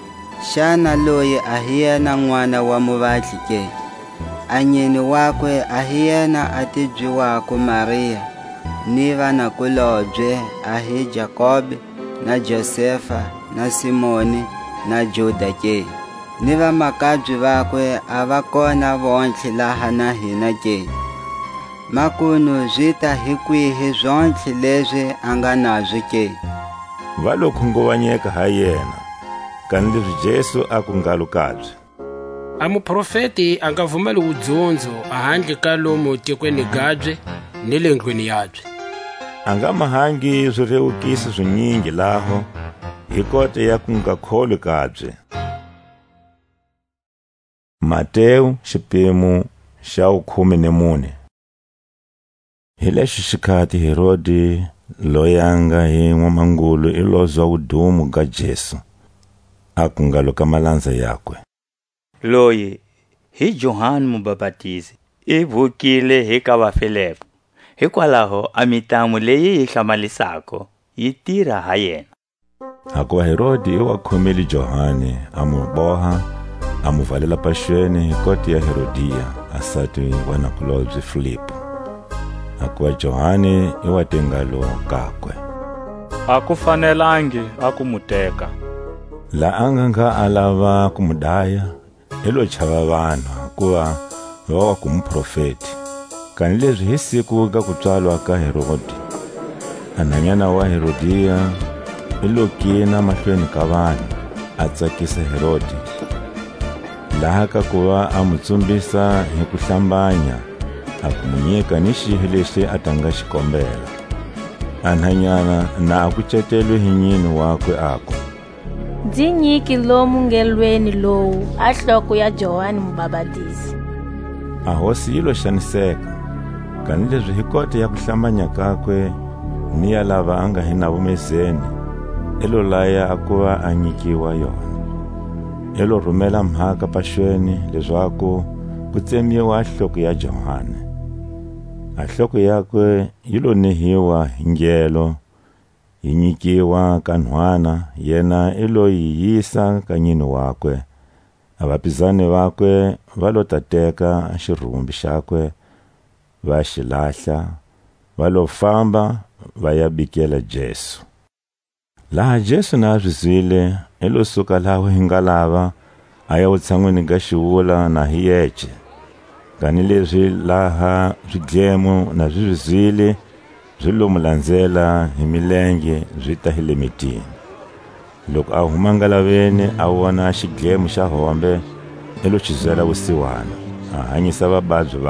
xana loyi a hi yena n'wana wa muvatli ke a nyeni wakwe a hi yena a tibyiwako Mariya ni vanakulobye a hi Jakobe na Josefa na Simoni na Juda ke ni vamakabyi vakwe a va kona vontlhe laha na hina ke? Makunu byi ta hi kwihi zontlhe leswi a nga nabyo ke? Va lo khunguvanyeka ha yena, kanileswi Jesu a ku ngalukabye. A muprofeti a nga vhumeli wudzondzo ahandle ka lomu tikweni gabye ni le ndlwini yabye. A nga mahangi swirewukisi swinyingi laho hi kota ya ku nga kholwi kabye. Matewu xiphemu xa 14. Hi lexi xikhati Herodi loyi a nga hi n'wamangulu i lozwa wudumu ka Jesu, a ku ngaluka malandza yakwe. Loyi hi Johani Mubapatizi i vukile hi ka vafelepo, hikwalaho a mitamu leyi yi hlamalisako yi tirha ha yena. Hakuva Herodi i wa khomeli Johani a mu boha a mu valela paxweni hi koti ya Herodiya, asati wa nakulobye Filipo. Hakuva Johani i wa tengalo kakwe. A ku fanelangi a ku muteka. La anga a lava ku mudaya, ilo chava vanhu hakuva va wa ku muprofeti. Kanileswi hi siku ka ku tswalwa ka Herodi, ananyana wa Herodiya ilo kina mahlweni ka vanhu a tsakisa Herodi, laha ka kuva a mutsumbisa hi ku hlambanya a ku munyika ni xihi lexi a tanga xikombela. Ananyana na a ku cetelwe hi nyini wakwe ako, ndzi nyiki lomu ngelweni lowu a nhloko ya Johani Mubapatizi. A hosi yi lo xaniseka, kanileswi hi kota ya ku hlambanya kakwe ni ya lava a nga hi na vumezeni ilo laya a kuva a nyikiwa yona. Ilo rhumela mhaka paxweni leswaku ku tsemiwa nhloko ya Johani. A nhloko yakwe yi lo nehiwa hi ngelo, yi nyikiwa ka nhwana, yena ilo yi yisa ka nyini wakwe. A vapizani vakwe va lo ta teka xirhumbi xakwe va xi lahla, va lo famba va ya bikela Jesu. Laha Jesu na a swi zwile, i lo suka laha hi nga lava a ya vutshan'wini ka xiwula na hi yexe. Kanileswi laha swidlemo na swi zwile byi lo mu landzela hi milenge byi ta hi le mitini. Loko a huma ngalaveni a vona xidlemo xa hombe, i lo xi byela vusiwana a hanyisa vababyi.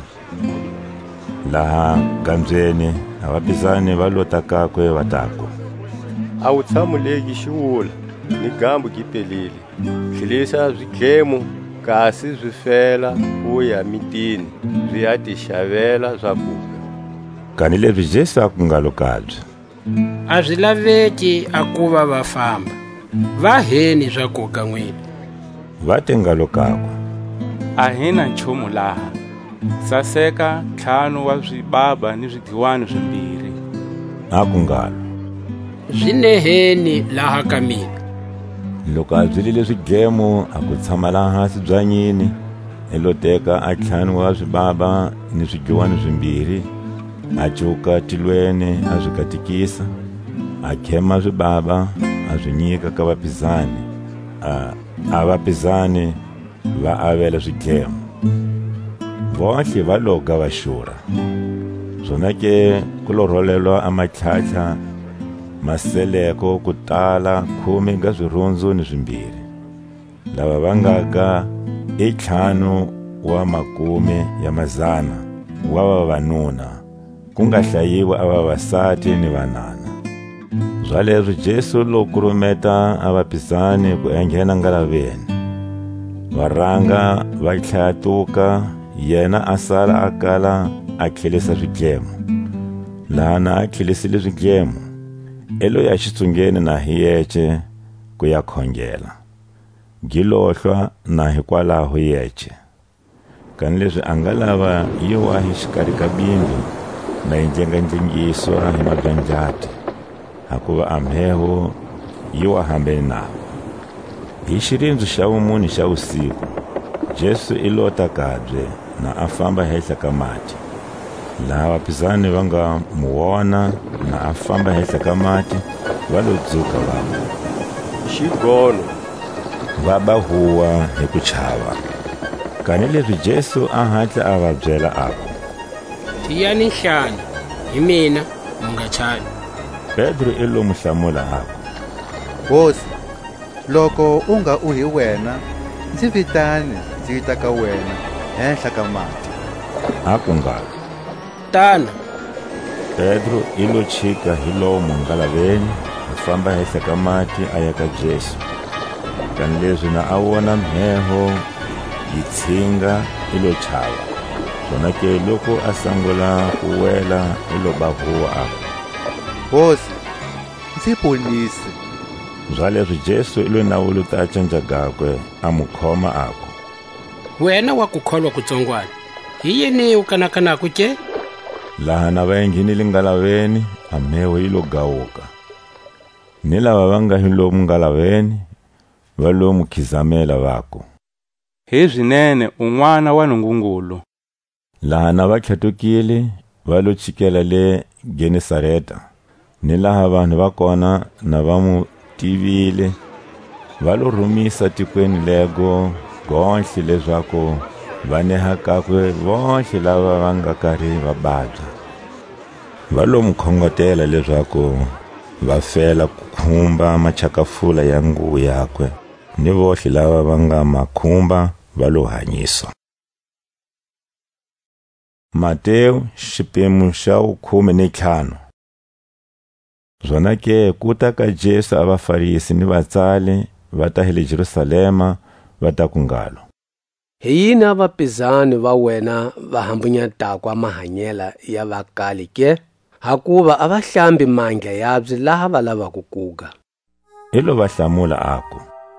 Laha gambyeni a vapizani va lo ta kakwe va tako, a wu tshamuleki xiwula ni gambu gi pelile, tlhelisa swidlemo kasi swi fela ku ya mitini swi ya ti xavela swakudya. Kanileswi Jesu a ku ngalukabye, a swi laveki a kuva va famba, va heni swa koka n'wina. Va te ngalukakwe, a hina nchumu laha, saseka 5 wa swibaba ni swidliwani swimbirhi. A ku ngalo, swi neheni laha ka mina. Loko a byelile swidlemo a ku tshama laha hansi bya nyini, i lo teka a 5 wa swibaba ni swidliwani swimbirhi, a cuka tilweni a swi katekisa, a khema swibaba a swi nyika ka vapizani, a vapizani va avela swidlemo. Vontlhe va loga va xurha. Swona ke ku lo rholelwa a matlhatlha maseleko ku tala 10 ka swirhundzo ni swimbirhi. Lava va nga ka 5 wa 100 wa vavanuna, ku nga hlayiwa a vavasati ni vanana. Zwaleswo Jesu lo kurumeta a vapizani ku enghena ngalaveni. Varanga va tlhatuka, yena a sala a kala a tlhelisa swidlemo. Laha na a tlhelisile swidlemo, elo ya xitsungeni na hi yeche ku ya khongela. Gilohlwa na hikwalaho yeche. Kanileswi a nga lava yi wa hi xikarhi ka bindzu na yi ndlengandlengiswa hi mabyanjati, hakuva a mheho yi wa hambeni nawo. Hi xirindzu xa vumuni xa usiku, Jesu i lota kabye na a famba hehla ka mati. Laha vapizani va nga mu wona na a famba hehla ka mati, va lo dzuka va ku, xigono va ba huwa hi ku chava. Kani leswi Jesu a hatla a va byela aku, tiyani nhlana hi mina mu nga chavi. Pedro i lo mu hlamula aku, Hosi, loko u nga u hi wena, ndzi vitani ndzi ta ka wena henhla ka mati. Aku ngalo, tana. Pedro i lo chika hi lomu ngalaveni a famba henhla ka mati a ya ka Jesu. Kani leswi na a vona mheho yi tshinga i lo chava. Swona ke loko a sangula ku wela i lo ba huwa aku, Hosi, ndzi ponisi. Zwaleswi Jesu i lo nawuluta a canja gakwe a mu khoma aku, wena wa ku kholwa kutsongwana, hi yini u kanakanaku ke? Laha na va enghinile ngalaveni a mheho yi lo gawuka. Ni lava va nga hi lomu ngalaveni va lo mu khizamela vaku, Hi swinene un'wana wa Nungungulu. Laha na va tlhatukile va lo chikela le Genesareta. Ni laha vanhu va kona na va mu tivile va lo rhumisa tikweni lego gonhle leswaku va neha kakwe vonhle lava va nga karhi va babya. Va lo mu khongotela leswaku va fela ku khumba machakafula ya nguvu yakwe, ni vonhle lava va nga makhumba va lo hanyiswa. Mateo xiphemu xa 15. Zwona ke kuta ka Jesu a vafarisi ni vatsali va ta hi le Jerusalema va ta ku ngalo, Hi yini vapizani va wena va hambunyataka mahanyela ya vakali ke? Hakuva a va hlambi mandla yabye laha va lavaku kuga. I lo va hlamula aku,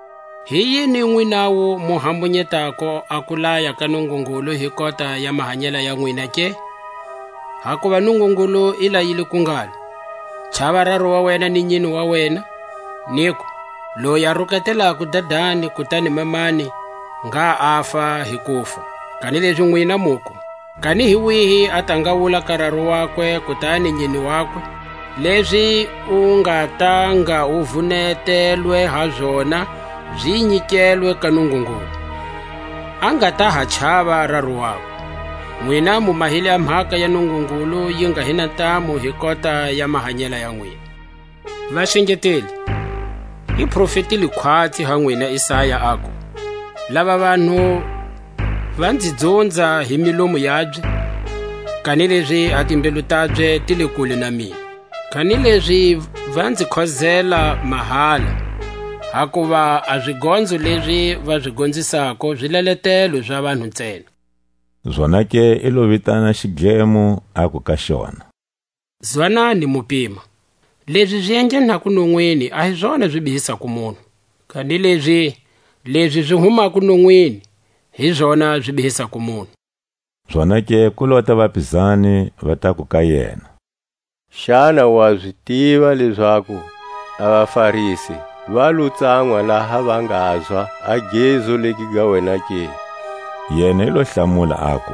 hi yini n'winawo mu hambunyetako a ku laya ka Nungungulu hi kota ya mahanyela ya n'wina ke? Hakuva Nungungulu i layile ku ngalo, chava raro wa wena ni nyini wa wena, niku loyi a ruketelaku dadani kutani mamani nga afa hi kufa. Kani leswi n'wina muku, kani hi wihi a tangawula ka raro wakwe kutani nyini wakwe, leswi u nga tanga u vunetelwe ha zona byi nyikelwe ka Nungungulu. A nga ta ha chava raro wakwe. N'wina mu mahile ya mhaka ya Nungungulu yi nga hina ntamu hi kota ya mahanyela ya n'wina. Vaxengeteli, i profetile khwatsi ha n'wina Isaya aku, lava vanhu va ndzi dzondza hi milomu yabye, kani leswi a timbilu tabye ti le kule na mina. Kani leswi va ndzi khozela mahala, hakuva a swigondzo leswi va swi gondzisako swileletelo swa vanhu ntsena. Zwona ke i lo vitana xidlemo aku ka xona, Zwanani mupima, leswi swi endlenaku non'wini a hi swona swi bihisaku munhu, kani leswi swi humaku non'wini hi swona swi bihisaku munhu. Zwona ke ku lota vapizani va ta ku ka yena, Xana wa swi tiva leswaku a vafarisi va lutsangwa laha va nga zwa a gezo leki ga wena ke? Yena i lo hlamula aku,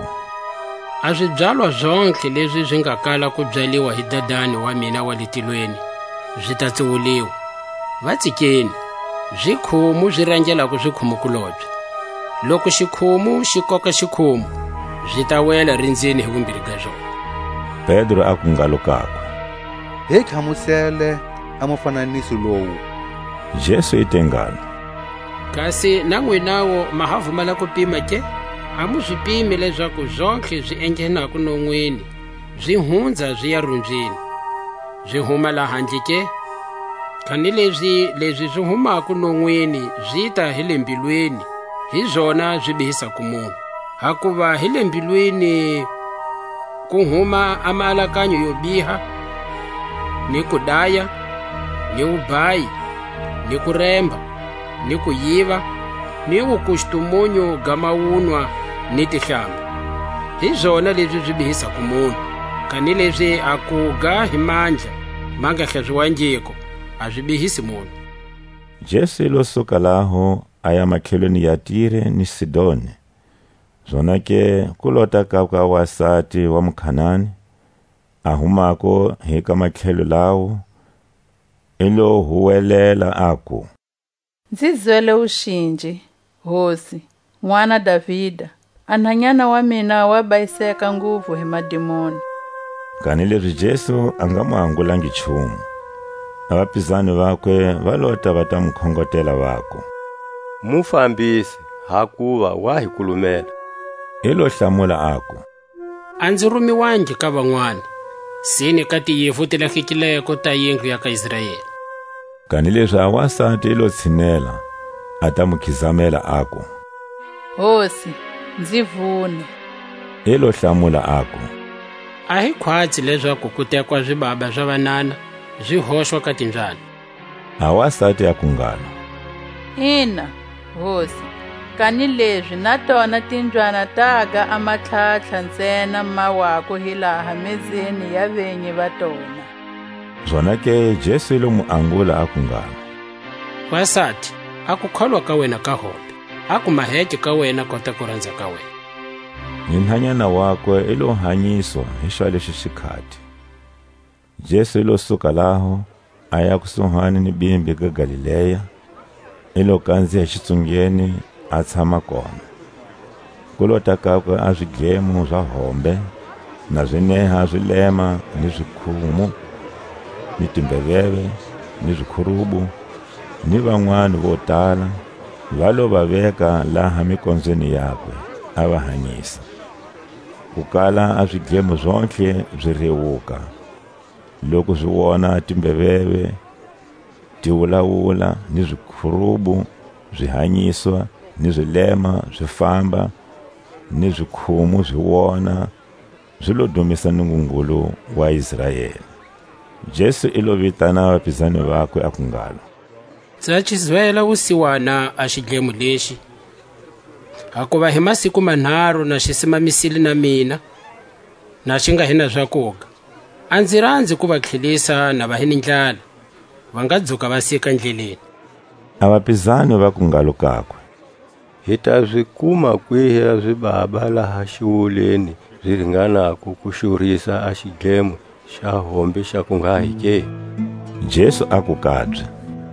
A swibyalwa zonke leswi swi nga kala ku byaliwa hi dadani wa mina wa le tilweni swi ta tsiwuliwa. Va tsikeni, zwikhumu swi rangelaku swikhumukulobye. Loko xikhumu xi koka xikhumu, swi ta wela rindzeni hi vumbirhi ka swona. Pedro aku ngalo kakwe, Hi hlamusele a mufananiso lowu. Jesu i te ngalo, Kasi na n'winawo ma ha vumala ku pima ke? A mu swi pimi leswaku zonke swi endlenaku non'wini swi hundza swi ya rumbyini, swi huma la handle ke? Kani leswi swi humaku non'wini swi ta hi le mbilwini, hi zona swi bihisaku munhu. Hakuva hi le mbilwini ku huma amaalakanyo yo biha, ni ku daya, ni ubayi, ni ku remba, ni ku yiva, ni vukuxitumunyu gamawunwa ni tihlamba. Hi zona leswi swi bihisaku munhu. Kani leswi a kuga hi mandla ma nga hlaziwangiko a swi bihisi munhu. Jesu i lo suka laho a ya makhelweni ya Tire ni Sidoni. Zwona ke ku lota ka wasati wa Mukhanani a humako hi ka makhelo lawo i lo huwelela aku, Ndzi zwele uxinji, hosi, n'wana Davhida, anhanyana wa mina wa bayiseka nguvu hi madimoni. Kani leswi Jesu a nga mu angulangi nchumu. Abaphizani vakwe va lota va ta mukhongotela vako. Mufambisi, hakuva wa hi kulumela. I lo hlamula aku. A ndzi rumiwangi ka van'wana, sini ka tiyifu ti lahlekileko ta yindlu ya ka Israyeli. Kani leswi a wasati i lo tshinela, a ta mukhizamela aku. Hosi, ndzi vune. I lo hlamula aku. A hi khwatsi leswaku ku tekwa zwibaba swa vanana swi hoxwa ka timbyana. A wasati a kungala. Ina, hosi, kani leswi na tona timbyana taga amatlhatlha ntsena mawako hi laha mezeni ya venyi va tona. Zona ke Jesu lo mu angula a kungala. Wasati, a ku kholwa ka wena ka hombe, a ku maheke ka wena kota ku rhandza ka wena. Nhanyana wakwe i lo hanyiswa hi swa leswi xikhati. Jesu lo suka laho a ya kusuhani ni bimbi ka Galileya, i lo kandziya xitsungeni a tshama kona. Ku lo ta kakwe a swidlemo swa hombe na swineha swilema ni swikhumu ni timbeveve ni swikhurubu ni van'wana vo tala va lo va veka laha mikondzweni yakwe a va hanyisa. Ku kala a swidlemo zonke byi rewuka. Loko swi wona timbeveve ti wulawula ni swikhurubu byi hanyiswa ni swilema swi famba ni swikhumu swi wona, swi lo dumisa Nungungulu wa Israyeli. Jesu i lo vitana vaphizani vakwe a kungala. Ndza chizwela wusiwana a xidlemo lexi. Hakuva hi masiku manharhu na xisimamisile na mina, na xi nga hina swakuga. A ndzi rhandzi ku va tlhelisa na va hi ni ndlala, va nga dzuka va sika ndleleni. A vaphizani va kungalo kakwe. Hi ta swi kuma kwihi swibaba laha xiwuleni swi ringanako ku xurhisa a xidlemo xa hombe xa ku nga hike? Jesu a ku kabye.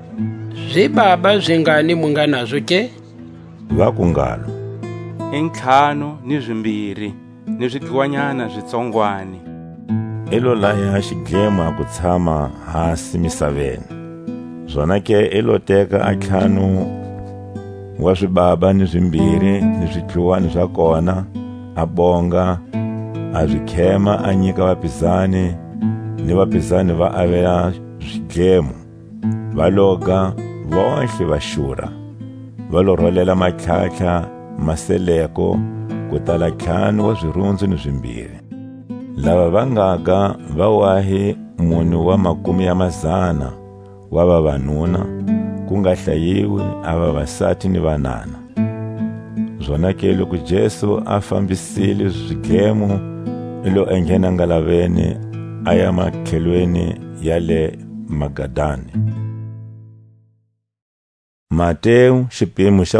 Swibaba swi ngani mu nga nazo ke? Va kungalo. I 5 ni 2 ni swidliwanyana switsongwani. I lo laya xidlemo a ku tshama hansi misaveni. Zona ke i lo teka a 5 wa swibaba ni 2 ni swidliwani swa kona, a bonga, a swi khema a nyika vaphizani, ni vaphizani va avela swidlemo. Va loga vonhle va xurha. Va lo rolela matlhatlha maseleko ku tala 5 wa swirundzu ni 2. Lava va ngaka va wahi muni wa 100 wa vavanuna, ku nga hlayiwi a vavasati ni vanana. Zona ke loko Jesu a fambisile swidlemo, i lo enghena ngalaveni a ya makhelweni ya le Magadani. Matewu xipimo xa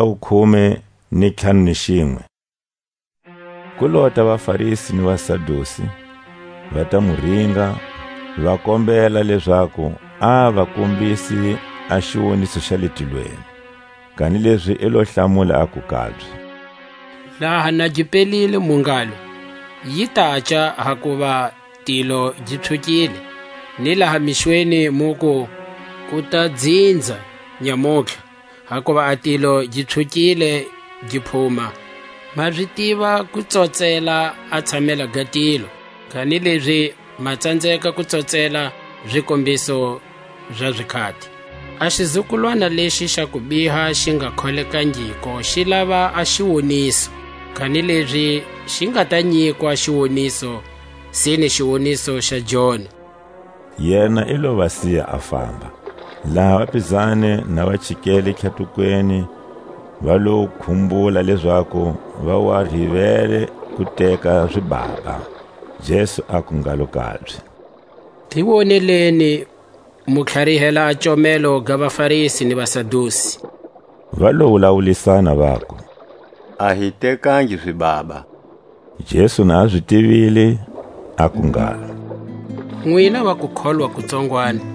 15. Ku lota vafarisi ni vasadusi va ta muringa, va kombela leswaku a va kombisi a xiwoniso xa le tilweni. Kani leswi i lo hlamula a ku kabye. Laha na jipelile mungalo, yi tacha hakuva tilo jitshukile, ni laha mixweni muku ku ta dzinza nyamutlha, hakuva atilo jitshukile jiphuma. Ma swi tiva ku tsotsela a tshamela gatilo, kani leswi matsandzeka ku tsotsela swikombiso swa swikhati. A xizukulwana lexi xa ku biha xi nga kholekangiko xi lava a xiwoniso, kani leswi xi nga ta nyikwa xiwoniso, sini xiwoniso xa Jona. Yena i lo va siya a famba. Laha vaphizani na vachikele khatukweni va lo khumbula leswaku va wa rivele ku teka swibaba. Jesu a kungalo kabye. Ti voneleni mutlharihela a comelo ga vafarisi ni vasadusi. Va lo wulawulisana vako. A hi tekangi swibaba. Jesu na a swi tivile a kungala. N'wina va ku kholwa kutsongwana,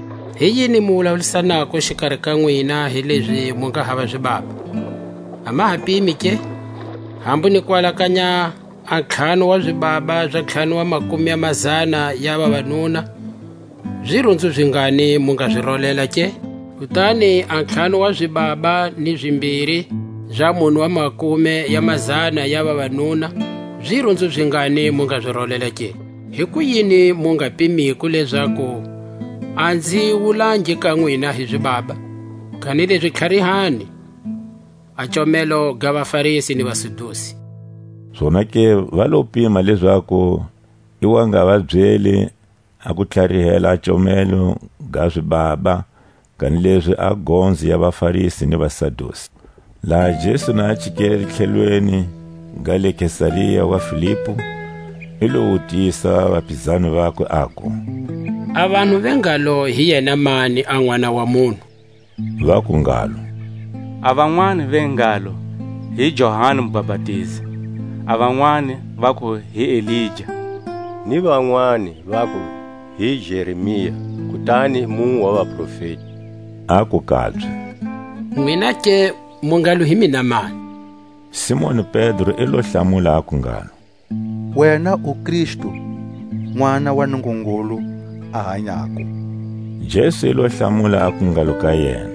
hi yini mu vulavulisanako xikarhi ka n'wina hi leswi mu nga hava swibaba? A ma ha pimi ke? Hambu ni kwalakanya a ntlhanu wa swibaba bya ntlhanu wa makumi ya mazana ya vavanuna, zwirhundzu zwingani mu nga swi rolela ke? Kutani a ntlhanu wa swibaba ni swimbirhi bya munhu wa makume ya mazana ya vavanuna, zwirhundzu zwingani mu nga swi rolela ke? Hi ku yini mu nga pimiku leswaku a ndzi wulangi ka n'wina hi swibaba? Kani leswi tlharihani a comelo ga vafarisi ni vasadusi. Swona ke va lo pima leswaku i wa nga va byeli a ku tlharihela a comelo ga swibaba kani leswi a gonzi ya vafarisi ni vasadusi. Laha Jesu na a chikele tlhelweni ga le Kesariya wa Filipo, i lo vutisa vaphikizani vakwe aku, a vanhu vengalo hi yena mani a n'wana wa munhu? Va ku ngalo, a van'wani vengalo hi Johani Mubapatizi, a van'wani va ku hi Elija, ni van'wani va ku hi Jeremiya, kutani mun'we wa vaprofeti. A ku kabye, n'wina ke mu ngalo hi mina mani? Simoni Pedro i lo hlamula a ku ngalo, wena u Kristu, n'wana wa Nungungulu a hanyako. Jesu i lo hlamula a ku ngalo ka yena,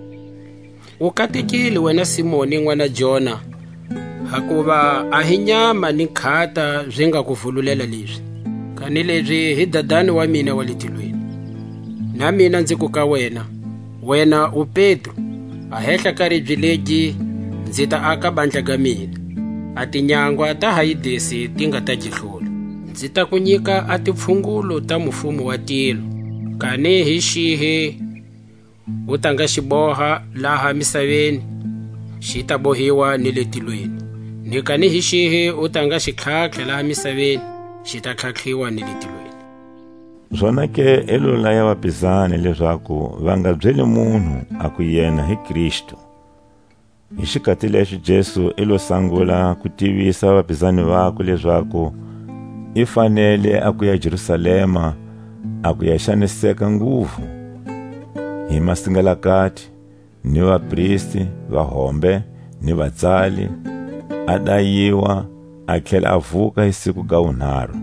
u katekile wena Simoni n'wana Jona, hakuva a hi nyama ni nkhata byi nga ku vululela leswi, kani lebyi hi dadani wa mina wa le tilweni. Na mina ndzi ku ka wena, wena u Petro, a hehla ka ribye legi ndzi ta aka bandla ga mina. A tinyangwa ta Hayidesi ti nga ta gihlula. Ndzi ta ku nyika a tipfungulo ta mufumo wa tilo, kani hi xihi u ta nga xi boha laha misaveni xi ta bohiwa ni le tilweni, ni kani hi xihi u ta nga xi tlhatlha laha misaveni xi ta tlhatlhiwa ni le tilweni. Swona ke i lo laya vaphikizani leswaku va nga byeli munhu a ku yena hi Kristu. Hi xikati lexi Jesu i lo sangula ku tivisa vaphikizani vakwe leswaku i fanele a ku ya Jerusalema a ku ya xaniseka nguvu hi masingalakati ni vapristi, vahombe ni vatsali, a dayiwa a tlhela a vuka hi siku ga wunharhu.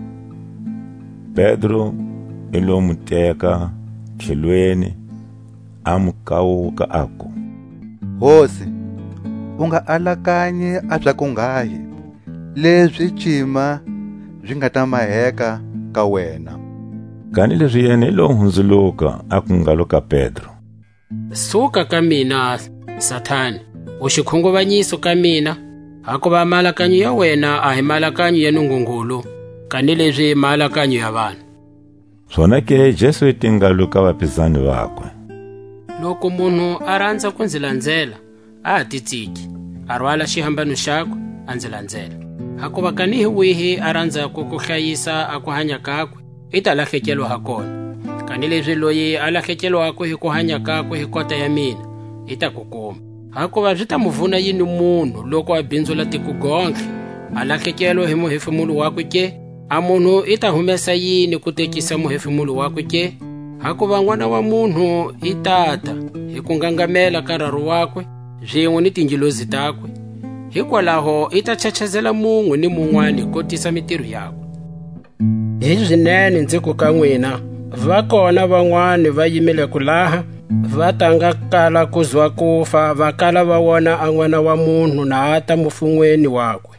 Pedro i lo mu teka tlhelweni a mu kawuka aku, Hosi, u nga alakanyi a bya ku ngahi leswi cima byi nga ta maheka ka wena. Kani leswi yena i lo hundzuluka a ku ngalo ka Pedro, suka ka mina Sathani, u xikhunguvanyiso ka mina, hakuva malakanyo ya wena a hi malakanyo ya Nungungulu, kani leswi malakanyo ya vanhu. Swona ke Jesu i tingalo ka vaphikizani vakwe, loko munhu a rhandza ku ndzi landzela a ha titsiki, a rhwala xihambano xakwe a ndzi landzela. Hakuva kanihi wihi a rhandza ku hlayisa a ku hanya kakwe, i ta lahlekelwa ha kona. Kani leswi loyi a lahlekelwaka hi ku hanya kakwe hi kota ya mina, i ta ku kuma. Hakuva byi ta mu vuna yini munhu loko a bindzula tiko gontlhe a lahlekelwa hi muhefemulo wakwe ke? A munhu i ta humesa yini ku tekisa muhefemulo wakwe ke? Hakuva n'wana wa munhu i tata hi ku ngangamela ka raru wakwe byen'we ni tingilozi takwe. Hikwalaho i ta chachazela mun'we ni mun'wana ku tisa mitirho yakwe. Hi swinene ndzi ku ka n'wina, va kona van'wani va yimile ku laha va tanga kala ku zwa kufa, va kala va wona a n'wana wa munhu na ata mufun'weni wakwe.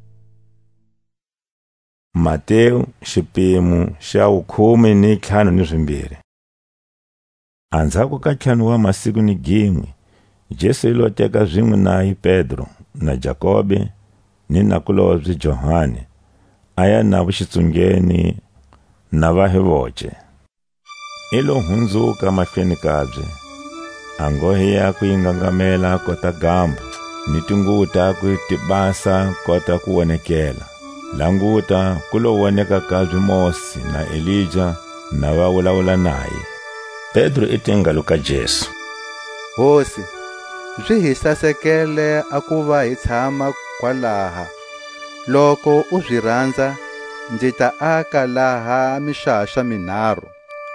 Matewu xiphemu xa 15. Andzhaku ka ntlhanu wa masiku ni gin'we, Jesu i lo teka zwin'we na hi Pedro na Jakobe ni nakulobye Johani a ya na vuxitsungeni na va hi voce. I lo hundzuka mahlweni kabye, a ngohe yakwe yi ngangamela kota gambu, ni tinguvu takwe ti basa kota ku wonekela. Languta ku lo woneka kabye Mose na Elija na va vulavula naye. Pedro i tingalo ka Jesu, Hosi, byi hi sasekele a ku va hi tshama kwalaha. Loko u byi rhandza, ndzi ta aka laha mixaxa minharhu,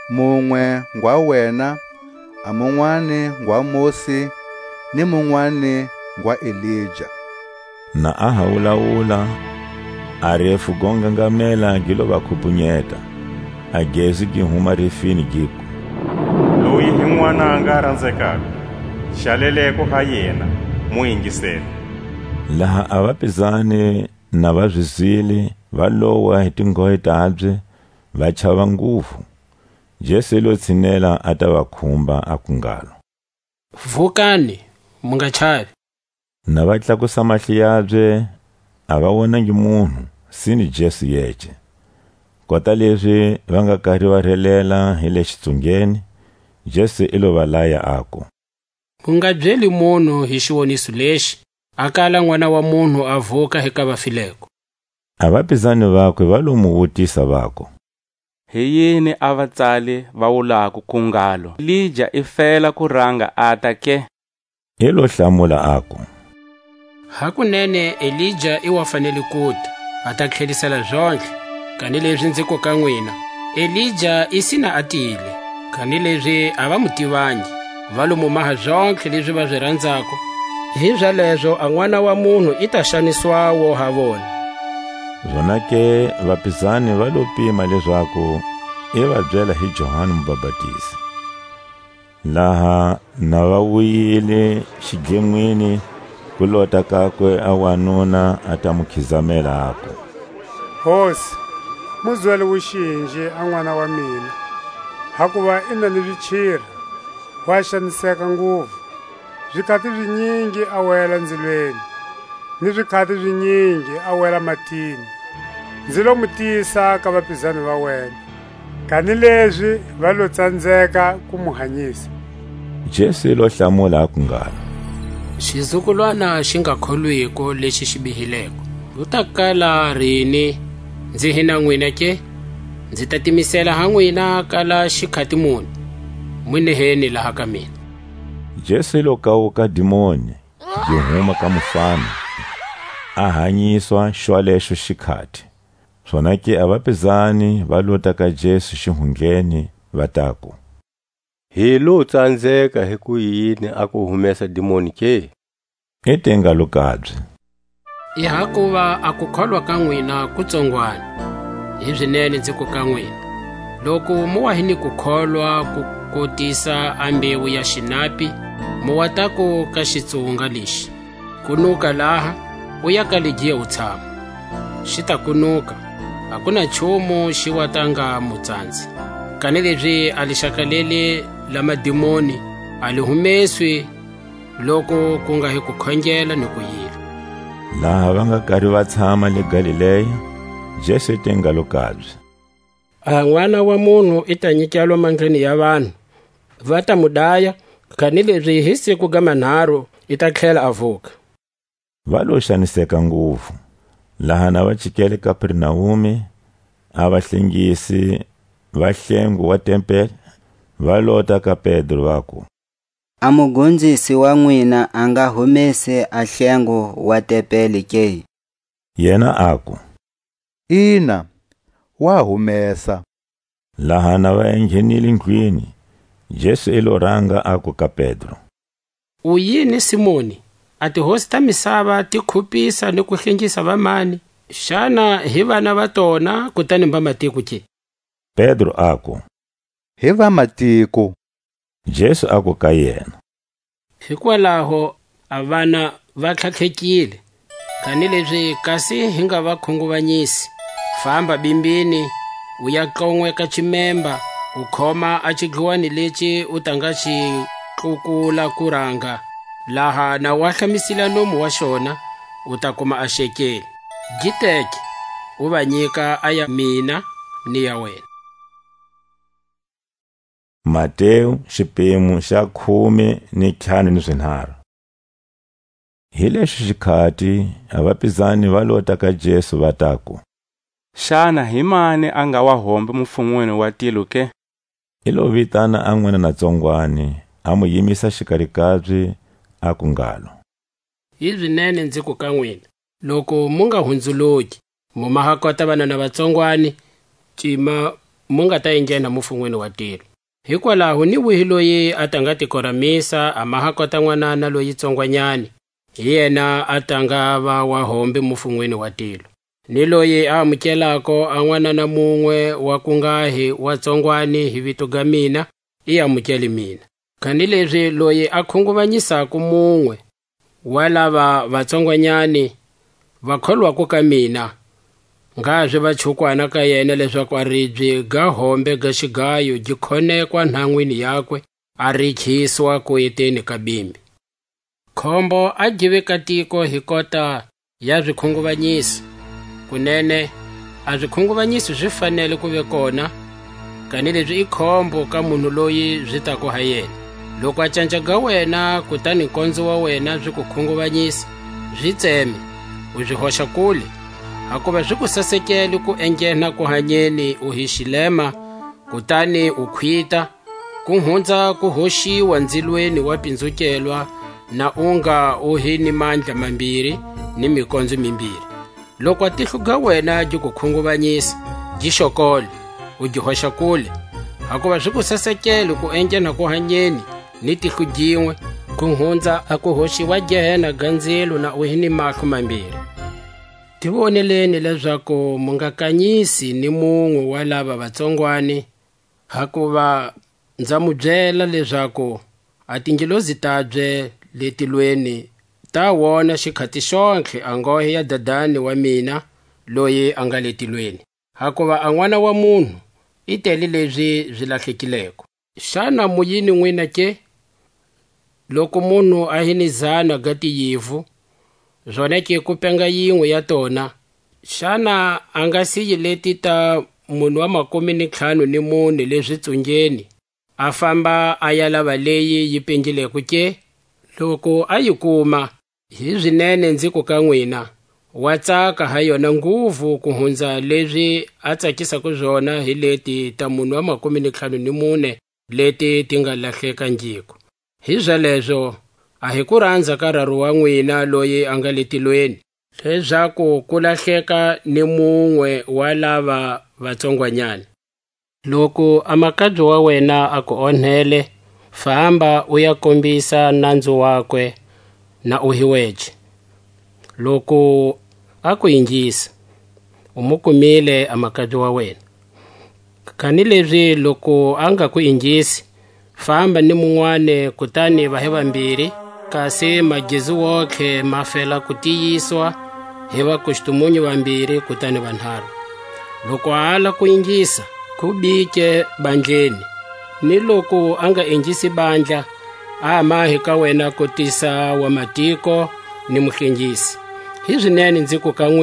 mung'we ngwa wena, a mun'wana ngwa Mose, ni mun'wana ngwa Elija. Na ahawulawula arefu gongangamela gilo vakhupunyeta a gezi gi huma refini giku. Loyi hi n'wana a nga rhandzekaka, xaleleko ha yena mu yingisela. Laha avapizani na vazwizile va lowa hi tinghohe tabye va chava nguvu. Jesu lo tshinela a ta va khumba a kungalo. Vukani, mu nga chavi. Na va tlakusa mahli yabye a va vonangi munhu sini Jesu yeche. Kota leswi va nga karhi va relela hi le xitsungeni, Jesu i lo va laya ako. Mu nga byeli munhu hi xiwoniso lexi a kala n'wana wa munhu a vuka eka vafileko. Avapizani vakwe va lo mu vutisa vako. Hi yini a vatsali va wulaka kungalo Elija i fela ku rhanga ata ke? I lo hlamula ako. Hakunene Elija i wa fanele kuta a ta tlhelisela zonke, kanileswi ndzi ku ka n'wina Elija i sina a tile, kanileswi a va mu tivangi, va lo mu maha zonke leswi va swi rhandzako. Hi byaleswo a n'wana wa munhu i ta xanisiwawo ha vona. Zona ke vapizani va lo pima leswaku i va byela hi Johani Mubhabhatisi. Laha na va wuyile xigengwini ku lota kakwe a wanuna a ta mu khizamela ako. Hosi, muzwele wuxinji a n'wana wa mina, hakuva i na ni vichira, wa xaniseka nguvu. Zvikati vinyingi a wela ndzilweni, ni zvikati vinyingi a wela matini. Ndzi lo mu tisa ka vapizani va wena, kanileswi va lo tsandzeka ku mu hanyisa. Jesu lo hlamula kungalo. Xizukulwana xi nga kholwiko lexi xi bihileko, lu ta kala rini ndzi hi na n'wina ke? Ndzi ta timisela ha n'wina kala xikhati muni, n'wineheni laha ka mina. Jesu lo kawuka dimoni gi huma ka mufana a hanyiswa xwalexo xikhati. Swona ke avapizani va lota ka Jesu xihungeni va tako. Hi lo tsandzeka hi ku yini a ku humesa dimoni ke? I tengalo kabye. I hakuva a ku kholwa ka n'wina kutsongwana. Hi byinene ndzi ku ka n'wina, loko mu wa hi ni ku kholwa ku kotisa a mbewu ya xinapi, mu wa tako ka xitsunga lexi, kunuka laha u ya ka legiya u tshama. Xi ta kunuka, a ku na nchumu xi watanga mutsandzi. Kanileswi a li xakalele la madimoni a li humeswi loko ku nga hi ku khongela ni ku yila. Laha va nga karhi va tshama le Galileya, Jesu tengalo kabye. A n'wana wa munhu i ta nyikelwa mandleni ya vanhu, va ta mu daya, kanileswi hi siku ga manharhu i ta tlhela a vuka. Va lo xaniseka nguvu. Laha na va chikele Kapernaume, a vahlengisi va hlengo wa tempele va lota ka Pedro vako. A mugondzisi wa n'wina a nga humese a hlengo wa tempele ke? Yena ako. Ina, wa humesa. Laha na va enghenile ndlwini, Jesu i lo ranga ako ka Pedro. U yini Simoni? A tihosi ta misava ti khupisa ni ku hlengisa vamani, xana hi vana va tona kutani va matiko ke? Pedro ako. Hi va matiko. Jesu ako ka yena. Hikwalaho a vana va tlhatlhekile, kanileswi kasi hi nga va khunguvanyisi. Famba bimbini u ya qon'we ka chimemba, u khoma a chidliwani lexi u ta nga xi tlukula ku ranga, laha na wa hlamisila nomu wa xona u ta kuma a xekeli. Giteke u va nyika a ya mina ni ya wena. Matewu xiphemu xa 15:3. Hi lexi xikhati avapizani va lota ka Jesu va tako. Xana hi mani a nga wa hombe mufumweni wa tilo ke? I lo vitana a n'wana na tsongwani a mu yimisa xikarhi kabye a kungalo. Hi byinene ndzi ku ka n'wina, loko mu nga hundzuluki mu mahakota vana na vatsongwani, cima mu nga ta enghena mufun'weni wa tilo. Hikwalaho ni wihi loyi a ta nga tikoramisa a mahakota n'wanana loyi tsongwanyani, hi yena a ta nga va wa hombe mufun'weni wa tilo. Ni loyi a amukelako a n'wanana mun'we wa ku ngahi wa tsongwani hi vito ga mina, i amukeli mina. Kanileswi loyi a khunguvanyisaka mun'we wa lava vatsongwanyani va kholwaka ka mina, ngazwi va chukwana ka yena leswaku a ribye ga hombe ga xigayo gi khonekwa nhan'wini yakwe, a rikhiswa ku eteni ka bimbi. Khombo a gi ve ka tiko hi kota ya swikhunguvanyisi. Kunene a swikhunguvanyisi swi fanele ku ve kona, kanileswi i khombo ka munhu loyi swi ta ku ha yena. Loko a canja ga wena kutani nkondzo wa wena swi ku khunguvanyisa, swi tseme u swi hoxa kule, hakuva swi ku sasekele ku enghena ku hanyeni u hi xilema, kutani u khwita ku hundza ku hoxiwa ndzilweni wa pindzukelwa na unga u hi ni mandla mambirhi ni mikondzo mimbirhi. Loko a tihlo ga wena gi ku khunguvanyisa, gi xokole u gi hoxa kule, hakuva swi ku sasekele ku enghena ku hanyeni ni tihlo gin'we ku hundza a ku hoxiwa gehena ga ndzilo na u hi ni mahlo mambirhi. Tivoneleni leswaku mu nga kanyisi ni mun'we wa lava vatsongwani, hakuva ndza mu byela leswaku a tingelozi tabye le tilweni ta wona xikhati xontlhe a ngohe ya Dadani wa mina loyi a nga le tilweni, hakuva a n'wana wa munhu i tele lebyi byi lahlekileko. Xana muyini n'wina ke? Loko munhu a hi ni 100 ga tiyivu, zona ke ku penga yin'we ya tona, xana a nga siyi leti ta munhu wa 54 leswi tsungeni a famba a ya lava leyi yi pengileko ke? Loko a yi kuma, hi swinene ndzi ku ka n'wina wa tsaka ha yona nguvu ku hundza leswi a tsakisaka zona hi leti ta munhu wa 54 leti ti nga lahlekangiku. Hi sweleswo a hi ku rhandza ka raru wa n'wina loyi a nga le tilweni, leswaku ku lahleka ni mun'we wa lava vatsongwanyani. Loko amakabyo wa wena a ku onhele, famba u ya kombisa nandzu wakwe na u hi weche. Loko a ku yingisa, u mu kumile amakabyo wa wena. Kanileswi loko a nga ku yingisi, famba ni mun'wane kutani va hi vambirhi, kasi magezi wokhe ma fela ku tiyiswa hi vakuxitumunyu vambirhi kutani vanharhu. Loko a hala ku yingisa, ku bike bandleni, ni loko a nga yingisi bandla, a mahi ka wena ku tisa wa matiko ni muhlengisi. Hi swinene ndzi ku ka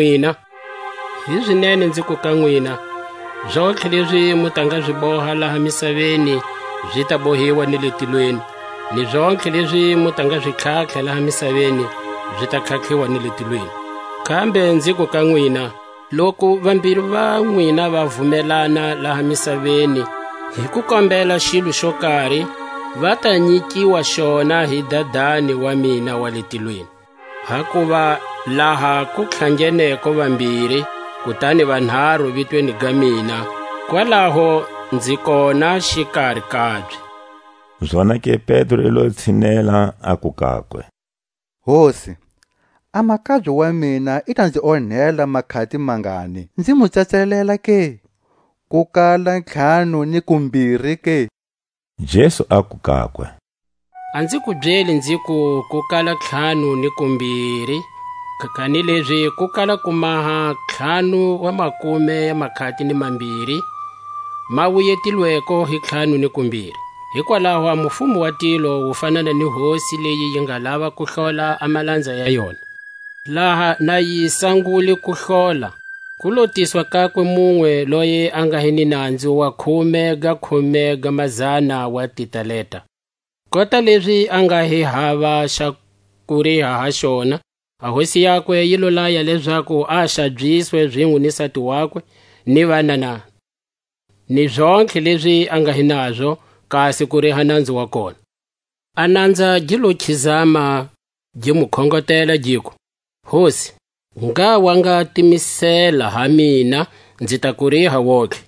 n'wina, zwotlhe leswi mu ta nga swi boha laha misaveni byi ta bohiwa ni le tilweni, ni zwotlhe leswi mu ta nga swi tlhatlha laha misaveni byi ta tlhatlhiwa ni le tilweni. Kambe ndzi ku ka n'wina, loko vambirhi va n'wina va vumelana laha misaveni hi ku kombela xilo xo karhi, va ta nyikiwa xona hi Dadani wa mina wa le tilweni. Hakuva laha ku tlhangeneko vambirhi kutani vanharhu vitweni ga mina, kwalaho ndzi kona xikarhi kabye. Zona ke Petro ilo tshinela a ku kakwe, Hosi, amakabyo wa mina i ta ndzi onhela makhati mangani ndzi mu tsatselela ke? Ku kala 5 ni ku 2 ke? Jesu a ku kakwe, a ndzi ku byeli ndzi ku kala 5 ni ku 2, kanileswi ku kala ku maha 5 wa makume ya makhati ni mambirhi ma vuyetilweko hi 5 ni ku 2. Hikwalaho a mufumo wa tilo wu fanana ni hosi leyi yi nga lava ku hlola amalandza ya yona. Laha na yi sangule ku hlola, ku lotiswa kakwe mun'we loyi a nga hi ni nandzu wa 10 ga mazana wa titaleta. Kota leswi a nga hi hava xa ku riha ha xona, a hosi yakwe yi lo laya leswaku a xabyiswe zwin'we ni nsati wakwe ni vana ni zwonkhe leswi a nga hi nazwo, kasi ku riha nandzu wa kona. A nandza gi lo khizama gi mu khongotela giku, Hosi, nga wanga timisela ha mina ndzi ta ku riha wokhe.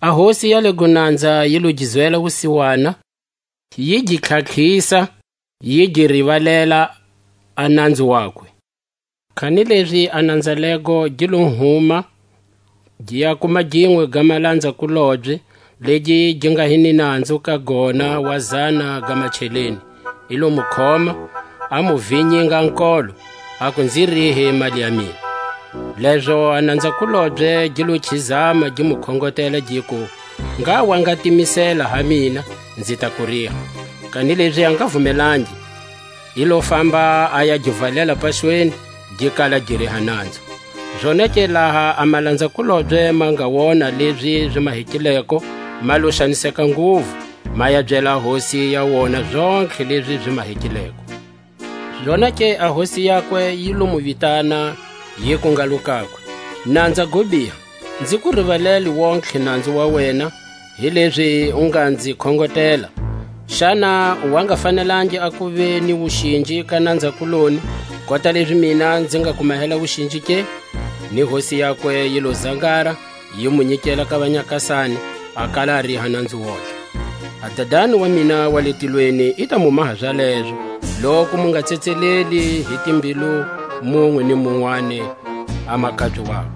a hosi ya le gunandza yi lo gi zwela vusiwana, yi gi tlhatlhisa, yi gi rivalela a nandzu wakwe. Khani leswi a nandzaleko gi lo huma, gi ya kuma gin'we ga malandza kulobye legi gi nga hi ni nandzu ka gona wa 100 ga macheleni. I lo mu khoma, a mu vinyinga nkolo, a ku ndzi rihe mali ya mina. Leswo a nandzakulobye gi lo chizama gi mu khongotela gi ku, nga wa nga timisela ha mina ndzi ta ku riha. Kani leswi a nga vumelangi, i lo famba a ya gi valela pasweni gi kala gi riha nandzu. Zoneke laha a malandzakulobye ma nga wona leswi zwi ma hekileko, ma lo xaniseka nguvu, ma ya byela hosi ya wona zonke leswi zwi ma hekileko. Zoneke a hosi yakwe yi lo mu vitana yi ku nga lukakwe, nandza go biha, ndzi ku rivaleli wonke nandzu wa wena hi leswi u nga ndzi khongotela. Xana wa nga fanelangi a ku ve ni vuxinji ka nandzakuloni, kota leswi mina ndzi nga kumahela vuxinji ke? Ni hosi yakwe yi lo zangara, yi mu nyikela ka vanyakasani, a kala a riha nandzu woxe. A dadani wa mina wa le tilweni i ta mu maha zwaleswo, loko mu nga tsetseleli hi timbilu mun'we ni mun'wane a makabyo wako.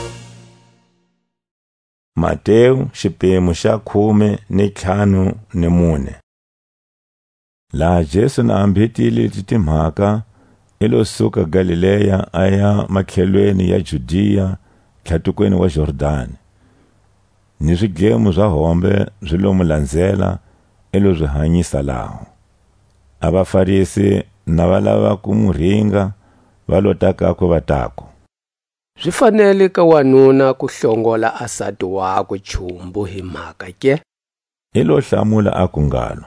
Matewu xiphemu xa 15:4. Laha Jesu na ambhetile timhaka, i lo suka Galileya a ya makhelweni ya Judiya tlhatukweni wa Jordani. Ni swigemu swa hombe swi lo mu landzela, i lo swi hanyisa laho. A vafarisi na valava ku mu ringa va lo takakwe va tako, swi fanele ka wanuna ku hlongola asati wakwe chumbu hi mhaka ke? I lo hlamula a ku ngalo,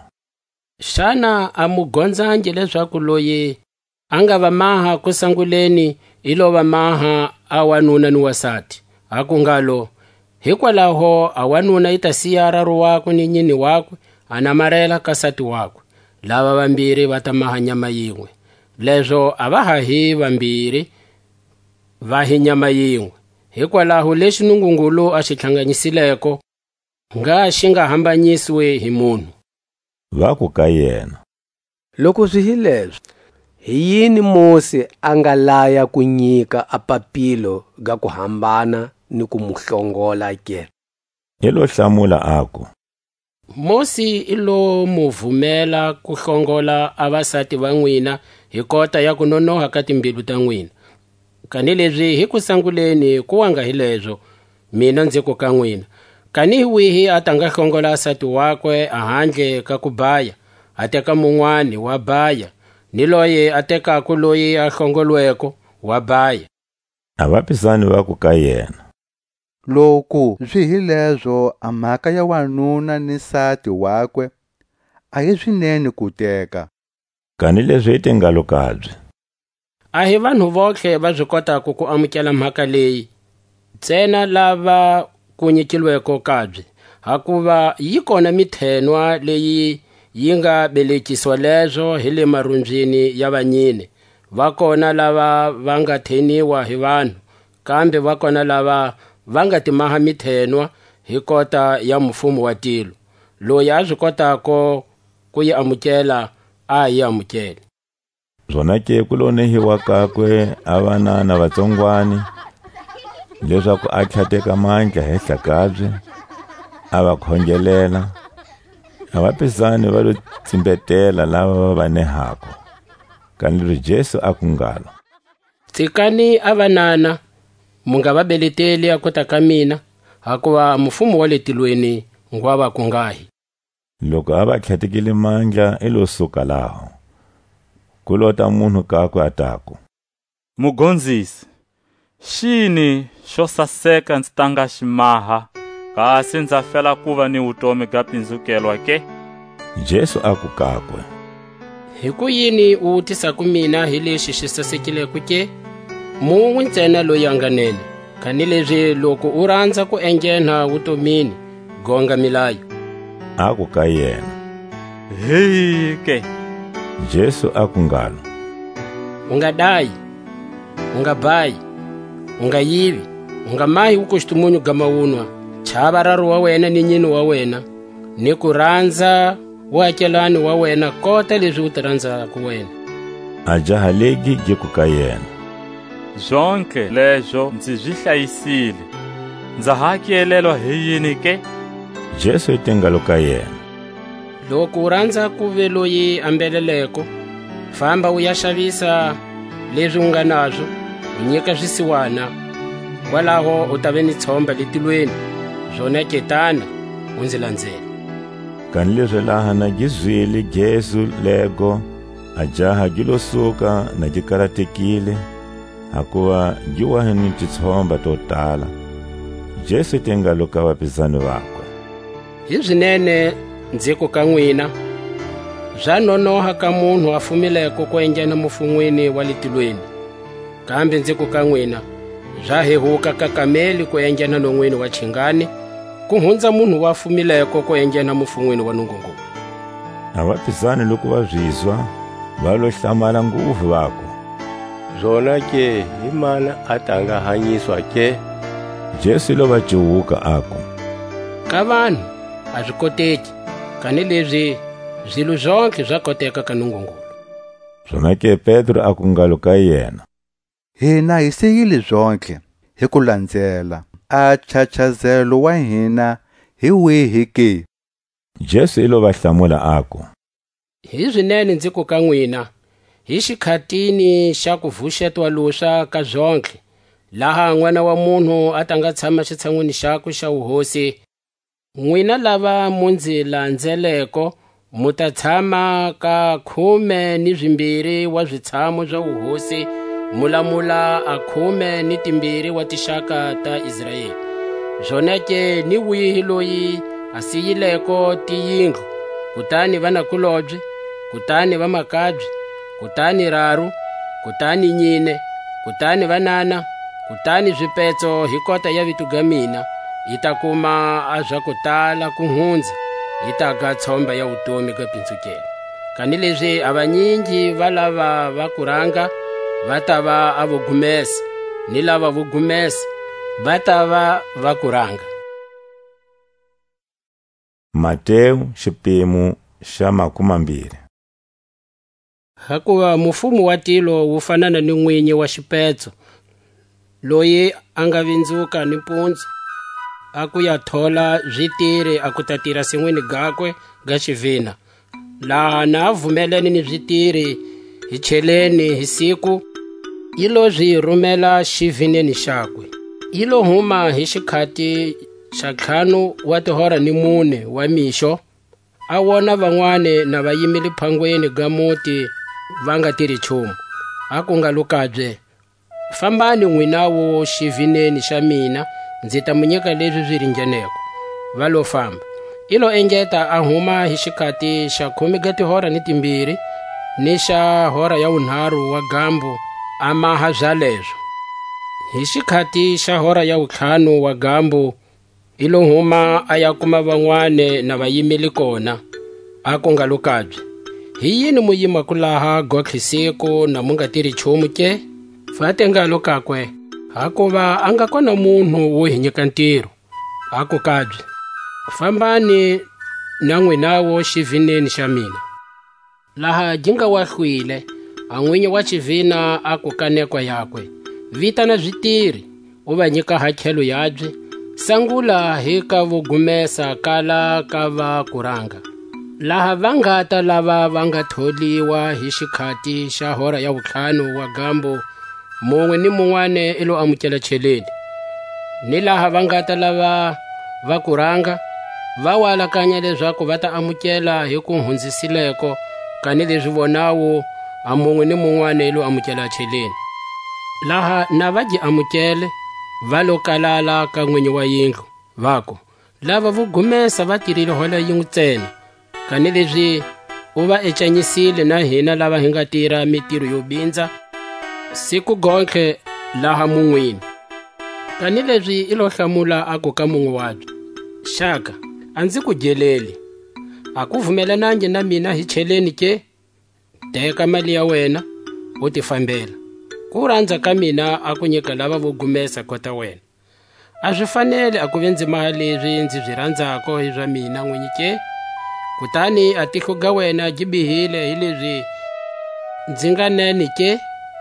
xana a mu gondzangi leswaku loyi a nga va maha ku sanguleni i lo va maha a wanuna ni wasati? A ku ngalo, hikwalaho a wanuna i ta siya raru wakwe ni nyini wakwe, a namarela ka sati wakwe, lava vambirhi va ta maha nyama yin'we. Leswo a va ha hi vambirhi va hi nyama yin'we. Hikwalaho lexi Nungungulu a xi hlanganyisileko nga xi nga hambanyisiwi hi munhu. Va ku ka yena, loko swi hi leswi, hi yini Mose a nga laya ku nyika a papilo ga ku hambana ni ku mu hlongola ke? I lo hlamula aku, Mose i lo mu vumela ku hlongola a vasati va n'wina hi kota ya ku nonoha ka timbilu ta n'wina. Kani leswi hi ku sanguleni ku wanga hi leswo, mina ndzi ku ka n'wina, kani wihi a ta nga hlongola asati wakwe a handle ka ku baya, a teka mun'wani wa baya, ni loyi a tekaku loyi a hlongolweko wa baya. A vapisani va ku ka yena, loko swi hi leswo a mhaka ya wanuna ni nsati wakwe a hi swinene ku teka. Kani leswi hi tingalo kabye, a hi vanhu votlhe va swi kotaku ku amukela mhaka leyi, ntsena lava ku nyikilweko kabye, hakuva yi kona mithenwa leyi yi nga belekisiwa leswo hi le marundzini ya vanyine. Va kona lava va nga theniwa hi vanhu, kambe va kona lava va nga timaha mithenwa hi kota ya mfumo wa tilo. Loyi a swi kotako ku yi amukela a yi amukele. Zonake ku lo nehiwa kakwe a vanana vatsongwani leswaku a tlhateka mandla henhla kabye, a va khongelela. A vapisani va lo tsimbetela lava va nehako. Kani Jesu a ku ngalo, tsikani a vanana, mu nga va beleteli a kota ka mina, hakuva mfumo wa le tilweni ngwava ku ngahi. Loko a va tlhatekile mandla i lo suka laho. Ku lota munhu kakwe a tako, Mugondzisi, xini xo saseka ndzi tanga ximaha, kasi ndza fela ku va ni vutomi ga pindzukelwa ke? Jesu a ku kakwe, hi ku yini u tisaku mina hi lexi xi sasekileko ke? Mun'we ntsena loyi a nga nene, kani leswi loko u rhandza ku enghena vutomini, gonga milayo. A ku ka yena, Hi ke? Jesu a ku ngalo, u nga dayi, u nga bayi, u nga yivi, u nga mahi vukoxitumunyu ga mawunwa, chava raro wa wena ni nyini wa wena ni ku rhandza waakelani wa wena kota leswi u ti rhandzaka wena. A jaha legi gi ku ka yena: Zonke leswo ndzi swi hlayisile, ndza hakelelwa hi yini ke? Jesu i tengalo ka yena: Loko u rhandza ku ve loyi ambeleleko, famba u ya xavisa leswi u nga nazwo u nyika swisiwana, kwalaho u ta ve ni tshomba letilweni, zona ketana u ndzi landzela. Kanileswi laha na gi zwile Jesu lego, a jaha gi lo suka na gi karatekile, hakuva gi wa ni titshomba to tala. Jesu i tengalo ka vapizani vakwe: Hi swinene ndzi ku ka n'wina, bya nonoha ka munhu a fumileko ku enghena mufun'wini wa letilweni, kambe ndzi ku ka n'wina bya hehuka ka kameli ku enghena non'wini wa chingani ku hundza munhu wa fumileko ku enghena mufun'wini wa Nungungulu. Na vapizani loko va zwizwa va lo hlamala nguvu vako: Zona ke hi mana a ta nga hanyiswa ke? Jesu lo va cuwuka ako: Ka vanhu a swi koteki, kanileswi zwilo zonke zwa koteka ka Nungungulu. Swona ke Petro a ku ngalo ka yena: Hina hi siyile zonke hi ku landzela, a chachazelo wa hina hi wihi ke? Jesu i lo va hlamula ako: Hi swinene ndzi ku ka n'wina, hi xikhatini xa ku vuxetiwa luswa ka zonke, laha n'wana wa munhu a ta nga tshama xitshan'wini xakwe xa vuhosi, n'wina lava mu ndzi landzeleko mu ta tshama ka 12 wa zwitshamo swa vuhosi, mu lamula 12 wa tixaka ta Israyeli. Zona ke ni wihi loyi a siyileko tiyindlu, kutani vanakulobye, kutani vamakabye, kutani raru, kutani nyine, kutani vanana, kutani zwipetso hi kota ya vitu ga mina, i ta kuma a zwa ku tala ku hundza, i ta ga tshomba ya vutomi ga pintsukela. Kanileswi a vanyingi va lava va ku rhanga va ta va a vugumesa, ni lava vugumesa va ta va va ku rhanga. Matewu xiphemu xa 20. Hakuva mufumo wa tilo wu fanana ni n'winyi wa xipetso loyi a nga vindzuka ni mpundzu a ku ya thola zwitiri a ku ta tirha sin'wini gakwe ga xivina, laha na vumelene ni zwitiri hi cheleni hi siku, yi lo zwi rhumela xivineni xakwe. Yi lo huma hi xikhati xa 5 wa tihora ni 4 wa mixo, a wona van'wane na vayimile phangweni ga muti va nga tirhi nchumu. A ku nga lukabye: Fambani n'winawo xivineni xa mina, ndzi ta mu nyika leswi swi ringeneko. Va lo famba. I lo engeta a huma hi xikhati xa 12 ni xa hora ya vunharhu wa gambu a maha byalebyo. Hi xikhati xa hora ya 5 wa gambu i lo huma a ya kuma van'wane na vayimile kona. A ku nga lukabye: Hi yini mu yimaku laha gotlhe siku na mu nga tirhi nchumu ke? Fate ngalo kakwe, hakuva a nga kona munhu wo hi nyika ntirho. A ku kabye: Fambani na n'winawo xivineni xa mina. Laha gi nga wahlwile, a n'winyi wa xivina a ku kanekwa yakwe: Vitana zwitiri u va nyika hakhelo yabye, sangula hi ka vugumesa kala ka va kuranga. Laha va nga ta lava va nga tholiwa hi xikhati xa hora ya 5 wa gambu, mun'we ni mun'wane i lo amukela cheleni. Ni laha va nga ta lava va kuranga, va walakanya leswaku va ta amukela hi ku hundzisileko, kanileswi vonawo a mun'we ni mun'wane i lo amukela cheleni. Laha na va gi amukele, va lo kalala ka n'winyi wa yindlu, vako: Lava vugumesa va tirile hola yin'we ntsena, kanileswi u va ecanyisile na hina lava hi nga tirha mitirho yo bindza siku gontlhe laha mun'wini. Kanileswi i lo hlamula a ku ka mun'we wabye: Xaka, a ndzi ku geleli, a ku vumelanangi na mina hi cheleni ke? Teka mali ya wena u ti fambela. Ku rhandza ka mina a ku nyika lava vo gumesa kota wena. a swi fanele a ku ve ndzi maha leswi ndzi byi rhandzako hi swa mina n'winyi ke? Kutani a tihlo ga wena gi bihile hi leswi ndzi nga neni ke?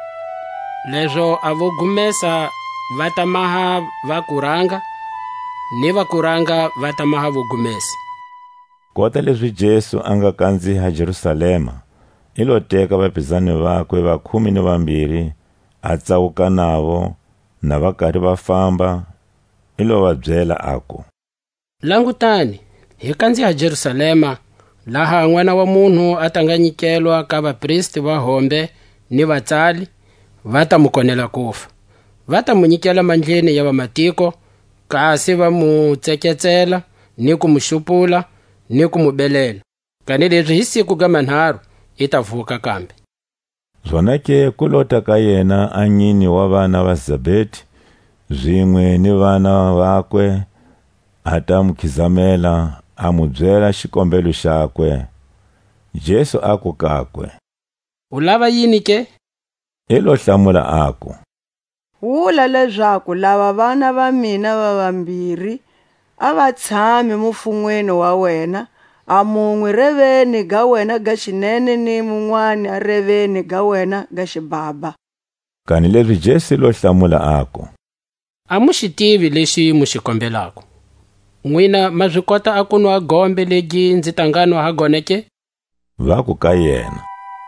Leswo a vo gumesa va ta maha va kuranga, ni va kuranga va ta maha vo gumesa. Kota leswi Jesu a nga kandziha Jerusalema, i lo teka vaphikizani vakwe va 12 a tsawuka navo, na va karhi va famba, i lo va byela ako, langutani, hi kandziha Jerusalema, laha N'wana wa Munhu a ta nga nyikelwa ka vapristi va hombe ni vatsali, va ta mu konela kufa. Va ta mu nyikela mandleni ya vamatiko, kasi va mu tseketsela ni ku mu xupula ni ku mu belela. Kani leswi hi siku ga manharu i ta vuka kambe. Zwona ke ku lota ka yena anyini wa vana va Zabedi, zwin'we ni vana vakwe, a ta mu khizamela a mu byela xikombelo xakwe. Jesu ako kakwe, u lava yini ke? I lo hlamula ako, wula leswaku lava vana va mina va vambirhi a va tshame mufun'weni wa wena, a mun'we reveni ga wena ga xinene ni mun'wana a reveni ga wena ga xibaba. Kani leswi Jesu lo hlamula ako, a mu xi tivi lexi mu xi kombelako. N'wina ma swi kota a ku nwa gombe legi ndzi ta nga nwa ha gona ke? Va ku ka yena,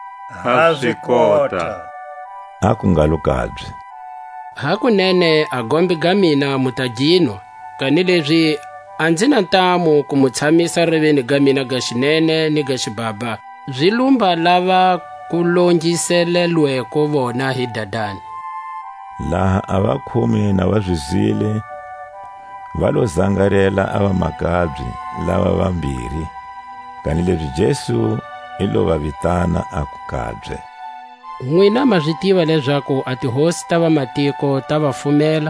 ha swi kota. A ku ngalo kabye, hakunene a gombe ga mina mu ta ginwa, kani leswi a ndzi na ntamu ku mu tshamisa riveni ga mina ga xinene ni ga xibaba. Byi lumba lava ku longiselelweko vona hi Dadani. Laha a va 10 na va zwizile, va lo zangarela a va makabyi lava vambirhi, kani leswi Jesu i lo va vitana a ku kabye. N'wina ma swi tiva leswaku a tihosi ta vamatiko ta va fumela,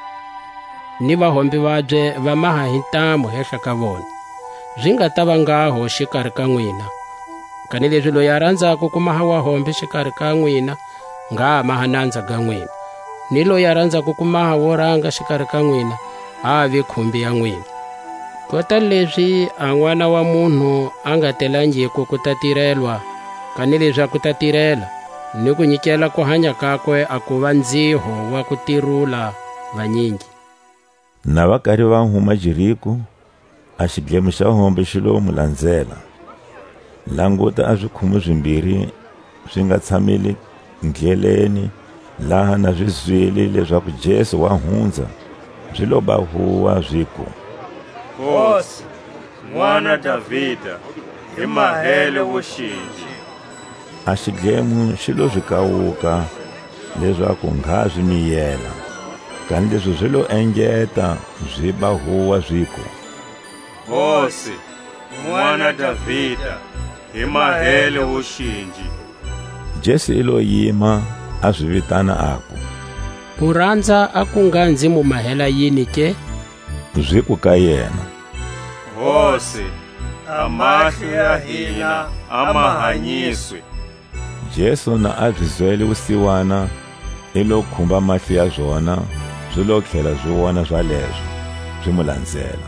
ni vahombi vabye va maha hi ntamu henhla ka vona. Byi nga ta va ngaho xikarhi ka n'wina, kani leswi loyi a rhandzaka ku maha wahombi xikarhi ka n'wina nga ha maha nandza ga n'wina, ni loyi a rhandzaka ku maha wo rhanga xikarhi ka n'wina ha vi khumbi ya n'wina. Kota leswi a N'wana wa Munhu a nga telangiku ku ta tirelwa, kani leswi a ku ta tirela ni ku nyikela ku hanya kakwe a ku va ndziho wa ku tirula vanyingi. Na va karhi va huma Jeriko, a xidlemo xa hombe xi lo mu landzela. Languta a swikhumu swimbirhi swi nga tshamile ndleleni, laha na swi zwile leswaku Jesu wa hundza, byi lo ba huwa byiku, Hosi, N'wana Davhida, hi mahele vuxinji. A xidlemo xi lo byi kawuka leswaku ngha byi miyela, kani leswi byi lo engeta byi ba huwa byiku, Hosi, N'wana Davhida, hi mahele vuxinji. Jesu i lo yima a byi vitana aku, u rhandza a ku nga ndzi mu mahela yini ke? Byiku ka yena, Hosi, a mahlo ya hina a ma hanyiswe. Jesu na a byi zwele vusiwana, i lo khumba mahlo ya byona, byi lo tlhela byi vona zwaleswo, byi mu landzela.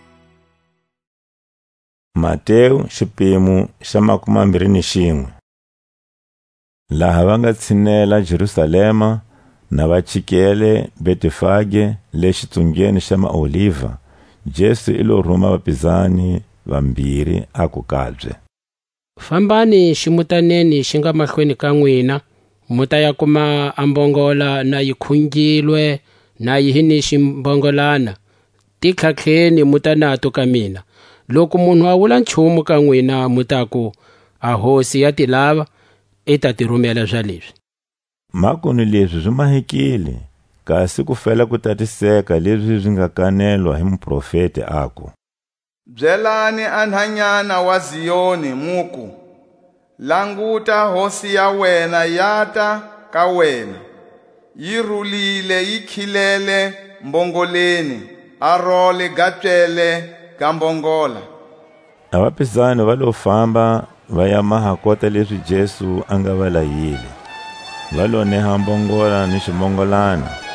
Matewu xipimo xa 21. Laha va nga tshinela Jerusalema na va chikele Betifage le xitsungeni xa maoliva, Jesu i lo rhuma vaphikizani vambirhi a ku kabye, fambani ximutaneni xi nga mahlweni ka n'wina, muta ya kuma ambongola na yi khungilwe na yi hi ni ximbongolana, tikhakhleni muta nato ka mina. Loko munhu a vula nchumu ka n'wina mutaku a hosi ya tilava, i ta tirhumela swa leswi. Makunu leswi byi mahekile, kasi ku fela ku tatiseka leswi byi nga kanelwa hi muprofeti ako, byelani anhanyana wa Ziyoni muku, languta hosi ya wena yata ka wena, yi rulile yi khilele mbongoleni, a role gatswele ka mbongola. A vaphikizani va lo famba va ya maha kota leswi Jesu a nga va layile. Va lo neha mbongola ni ximbongolana,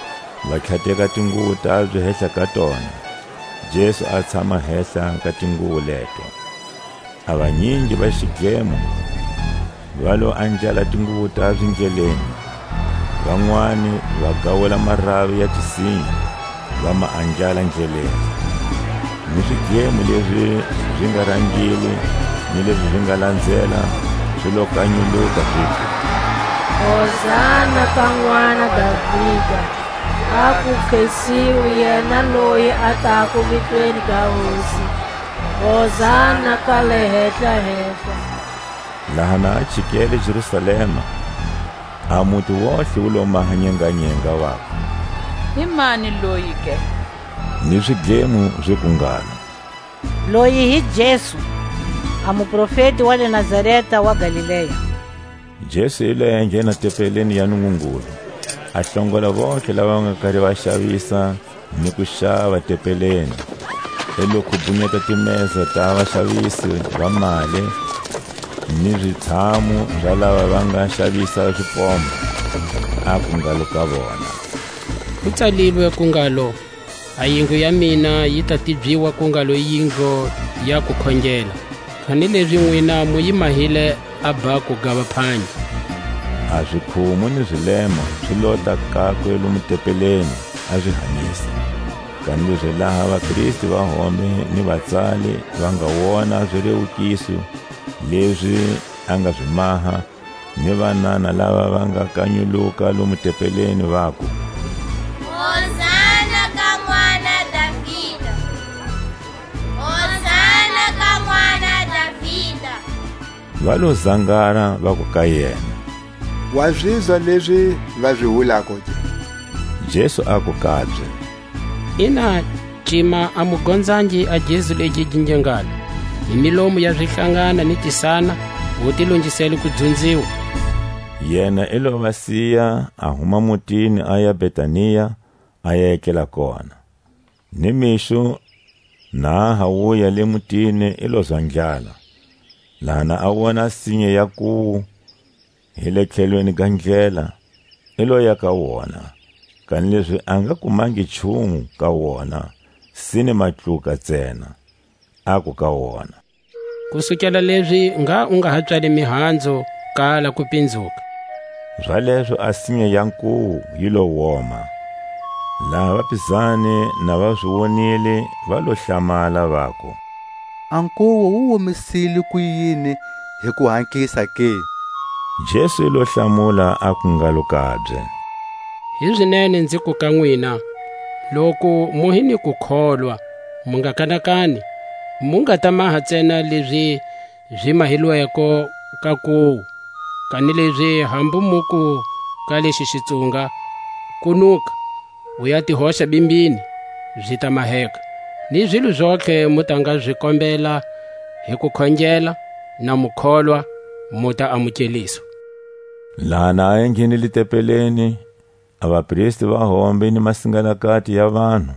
va khateka tinguvu tabye hehla ka tona. Jesu a tshama hehla ka tinguvu leto. A vanyingi va xighemo va lo anjala tinguvu tabye ndleleni. Van'wani va gawula maravi ya tisinyi va ma anjala ndleleni. Ni swighemo leswi swi nga rangili ni leswi swi nga landzela swi lo kanyuluka switi, Hosana ka n'wana Davhida, a ku khensiwi yena loyi a taku vitweni ka hosi. Hosana ka le henhla. Laha na a chikele Jerusalema, a muti wohle wu lo mahanyenganyenga wakwe. Hi mani loyi ke? Ni swighemo swi kungala. Loyi hi Jesu, a muprofeti wa le Nazareta wa Galileya. Jesu i lo enghena tepeleni ya Nungungulu, a hlongola vohle lava nga karhi va xavisa ni ku xava tepeleni. I lo khubungeta timeza ta vaxavisi va mali ni switshamo swa lava va nga xavisa swipombo, a kungalo ka vona. Ku tsalilwe kungalo, a yingu ya mina yi ta tibyiwa kungalo yingo ya ku khongela. Khani leswi n'wina mu yi mahile a ba ku gava phanyi. A swikhumu ni swilema swi lota kakwe lomu tepeleni a swi hanyisa. Kani leswi laha vakriste va hombe ni vatsali va nga wona swirewukiso leswi a nga swi maha, ni vanana lava va nga kanyuluka lomu tepeleni va ku, Hosana ka n'wana Davhida, Hosana ka n'wana Davhida. va lo zangara va ku ka yena, wa zwizwa leswi va swi hulako ke? Jesu a ku kabye, Ina cima a mugondzangi a Jesu legi ginjengala. Hi milomu ya swihlangana ni tisana wo tilongisela ku dzundziwa. Yena i lo va siya a huma mutini a ya Betaniya a ya ekela kona. Ni mixo na hawuya le mutini i lo zwa ndlala. Lana a vona sinye ya ku hi le tlhelweni ka ndlela, i lo ya ka wona. Kani leswi a nga kumangi nchumu ka wona, sini matluka ntsena. A ku ka wona, Kusukela leswi u nga ha tswali mihandzu kala ku pindzuka. Zwaleswo a sinye ya nkuwu yi lo woma. Laha vapizani na va swi vonile va lo hlamala va ku, A nkuwu wu womisile ku yini hi ku hankisa ke? Jesu i lo hlamula a ku ngalo kabye, Hi swinene ndzi ku ka n'wina, loko mu hi ni ku kholwa, mu nga kanakani, mu nga ta maha ntsena leswi byi mahilweko ka kuwu, kani leswi hambu muku ka lexi xitsunga, kunuka, u ya tihoxa bimbini, byi ta maheka. Ni zwilo zwohle mu ta nga byi kombela hi ku khongela na mukholwa mu ta amukeliswa. Lana a enghenile tepeleni, a vapristi va hombe ni masingalakati ya vanhu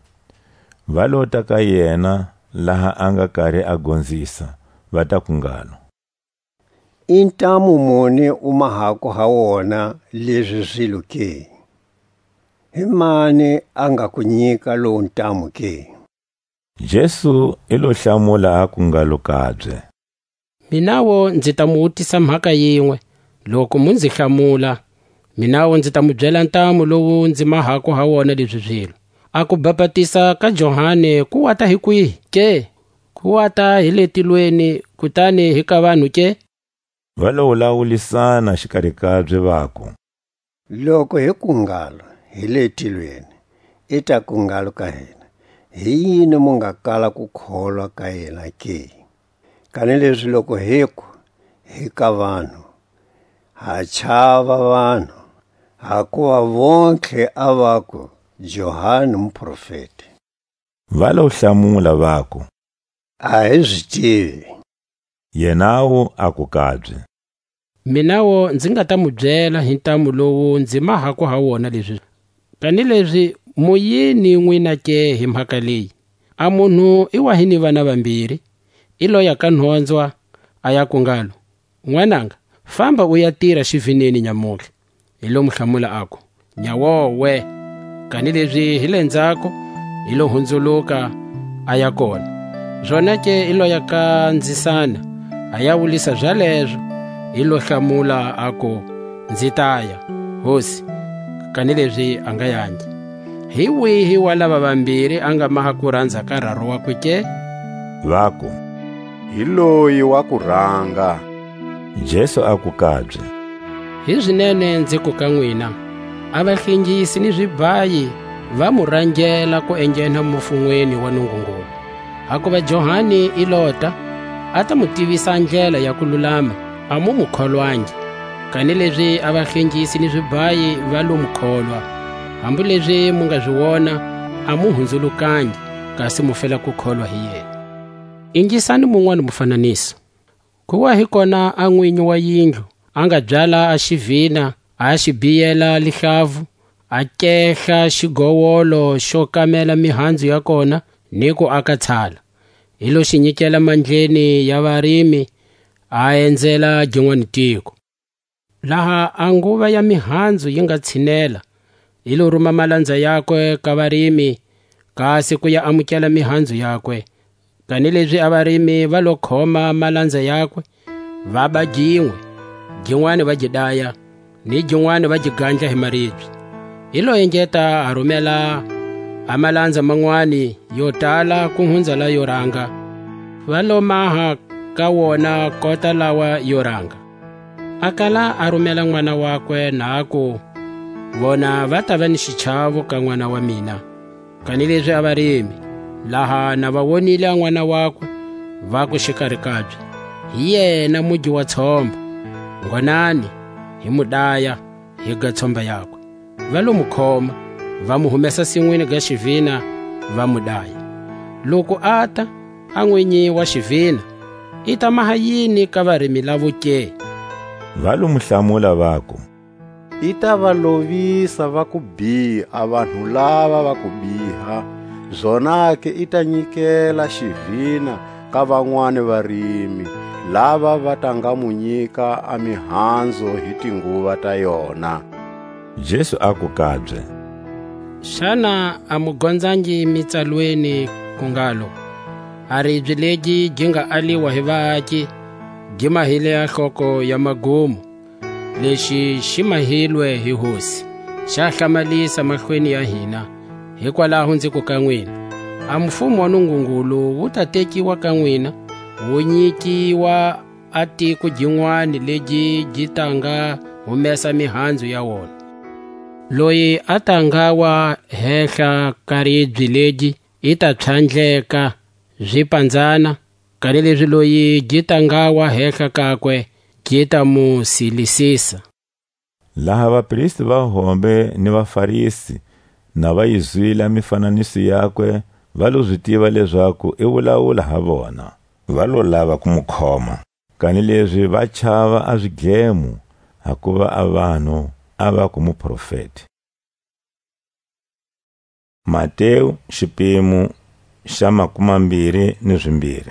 va lota ka yena laha a nga karhi a gondzisa, va ta ku ngalo, I ntamu muni u mahako ha wona leswi swilo ke? Hi mani a nga ku nyika lowu ntamu ke? Jesu i lo hlamula a ku ngalo kabye, Minawo ndzi ta mu vutisa mhaka yin'we, loko mu ndzi hlamula, minawo ndzi ta mu byela ntamu lowu ndzi mahako ha wona leswi swilo. A ku bapatisa ka Johane ku wata hi kwihi ke? Ku wata hi le tilweni kutani hi ka vanhu ke? Va lo wulavulisana xikarhi kabye va ku, Loko hi kungalo hi le tilweni, i ta kungalo ka hina, hi yini mu nga kala ku kholwa ka yena ke? Kani leswi loko hi ka vanhu, ha chava vanhu, hakuva vontlhe a va ku Johani muprofeti. Va lo hlamula va ku, A hi swi tivi. Yenawo a ku kabye, Minawo ndzi nga ta mu byela hi ntamu lowu ndzi mahako ha wona leswi. Kani leswi mu yini n'wina ke hi mhaka leyi? A munhu I wa hi ni vana vambirhi, I lo ya ka nhondzwa a ya ku ngalo, N'wananga, famba u ya tirha xivineni nyamutlha. I lo mu hlamula aku, Nyawowe. kanileswi hi le ndzhaku hi lo hundzuluka a ya kona. Zwona ke i lo ya kandzisana a ya vulisa zwaleswo, hi lo hlamula a ku, ndzi ta ya hosi, kanileswi a nga yangi. Hi wihi wa lava vambirhi a nga maha ku rhandza ka raro wakwe ke? Va ku, hi loyi wa ku rhanga. Jesu a ku kabye, hi swinene ndzi ku ka n'wina, a vahlengisi ni zwibayi va mu rhangela ku enghena mufun'weni wa Nungungulu. Hakuva Johani i lota a ta mu tivisa ndlela ya ku lulama, a mu kholwangi. Kanileswi a vahlengisi ni zwibayi va lo mu kholwa, hambileswi mu nga swi wona a mu hundzulukangi, kasi mu fela ku kholwa hi yena. Ingisani mun'wana mufananiso. Ku wa hi kona a n'winyi wa yindlu a nga byala a xivhina, a xi biyela lihlavu, a kehla xigowolo xo kamela mihandzu ya kona ni ku aka tshala. Hi lo xi nyikela mandleni ya varimi, a endzela gin'wana tiko. Laha a nguva ya mihandzu yi nga tshinela, hi lo ruma malandza yakwe ka varimi, kasi ku ya amukela mihandzu yakwe. Kanileswi a varimi va lo khoma malandza yakwe, va ba gin'wana va gidaya, ni gin'wana va gigandla hi maribye. Hi lo engeta a rhumela a malandza man'wani yo tala ku hundza la yo rhanga, va lo maha ka wona kota lawa yo rhanga. A kala a rhumela n'wana wakwe na ku, vona va ta va ni xichavo ka n'wana wa mina. Kanileswi a varimi laha na va vonile a n'wana wakwe, va ku xikarhi kabye, hi yena mugi wa tshomba, ngonani hi mu daya hi ga tshomba yakwe. Va lo mu khoma, va mu humesa sin'wini ga xivhina, va mu daya. Loko a ta a n'winyi wa xivhina, i ta maha yini ka varimi lavo ke? Va lo mu hlamula va ku, i ta va lovisa va ku biha vanhu lava va ku biha, zonake i ta nyikela xivhina ka van'wani varimi lava va ta nga mu nyika a mihandzu hi tinguva ta yona. Jesu a ku kabye, xana a mu gondzangi mitsalweni ku ngalo, a ribye legi gi nga aliwa hi vaaki gi mahile ya nhloko ya magumu, lexi xi mahilwe hi hosi, xa hlamalisa mahlweni ya hina. Hikwalaho ndzi ku ka n'wina, a mfumo wa Nungungulu wu ta tekiwa ka n'wina, wu nyikiwa a tiko gin'wana legi gi ta nga humesa mihandzu ya wona. Loyi a ta nga wa henhla ka ribye legi i ta phyandleka zwipandzana, kanileswi loyi gi ta nga wa henhla kakwe gi ta mu silisisa. Laha vapristi va hombe ni vafarisi na va yi zwile mifananiso yakwe, va lo swi tiva leswaku i vulavula ha vona. Va lo lava ku mu khoma, kanileswi va chava a swidlemo hakuva a vanhu a va ku muprofeti. Matewu xiphemu xa 22.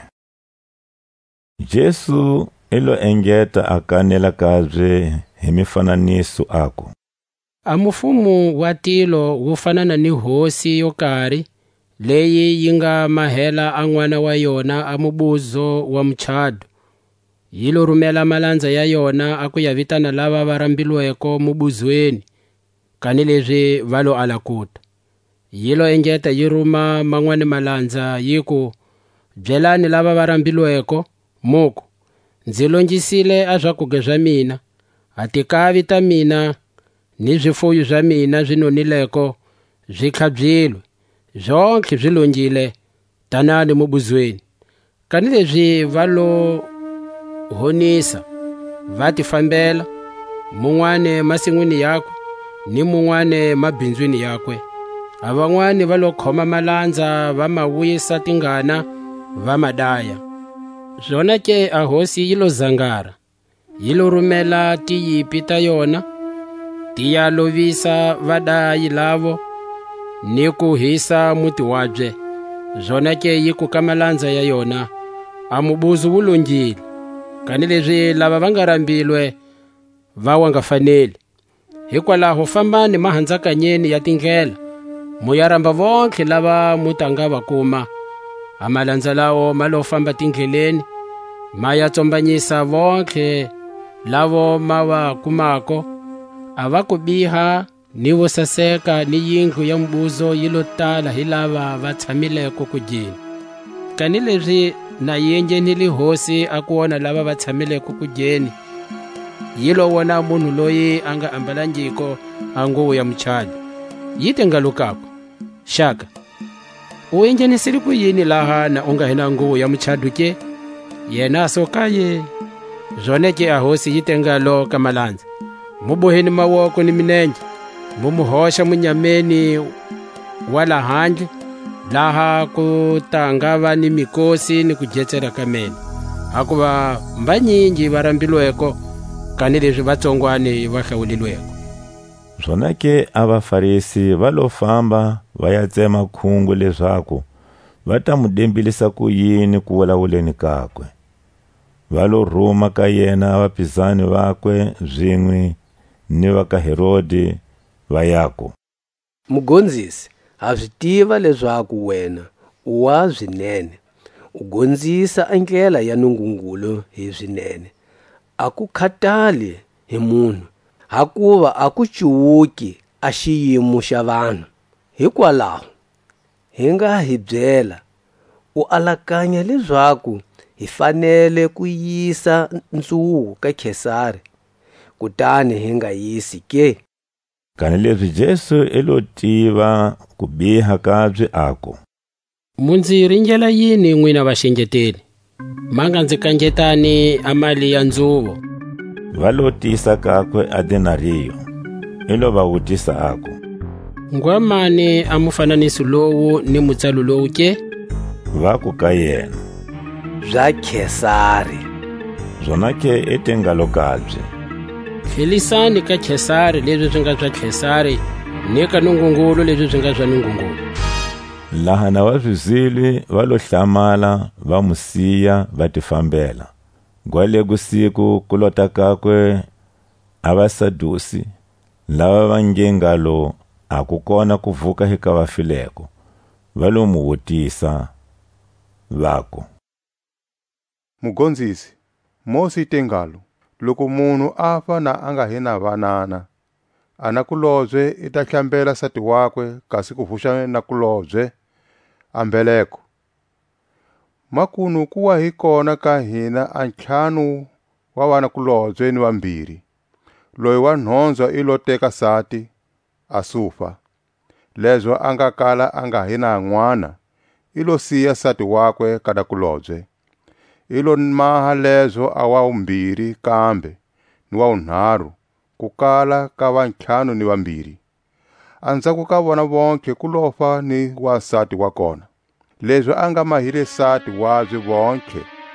Jesu i lo engeta a kanela kabye hi mifananiso aku, a mufumo wa tilo wu fanana ni hosi yo karhi leyi yi nga mahela a n'wana wa yona a mubuzo wa muchado. Yi lo rhumela malandza ya yona a ku ya vitana lava va rambilweko mubuzweni, kanileswi va lo alakuta. Yi lo engeta yi ruma man'wani malandza yi ku, byelani lava va rambilweko muku, ndzi longisile a swakudya swa mina, a tikavi ta mina ni zwifuwo swa mina swi nonileko swi tlhabyilwe, zonke swi longile, tanani mubuzweni. Kanileswi va lo honisa, va ti fambela, mun'wane masin'wini yakwe ni mun'wane mabindzwini yakwe. A van'wani va lo khoma malandza va ma vuyisa tingana, va madaya. Zona ke a hosi yi lo zangara, yi lo rhumela tiyipi ta yona, ti ya lovisa vadayi lavo ni ku hisa muti wabye. Zona ke yi ku ka malandza ya yona, a mubuzo wu longile, kanileswi lava va nga rambilwe va wa nga faneli. Hikwalaho fambani mahandzakanyeni ya tindlela, muyaramba vonke lava mutanga va kuma amalandza lawo malo famba tindleleni maya tsombanyisa vonke lavo ma va kumako ava ku biha ni vo saseka ni yindlu ya mbuzo yi lo tala hi lava va tshamileko ku dyeni kanileswi na yenjenile hosi a ku wona lava va tshamileko ku dyeni yi lo wona munhu loyi a nga ambalangiko a nguvu ya muchadi yi te ngalukako shaka u enjenisile ku yini laha na u nga hina nguvu ya muchadu ke yena sokaye zone ke a hosi yi te ngalo ka malandza mu boheni mawoko ni minenge mu muhoxa munyameni wa la handle laha ku ta va ni mikosi ni ku jetsela ka mene hakuva mbanyingi va rambilweko kanileswi vatsongwane va hlawulilweko. Zwona ke a vafarisi va lo famba va ya tsema khungu leswaku va ta mu dembilisa ku yini ku vulavuleni kakwe. Va lo rhuma ka yena vapizani vakwe zwin'we ni va ka Herodi va yako. Mugondzisi, ha swi tiva leswaku wena u wa swinene u gondzisa ndlela ya Nungungulu hi swinene a ku khatali hi munhu hakuva a ku cuwuki a xiyimo xa vanhu hikwalaho hi nga hi byela u alakanya leswaku hi fanele ku yisa ntsuwu ka Kesari kutani hi nga yisi ke. Kanileswi Jesu elo tiva ku biha kabye ako. Munzi ringela yini n'wina vaxengeteli manga ndzi kangetani amali ya nzuvo. Va lo tisa kakwe a denariyo elo va vutisa ako. Ngwamani a mufananiso lowu ni mutsalu lowu ke? Va ku ka yena bya Kesari. Zona ke etengalo kabye. Khilisani ka Kesari leswi swi nga bya Kesari ni ka Nungungulu leswi swi nga bya Nungungulu. Laha na va swizilwi va lo hlamala va musiya va tifambela. Gwale kusiku kulota kakwe a vasadusi lava va ngengalo a ku kona kuvuka hika vafileko va lo mu vutisa vako. Mugondzisi, Mose tengalo loko munhu afa na anga hina vanana ana kulobye ita hlambela sati wakwe kasi ku vuxa na kulobye ambeleko makunu kuwa hi kona ka hina a ntlhanu wa vana kulobye ni vambirhi loyi wa nhonzo ilo teka sati asufa lezo anga kala anga hina n'wana ilo siya sati wakwe kada kulobye ilo maha lezo awa umbirhi kambe ni wa unharu kukala ka va ntlhanu ni vambirhi anzaku ka vona vonke kulofa ni wasati wa kona lezo anga mahile sati wabye vonke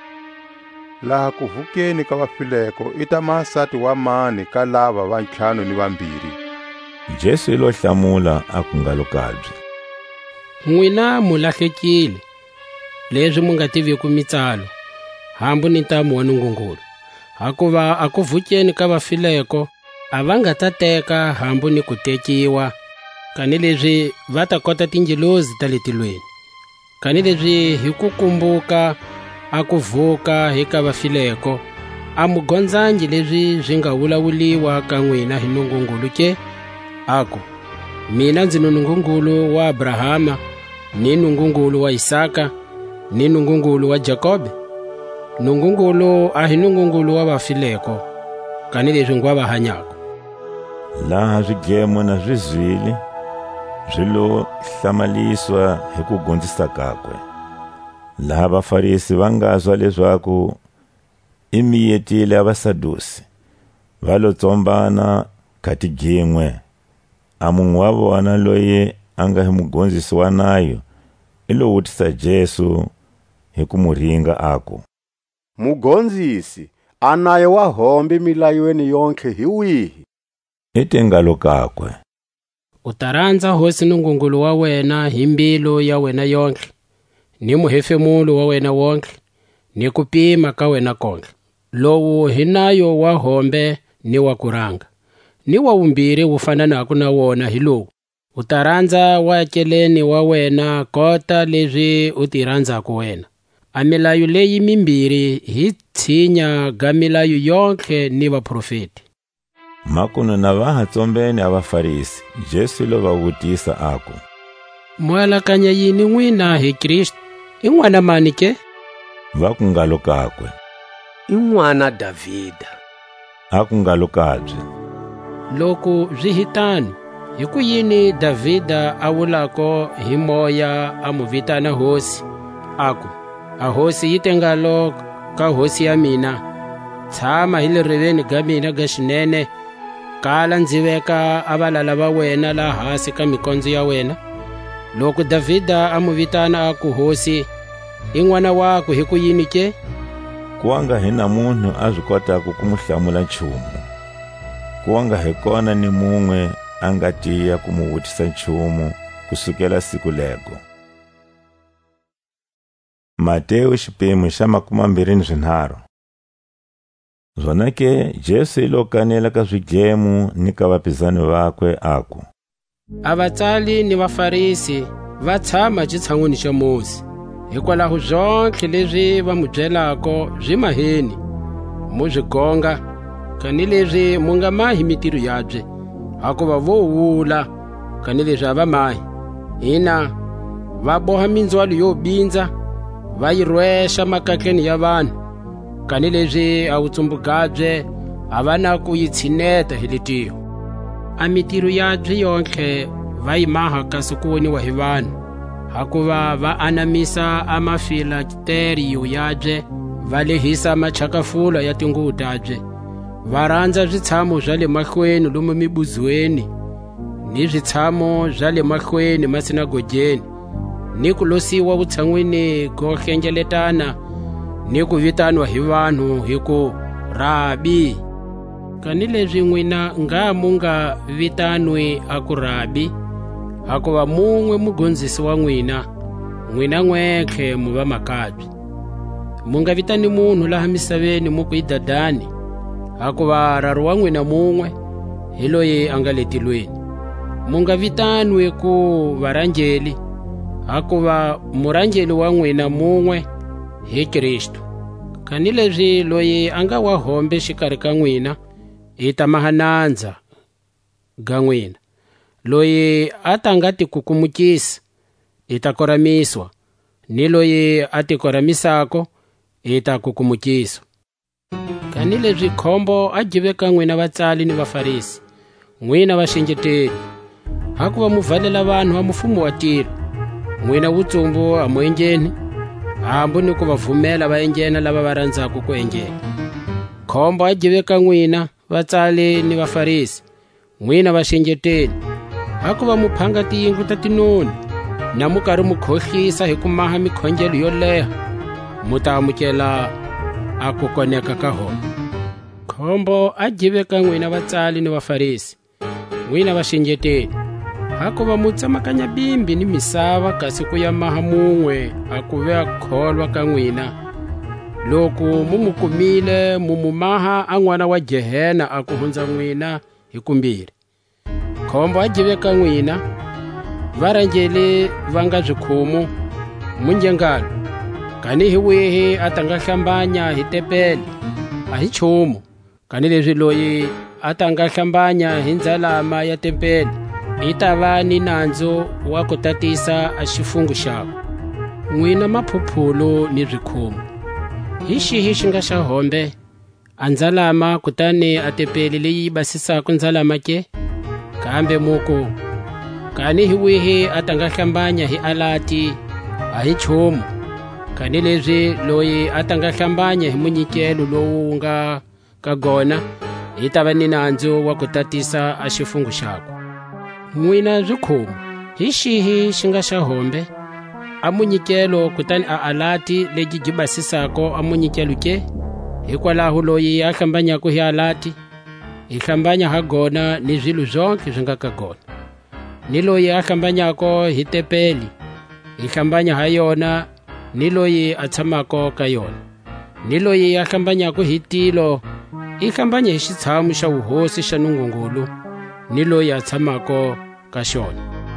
laha kuvukeni ka vafileko ita masati wa mani ka lava va ntlhanu ni vambirhi. Jesu ilo hlamula a ku ngalo kabye. N'wina mulahlekile leswi mu nga tiviku mitsalo hambu ni ntamu wa Nungungulu hakuva a ku vukeni ka vafileko a va nga ta teka hambu ni ku tekiwa kanileswi va ta kota tingelozi ta le tilweni kanileswi hi ku kumbuka a ku vuka hi ka vafileko a mugondzangi leswi swi nga vulavuriwa ka n'wina hi Nungungulu ke ako mina ndzi Nungungulu wa Abrahama ni Nungungulu wa Isaka ni Nungungulu wa Jakobe. Nungungulu a hi Nungungulu wa vafileko kanileswi ngwa va hanyako. Laha swigemo na zwizwili zwilo hlamaliswa hi ku gondzisa kakwe. Laha vafarisi va ngazwa leswaku i miyetile ya vasadusi va lo tsombana khati gin'we a munhu wa vona loyi a nga hi mugondzisi wa nayo i lo vutisa Jesu hi ku muringa ako. Mugondzisi, anaye wa hombe milayweni yonke hi wihi? Etengalo kakwe. U ta rhandza hosi Nungungulu wa wena hi mbilu ya wena yonke ni muhefemulo wa wena wonke ni ku pima ka wena konke. Lowu hi nayo wa hombe ni wa kuranga ni wa vumbirhi wu fananaku na wona hi lowu u ta rhandza waakeleni wa wena kota leswi u ti rhandzaka wena. A milayo leyi mimbirhi hi tshinya ga milayo yonke ni vaprofeti. Makuno na vahatsombeni a vafarisi, Jesu lo va vutisa aku, mu alakanya yini n'wina hi Kristo? I n'wana mani ke? Va ku ngalo kakwe, I n'wana Davhida. A ku ngalo kabye. Loko byi hitano, hi ku yini Davhida a vulako hi moya a mu vitana hosi? Aku, a hosi yi te ngalo ka hosi ya mina, tshama hi le riveni ga mina ga xinene, kala ndzi veka a valala va wena la hasi ka mikondzo ya wena. Loko Davhida a mu vitana aku hosi, I n'wana wako hi ku yini ke? Kuwanga hina munhu a zwi kotaka ku mu hlamula nchumu. Kuwanga he kona ni mun'we a nga tiya ku mu vutisa nchumu kusukela siku lego. Matewu xiphemu xa 23. Zona ke Jesu ilo kanela ka swidlemo ni ka vapizani vakwe aku, a vatsali ni vafarisi va tshama xitshan'wini xa Mose. Hikwalaho zonke leswi va mu byelako byi maheni, mu byi gonga, kani leswi mu nga mahi mitirho yabye, hakuva vo hula kani leswi a va mahi. Hina va boha mindzwalo yo bindza, va yi rwexa makakleni ya vanhu, kani leswi a vutsumbu gabye a va na ku yi tshineta hi letiyo. A mitirho yabye yonke va yi maha kasi ku voniwa hi vanhu, hakuva va anamisa a mafilateriyo yabye, va lehisa machakafula ya tinguvu tabye, va rhandza switshamo swa le mahlweni lomu mibuzweni ni switshamo swa le mahlweni masinagogeni, ni ku losiwa vutshan'wini ko hlengeletana, ni ku vitanwa hi vanhu hi ku Rabi. Kani leswi n'wina nga mu nga vitanwi a ku Rabi, hakuva mun'we mugondzisi wa n'wina, n'wina n'wekhe mu va makabye. Mu nga vitani munhu laha misaveni mu ku i Dadani, hakuva raru wa n'wina mun'we hi loyi a nga le tilweni. Mu nga vitanwi ku varangeli, hakuva murangeli wa n'wina mun'we hi Kristo. Kani leswi loyi a nga wa hombe xikarhi ka n'wina i ta mahanandza ga n'wina. Loyi a ta nga ti kukumukisi i ta koramiswa, ni loyi a ti koramisako i ta kukumukiswa. Kani leswi khombo a give ka n'wina vatsali ni vafarisi, n'wina vaxengeteli, hakuva mu valela vanhu va mufumo wa tilo. N'wina vutsumbu a mu engheni, hambu ni ku va vhumela va enghena lava va rhandzaka ku enghena. Khombo a give ka n'wina vatsali ni vafarisi, n'wina vaxengeteli, hakuva mu phanga tiyindlu ta tinoni, na mu karhi mu khohlisa hi ku maha mikhongelo yo leha, mu ta amukela a ku koneka ka hona. Khombo a give ka n'wina vatsali ni vafarisi, n'wina vaxengeteli, hakuva mu tsamakanya bimbi ni misava kasi ku ya maha mun'we a ku ve a kholwa ka n'wina. Loko mu mu kumile mu mu maha a n'wana wa Gehena a ku hundza n'wina hi kumbirhi. Khombo a give ka n'wina varangeli va nga bzikhumu, munjengalo, kani hi wihi a ta nga hlambanya hi tempele, a hi nchumu, kani leswi loyi a ta nga hlambanya hi ndzalama ya tempele i ta va ni nandzu wa ku tatisa a xifungu xakwe. N'wina maphuphulu ni bzikhumu, hi xihi xi nga xa hombe, a ndzalama kutani a tempele leyi basisaka ndzalama ke? Kambe muku, kani hi wihi a ta nga hlambanya hi alati, a hi nchumu, kani leswi loyi a ta nga hlambanya hi munyikelo lowu nga ka gona i ta va ni nandzu wa ku tatisa a xifungu xakwe. N'wina bzikhumu, hi xihi xi nga xa hombe, a munyikelo kutani a alati legi gi basisako a munyikelo ke? Hikwalaho loyi a hlambanyako hi alati, i hlambanya ha gona ni zwilo zonke zwi nga ka gona. Ni loyi a hlambanyako hi tempeli, i hlambanya ha yona ni loyi a tshamako ka yona. Ni loyi a hlambanyako hi tilo, i hlambanya hi xitshamo xa vuhosi xa Nungungulu, ni loyi a tshamako ka xona.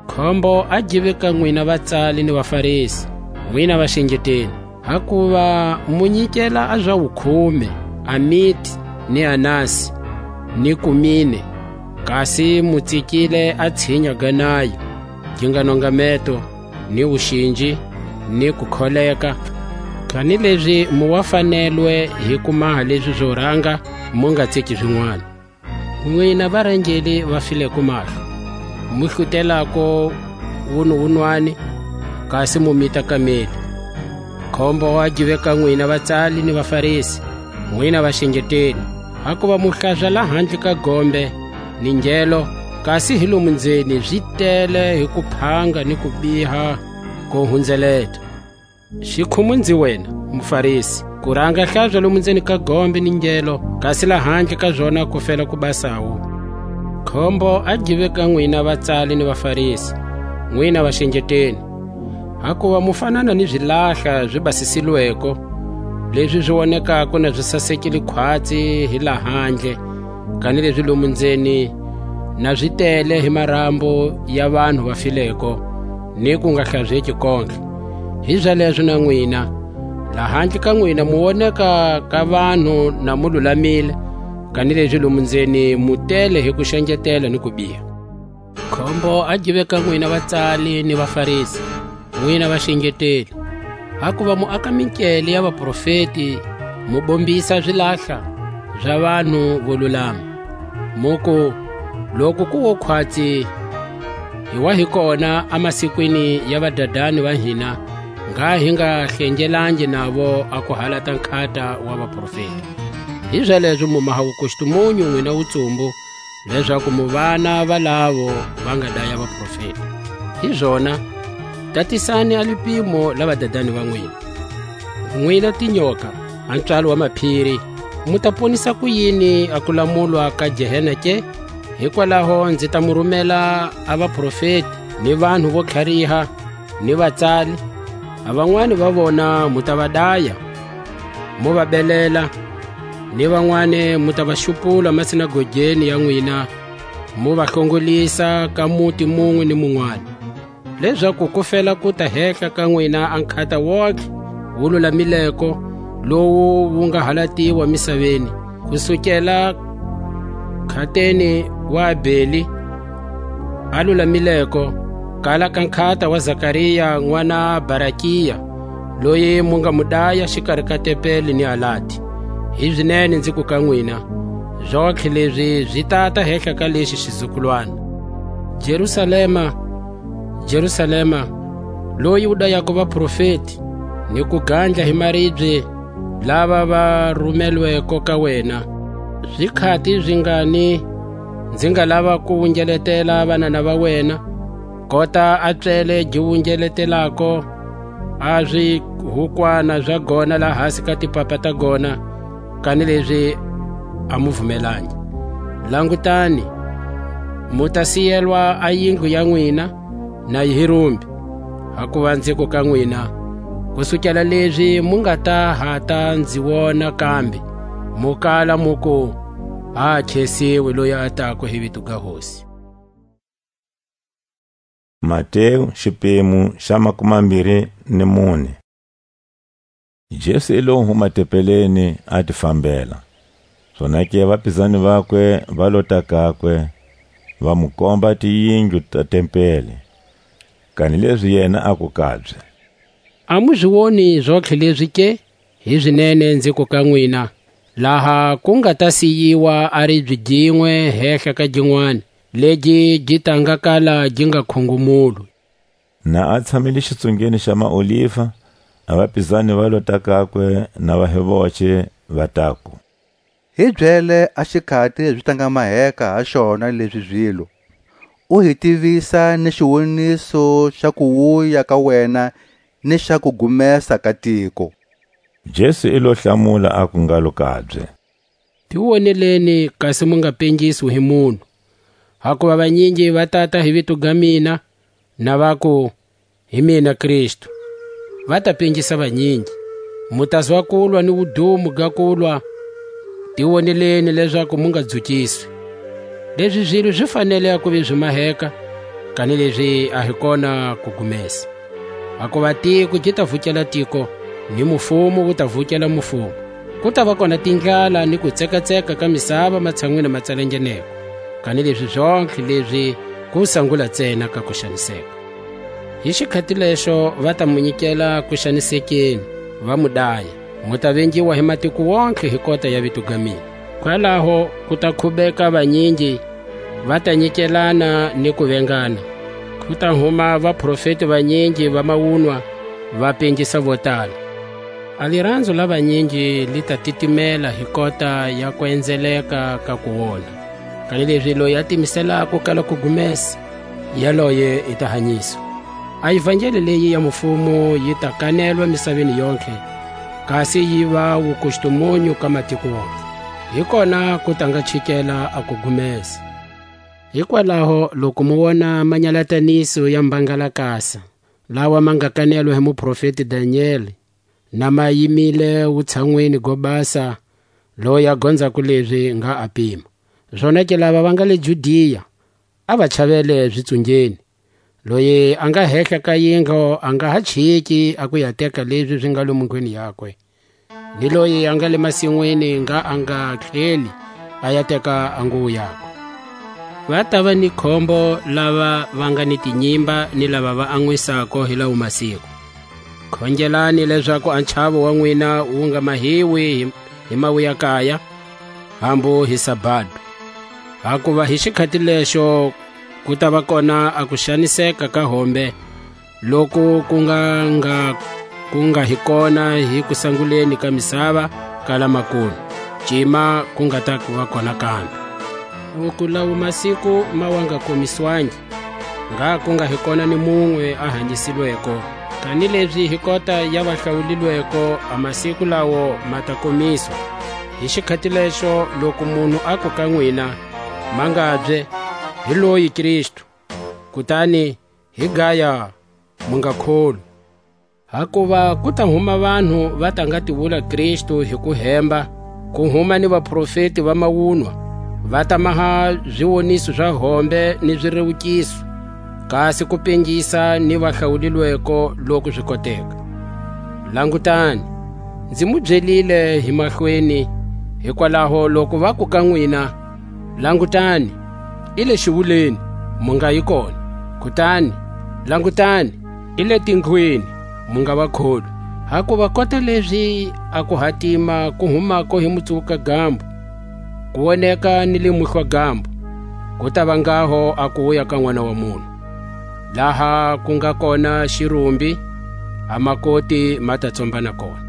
khombo a jiveka n'wina vatsali ni vafarisi, n'wina vaxengeteni, hakuva mu nyikela a zwa ukhume, Amiti ni Anasi ni Kumine, kasi mu tsikile a tshinya ganayo, ginganongameto ni uxinji ni kukholeka. Kani leswi mu wa fanelwe hi ku maha leswi zwo rhanga mu nga tseki zwin'wana. N'wina varangeli va file ku mahlo, mu hlutelako wun'wani kasi mu mita kameli. Khombo wa jiveka n'wina vatsali ni vafarisi, n'wina vaxengeteni, hakuva mu hlazwa la handle ka gombe ni njelo, kasi hi lomu ndzeni byi tele hi ku phanga ni ku biha ko hundzeleta. Xikhumu ndzi wena mufarisi, ku rhanga hlazwa lomu ndzeni ka gombe ni njelo, kasi la handle ka zona ku fela ku basawu. Khombo a jiveka n'wina vatsali ni vafarisi, n'wina vaxengeteni, hakuva mu fanana ni zwilahla byi basisiweko, leswi byi wonekako na byi sasekile khwatsi hi la handle, kani leswi lomu ndzeni na byi tele hi marambo ya vanhu va fileko ni ku nga hlazweki konke. Hi byaleswo na n'wina, la handle ka n'wina mu woneka ka vanhu na mu lulamile, kani leswi lomu ndzeni mu tele hi ku xengetela ni ku biha. Khombo a jiveka n'wina vatsali ni vafarisi, n'wina vaxengeteli, hakuva mu aka minkele ya vaprofeti, mu bombisa zwilahla bya vanhu vo lulama. Muku loko ku wo khwatsi hi wa hi kona amasikwini ya vadadani va hina, nga hi nga hlengelangi navo a ku halata nkhata wa vaprofeti. Hi byaleswo mu maha vukoxitumunyu n'wina wutsumbu, leswaku mu vana valavo va nga daya vaprofeti. Hi byona tatisani a lipimo la vadadani va n'wina. N'wina tinyoka, a ntswalo wa maphiri, mu ta ponisa ku yini a ku lamulwa ka Jehena ke? Hikwalaho ndzi ta mu rhumela a vaprofeti ni vanhu vo tlhariha ni vatsali, a van'wani va vona mu ta va daya, mu va belela, ni van'wani mu ta va xupula masinagogeni ya n'wina, mu va hlongolisa ka muti mun'we ni mun'wana, leswaku ku fela ku ta hehla ka n'wina a nkhata wotlhe wu lulamileko lowu wu nga halatiwa misaveni, kusukela khateni wa Abeli a lulamileko, kala ka nkhata wa Zakariya n'wana Barakiya, loyi mu nga mu daya xikarhi ka Tepeli ni Alati. Hi byinene ndzi ku ka n'wina, zwotlhe leswi byi tata hehla ka lexi xizukulwana. Jerusalema, Jerusalema, loyi u dayako vaprofeti ni ku gandla hi maribye lava va rhumeliweko ka wena. Byi khati byi ngani ndzi nga lava ku wungeletela vanana va wena, kota a tswele byi wungeletelako a zwihukwana bya gona la hasi ka tipapa ta gona, kani leswi a mu vumelangi. Langutani, mu ta siyelwa a yindlu ya n'wina na hirumbi, hakuva ndzi ku ka n'wina, kusukela leswi mu nga ta hata ndzi wona kambe, mu kala mu ku a khesiwe loyi a tako hi vito ka Hosi. Matewu xiphemu xa 24. Jesu i lo huma tepeleni a ti fambela, swonake vaphizani vakwe va lo ta kakwe va mu komba tiyindlu ta tempele, kani leswi yena a ku kabye. A mu byi voni zwotlhe leswi ke? Hi byinene ndzi ku ka n'wina, laha ku nga ta siyiwa a ribye gin'we hehla ka gin'wana, lebyi byi tanga kala byi nga khongomulu. Na a tshamile xitsungeni xa maoliva, a vaphizani va lo ta kakwe na vahevoce va taku, hi byele a xikhati byi tanga maheka ha xona leswi byilo, u hi tivisa ni xiwoniso xa ku wuya ka wena ni xa ku gumesa ka tiko. Jesu i lo hlamula a ku ngalo kabye, tiwoneleni kasi mu nga penjisiwi hi munhu, hakuva vanyingi va tata hi vito ga mina na va ku hi mina Kristu, va ta penjisa vanyingi. Mu ta zwa kulwa ni vudumu ga kulwa, tiwoneleni leswaku mu nga dzukiswi. Leswi zwilo swi fanele ku vi byi maheka, kani leswi a hi kona ku gumesa. Hikuva tiko ji ta vhukela tiko, ni mufumo wu ta vhukela mufumo. Ku ta va kona tindlala ni ku tsekatseka ka misava matshan'wini ma tsalengeneko, kani leswi zonke leswi ku sangula ntsena ka ku xaniseka. Hi xikhati lexo va ta mu nyikela ku xanisekeni, va mu daya, mu ta vengiwa hi matiko wonke hi kota ya vito ga mina. Kwalaho ku ta khubeka vanyingi, va ta nyikelana ni ku vengana. Ku ta huma vaprofeti vanyingi va mavunwa, va pengisa vo tala. A lirandzo la vanyingi li ta titimela hi kota ya ku endzeleka ka ku wona, kani leswi loyi a timiselaka kala ku gumesa, yaloye i ta hanyiswa. A ivhangeli leyi ya mufumo yi ta kanelwa misaveni yonke, kasi yi va wukustumunyu ka matiko wonke. Hi kona ku ta nga chikela a ku gumesa. Hikwalaho loko mu vona manyalataniso ya mbangalakasa lawa ma nga kanelwa hi muprofeti Danieli, na ma yimile vutshan'wini go basa loyi a gondzaku leswi nga a pima. Zonake lava va nga le Judiya a va chavele zwitsunjeni, loyi a nga hehla ka yingo a nga ha chiki a ku ya teka leswi swi nga lomu ndlwini yakwe, ni loyi a nga le masin'wini a nga tlheli a ya teka anguwu yakwe. Va ta va ni khombo lava va nga ni tinyimba ni lava va an'wisako hi lawo masiku. Khongelani leswaku a nchavo wa n'wina wu nga mahiwi hi mawu ya kaya, hambu hi sabado. Hakuva hi xikhati lexo ku ta va kona a ku xaniseka ka hombe loku ku nga hi kona hi ku sanguleni ka misava ka lamakulu, cima ku nga ta va kona kambe. Ku lawo masiku ma wa nga komiswangi, ku nga hi kona ni mun'we a hanyisilweko, kani leswi hi kota ya va hlawulilweko a masiku lawo ma ta komiswa. Hi xikhati lexo loko munhu a ku ka n'wina ma nga bye hi loyi Kristu, kutani hi gaya mu nga kholi. Hakuva ku ta huma vanhu va ta nga tivula Kristu hi ku hemba, ku huma ni vaprofeti va mavunwa, va ta maha zwiwoniso swa hombe ni zwirewukiso, kasi ku pengisa ni vahlawulilweko loku swi koteka. Langutani, ndzi mu byelile hi mahlweni, hikwalaho loko va ku ka n'wina, langutani i le xivuleni mu nga yi kona, kutani langutani i le tindlwini mu nga va kholi. Hakuva kota leswi a ku hatima ku humako hi mutsuka gambu, ku woneka ni le muhlwa gambu, ku ta va ngaho a ku wuya ka N'wana wa Munhu. Laha ku nga kona xirumbi, a makoti ma ta tsombana kona.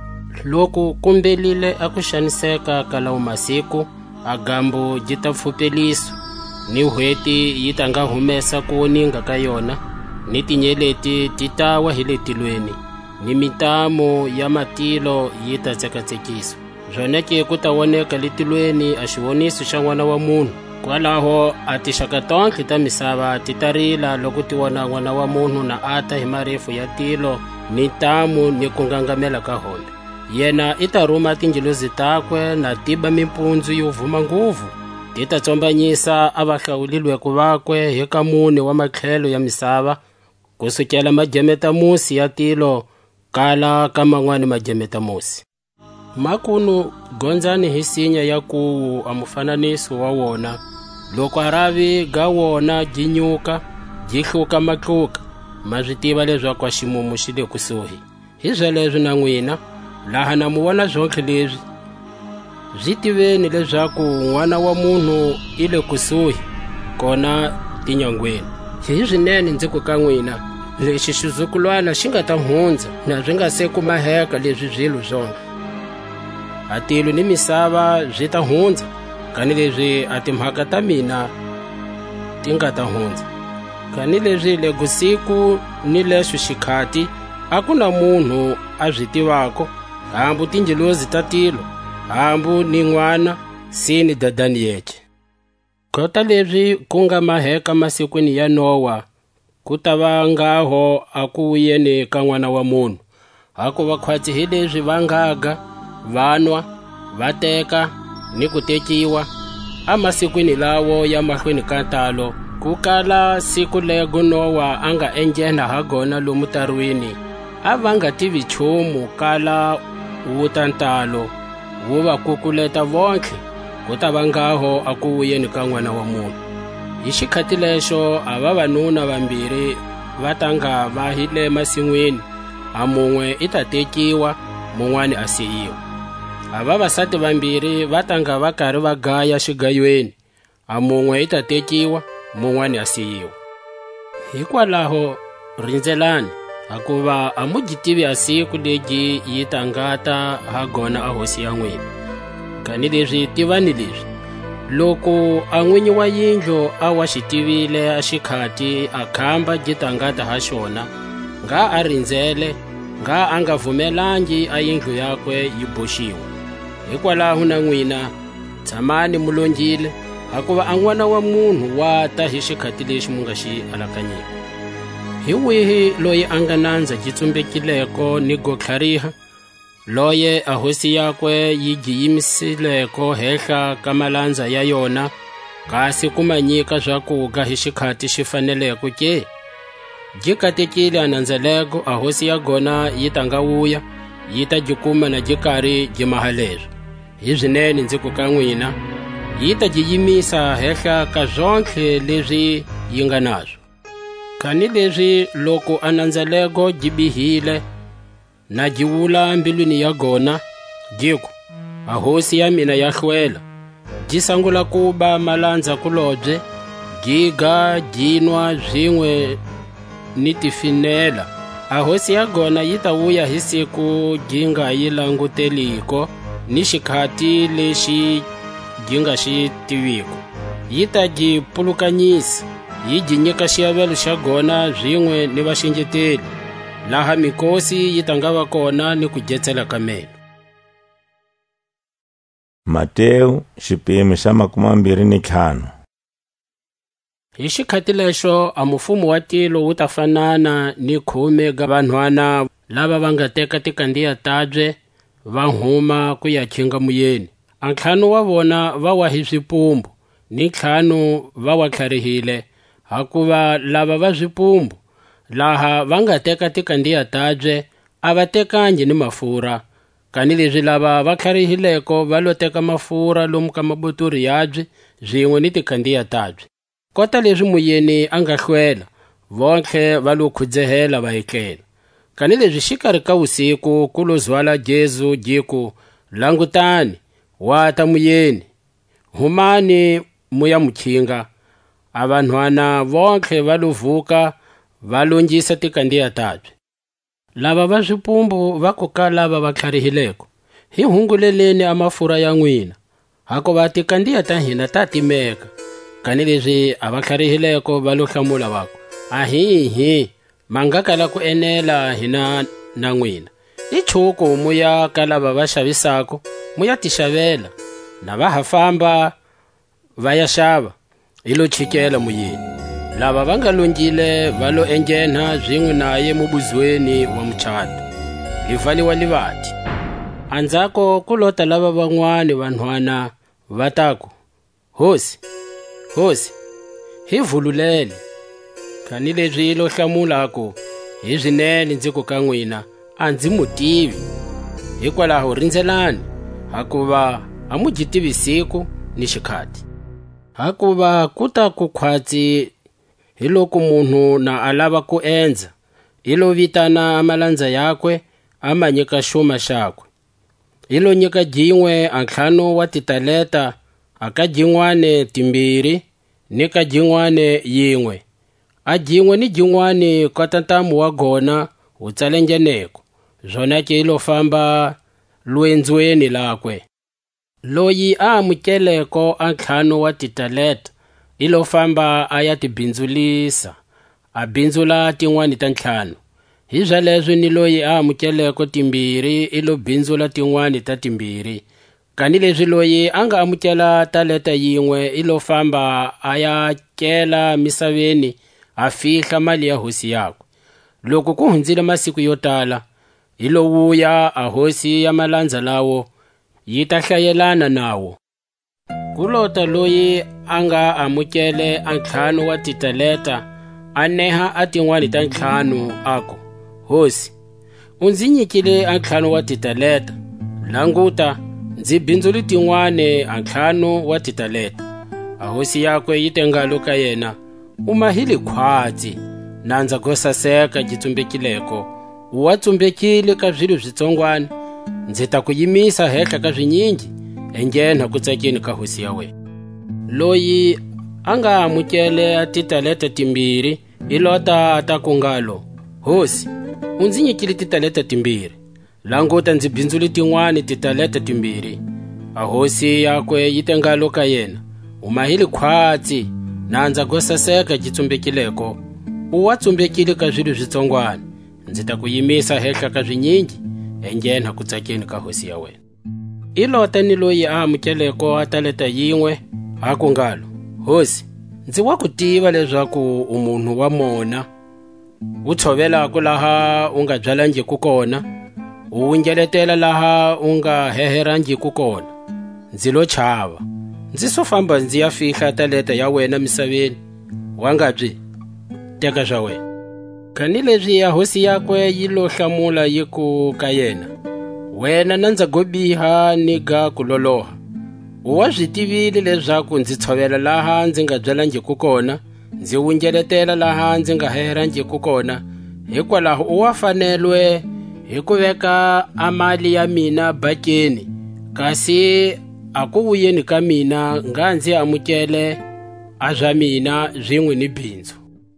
Loko kumbelile a ku xaniseka ka lawo masiku, a gambu ji ta pfupeliswa, ni hweti yi ta nga humesa ku woninga ka yona, ni tinyeleti ti ta wa hi le tilweni, ni mitamo ya matilo yi ta tsekatsekiswa. Zonake ku ta woneka le tilweni a xiwoniso xa N'wana wa Munhu. Kwalaho a tixaka tontlhe ta misava ti ta rila loko ti vona N'wana wa Munhu na ata hi marifu ya tilo ni tamu ni ku ngangamela ka hombe. Yena i ta rhuma tingelosi takwe na tiba mimpundzu yo vuma nguvu, ti ta tsombanyisa a vahlawulilweko vakwe hi ka mune wa matlhelo ya misava, kusukela majemetamusi ya tilo kala ka man'wani majemetamusi. Makunu gonzani hi sinya ya kuwu a mufananiso wa wona, loko aravi ga wona ji nyuka ji hluka matluka, ma swi tiva leswaku a ximumu xi le kusuhi. Hi zweleswo na n'wina, laha na mu vona zonke leswi, byi tiveni leswaku N'wana wa Munhu i le kusuhi, kona tinyangweni. Hi swinene ndzi ku ka n'wina, lexi xizukulwana xi nga ta hundza na byi nga se kumaheka leswi zwilo zonke. A tilo ni misava byi ta hundza, kani leswi a timhaka ta mina ti nga ta hundza. Kani leswi le kusiku ni leswi xikhati a ku na munhu a byi tivako, hambu tingelosi ta tilo, hambu ni N'wana sini dadani yece. Kota leswi ku nga maheka masikwini ya Nowa, ku ta va ngaho a ku wuyeni ka N'wana wa Munhu. Hakuva khwatsi hi leswi va ngaga, vanwa, va teka ni ku tekiwa a masikwini lawo ya mahlweni ka ntalo ku kala siku lego Nowa a nga enghena ha gona lomu tarwini a va nga tivi nchumu kala wu ta ntalo wu va kukuleta vontlhe ku ta va ngaho a ku vuyeni ka N'wana wa Munhu. Hi xikhati lexo a vavanuna vambirhi va ta nga va hile masin'wini, a mun'we i ta tekiwa mun'wani a siyiwa. A vavasati vambirhi va ta nga va karhi va gaya xigayweni, a mun'we i ta tekiwa mun'wani a siyiwa. Hikwalaho rindzelani, hikuva a mu gi tivi a siku legi yi ta ngata ha gona a hosi ya n'wina. Kani leswi tivani leswi, loko a n'winyi wa yindlu a wa xi tivile a xikhati a khamba gi ta ngata ha xona, nga a rindzele, nga a nga vumelangi a yindlu yakwe yi boxiwa. Hikwalaho na n'wina tshamani mu lonjile, hikuva a N'wana wa Munhu wa ta hi xikhati lexi mu nga xi alakanyiki. Hi wihi loyi a nga nandza gi tsumbekileko ni go tlhariha, loye a hosi yakwe yi gi yimisileko hehla ka malandza ya yona, kasi ku ma nyika swakudya hi xikhati xi faneleko ke? Gi katekile a nandzeleko a hosi ya gona yi ta nga wuya, yi ta gi kuma na gi karhi gi maha leswo. Hi swinene ndzi ku ka n'wina, yi ta gi yimisa hehla ka zontlhe leswi yi nga nazwo. Kani leswi loko a nandzeleko gi bihile na gi wula mbilwini ya gona, giku a hosi ya mina ya hlwela, gi sangula ku ba malandza kulobye, gi ga gi nwa zwin'we ni tifinela. A hosi ya gona yi ta wuya hi siku gi nga yi languteliko ni xikhati lexi gi nga xi tiviko. Yi ta gi pulukanyisa, yi gi nyika xiyavelo xa gona zwin'we ni vaxengeteli, laha mikosi yi ta nga va kona ni ku jetsela ka meno. Matewu xiphemu xa 25. Hi xikhati lexo a mufumo wa tilo wu ta fanana ni 10 ga vanhwana lava va nga teka tikandiya tabye va huma ku ya khinga muyeni. A 5 wa vona va wa hi swipumbu ni 5 va wa tlharihile, hikuva lava va swipumbu laha va nga teka tikandiya tabye a va tekangi ni mafurha, kani leswi lava va tlharihileko va lo teka mafurha lomu ka maboturi yabye zwin'we ni tikandiya tabye. Kota leswi muyeni a nga hlwela, vontlhe va lo khudzehela va etlela. Kani leswi xikarhi ka vusiku ku lo zwala Jesu giku, langutani wa ta muyeni, humani mu ya mukhinga. A vanhwana vontlhe va lo vuka va lonjisa tikandiya tabye. Lava va swipumbu va ku ka lava va tlharihileko, hi hunguleleni a mafurha ya n'wina, hikuva tikandiya ta hina ta timeka. Kani leswi a va tlharihileko va lo hlamula vaku, ahihi, ma nga kala ku enela hina na n'wina. I chuku mu ya ka lava va xavisako, mu ya tixavela, na va ha famba va ya xava, hi lo chikela muyeni. Lava va nga lonjile va lo enghena zwin'we naye mubuzweni wa muchato, livaliwa livati. Andzako ku lota lava van'wani vanhwana va taku, hosi, hosi, hi vululele. Kani leswi lo hlamulaku, hi swinene ndzi ku ka n'wina a ndzi mu tivi. Hikwalaho rindzelani, hikuva a mu gi tivi siku ni xikhati. Hikuva ku ta ku khwatsi hi loko munhu na a lava ku endza, i lo vitana malandza yakwe a ma nyika xuma xakwe. I lo nyika gin'we a 5 wa titaleta, a ka gin'wane 2 ni ka gin'wane 1. A gin'we ni gin'wane kota ntamu wa gona wu tsalengeneko, zona ke ilo famba lwendzweni lakwe. Loyi a amukeleko a 5 wa titaleta ilo famba a ya tibindzulisa, a bindzula tin'wani ta 5. Hi zwaleswo ni loyi a amukeleko 2 ilo bindzula tin'wani ta 2. Kani leswi loyi a nga amukela taleta 1 ilo famba a ya kela misaveni a fihla mali ya hosi yakwe. Loko ku hundzile masiku yo tala, ilo wuya a hosi ya malandza lawo yi ta hlayelana nawo. kulota loyi a nga amukele a 5 wa titalenta a neha a tin'wana ta 5 ako, hosi, u ndzi nyikile a 5 wa titalenta. Languta, ndzi bindzule tin'wana a 5 wa titalenta. A hosi yakwe yi te ngalo ka yena, u mahile khwatsi, nandza go saseka gi tsumbekileko. U wa tsumbekile ka zwilo zwitsongwana, ndzi ta ku yimisa hehla ka zwinyingi, enghena ku tsakeni ka hosi ya wena. Loyi a nga amukele a titalenta timbirhi i lota a ta ku ngalo, hosi, u ndzi nyikile titalenta timbirhi. Languta, ndzi bindzule tin'wana titalenta timbirhi. A hosi yakwe yi te ngalo ka yena, u mahile khwatsi, nandza go saseka gi tsumbekileko. U wa tsumbekile ka zwilo zwitsongwana, ndzi ta ku yimisa hehla ka zwinyingi, enghena ku tsakeni ka hosi ya wena. I lota ni loyi a amukeleko a talenta yin'we a ku ngalo, hosi, ndzi wa ku tiva leswaku u munhu wa mona, u tshovelaka laha u nga byalangiku kona, u wingeletela laha u nga heherangiku kona. Ndzi lo chava, ndzi so famba ndzi ya fihla talenta ya wena misaveni, wa nga byi teka swa wena. Kani leswi ya hosi yakwe yi lo hlamula yi ku ka yena, wena nandza go biha ni ga ku loloha. U wa swi tivile leswaku ndzi tshovela laha ndzi nga byalangiku kona, ndzi wingeletela laha ndzi nga heherangiku kona, hikwalaho u wa fanelwe hi ku veka a mali ya mina bakeni, kasi a ku vuyeni ka mina nga ndzi amukele a zwa mina zwin'we ni bindzu.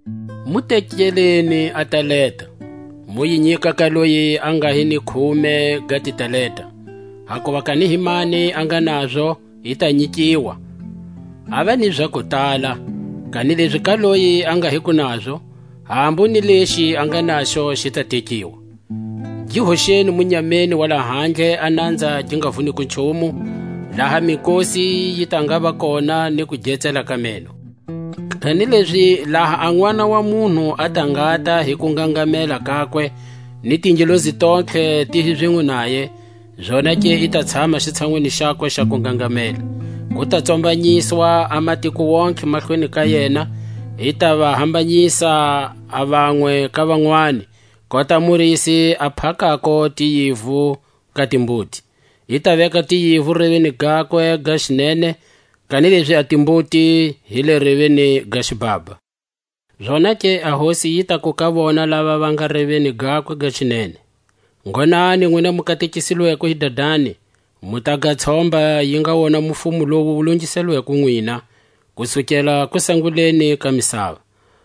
Mutekeleni a talenta, mu yi nyika ka loyi a nga hi ni 10 ga titalenta. Hakuva kani hi mani a nga nazwo hi ta nyikiwa, hava ni bya ku tala, kani leswi ka loyi a nga hi ku nazwo, hambu ni lexi a nga naxo xi ta tekiwa. Gi hoxeni munyameni wa la handle a nandza gi nga vuni ku nchumu, laha mikosi yi ta nga va kona ni ku jetsela ka meno. Kani leswi laha a n'wana wa munhu a ta ngata hi ku ngangamela kakwe, ni tingelozi tontlhe ti hi zwin'we naye, zona ke i ta tshama xitshan'weni xakwe xa ku ngangamela. Ku ta tsombanyiswa a matiko wonke mahlweni ka yena, i ta va hambanyisa a van'we ka van'wani, kota murisi a phakako tiyivu ka timbuti. I ta veka tiyivu riveni gakwe ga xinene, kani leswi a timbuti hi le riveni ga xibaba. Zona ke a hosi yi ta ku ka vona lava va nga riveni gakwe ga xinene, ngonani n'wina mukatekisiweke hi dadani, mu ta ga tshomba yi nga wona mufumo lowu wu lunghiselweke n'wina kusukela ku sanguleni ka misava.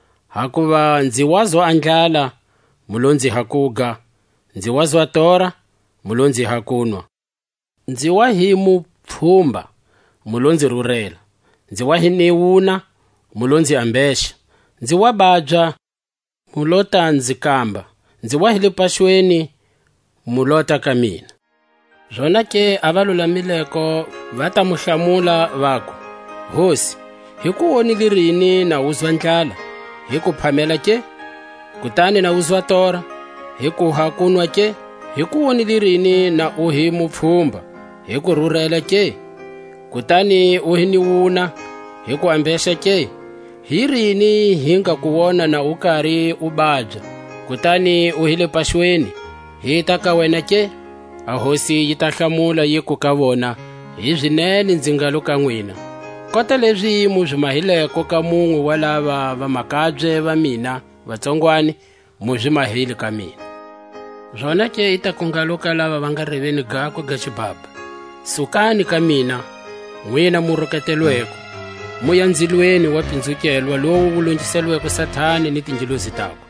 Hakuva ndzi wazwa a ndlala, mu lo ndzi hakuga, ndzi wazwa tora, mu lo ndzi hakunwa. Ndzi wa hi mupfhumba, mu lo ndzi rurela. Ndzi wa hi niwuna, mu lo ndzi ambexa. Ndzi wa babya, mu lo ta ndzi kamba. Ndzi wa hi le paxweni, mu lo ta ka mina. Zona ke a va lulamileko va ta mu hlamula va ku, hosi, hi ku wonile rini na uzwa ndlala, hi ku phamela ke? Kutani na uzwa tora, hi ku hakunwa ke? Hi ku wonile rini na u hi mupfhumba, hi ku rurela ke? Kutani u hi niwuna, hi ku ambexa ke? Hi rini hi nga ku wona na u karhi u babya, kutani u hi le paxweni, hi ta ka wena ke? A hosi yi ta hlamula yi ku ka vona, hi zwinene ndzi ngalo ka n'wina. Kota leswi mu byi mahileko ka mun'we wa lava va makabye va mina vatsongwani, mu byi mahile ka mina. Zona ke yi ta ku ngalo ka lava va nga riveni gakwe ga xibaba, sukani ka mina, n'wina mu ruketelweko, mu ya ndzilweni wa pindzukelwa lowu wu lunghiselweke Sathani ni tingelozi takwe.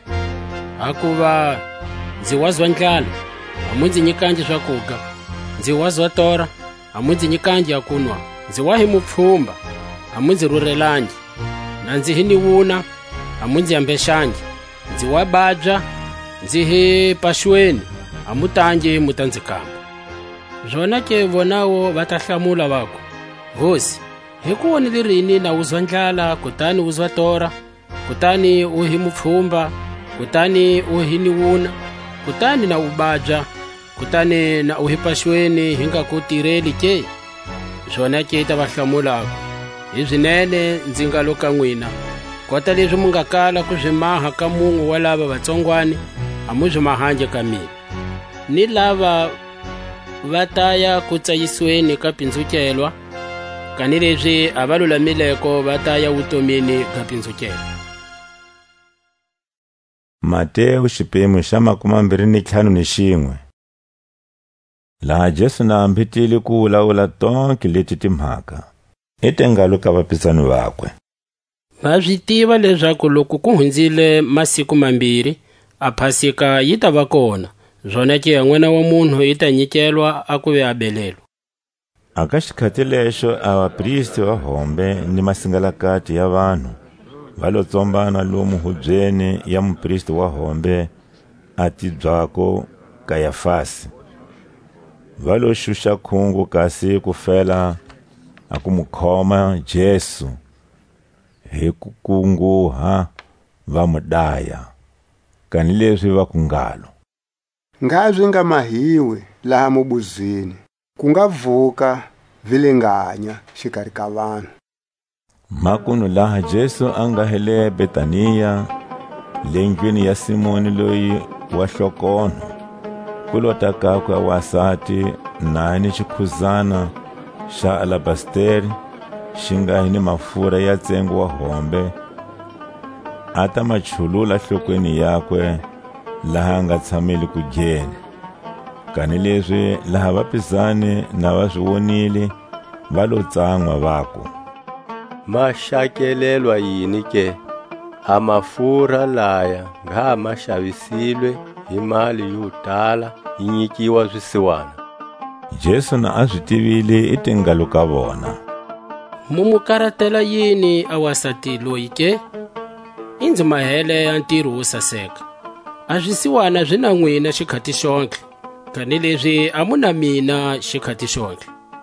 Hakuva ndzi wazwa ndlala, a mu ndzi nyikangi swakudya, ndzi wazwa tora, a mu ndzi nyikangi ya kunwa, ndzi wa hi mupfhumba, a mu ndzi rurelangi, na ndzi hi niwuna, a mu ndzi ambexangi, ndzi wa babya, ndzi hi paxweni, a mu tangi mu ta ndzi kamba. Zona ke vonawo va ta hlamula va ku, hosi, hi ku wonile rini na uzwa ndlala, kutani uzwa tora, kutani u hi mupfhumba, kutani u hi niwuna, kutani na u babya, kutani na u hi paxweni hi nga ku tirheli ke? swona ke ta va hlamulaka, hi swinene ndzi nga lo ka n'wina, kota leswi mu nga kala ku swi maha ka mun'we wa lava vatsongwani a mu swi mahanje ka mina. Ni lava va ta ya ku tsayisweni ka pindzukelwa, kani leswi a va lulamileko va ta ya vutomini ka pindzukelwa. Mateo xiphemu xa 25. Laha Jesu na ambitile ku vulavula tonke leti timhaka, etengalo ka vapisani vakwe. Va swi tiva leswaku loko ku hundzile masiku mambirhi a Phasika yi ta va kona, zwona ke n'wana wa munhu yi ta nyikelwa a ku ve a belelwa. Aka xikhati lexo a vapristi va hombe ni masingalakati ya vanhu va lo tsombana lomu hubyeni ya mupristi wa hombe a tibyako Kayafasi. Va lo xuxa khungu kasi ku fela a ku mu khoma Jesu hi ku kunguha va mu daya, kani leswi va ku ngalo, ngazwi nga mahiwi laha mubuzini ku nga vuka vilenganya xikarhi ka vanhu. Makuno laha Jesu anga hele Betaniya, lendlwini ya Simoni loyi wa hlokono, ku lota kakwe wasati na ni xikhuzana xa alabasteri xi nga ni mafura ya tsengo wa hombe, a ta ma chulula nhlokweni yakwe laha nga tshameli ku geni. Kani leswi laha vapisani na va swi vonile va lo tsan'wa vaku, ma xakelelwa yini ke? A mafura laya nga ma xavisilwe hi mali yo tala yi nyikiwa swisiwana. Jesu na a swi tivile etengalo ka vona. Mu mu karatela yini a wasati loyi ke? I ndzi mahele ya ntirho wo saseka. A swisiwana swi na n'wina xikhati xonke, kani leswi a mu na mina xikhati xonke.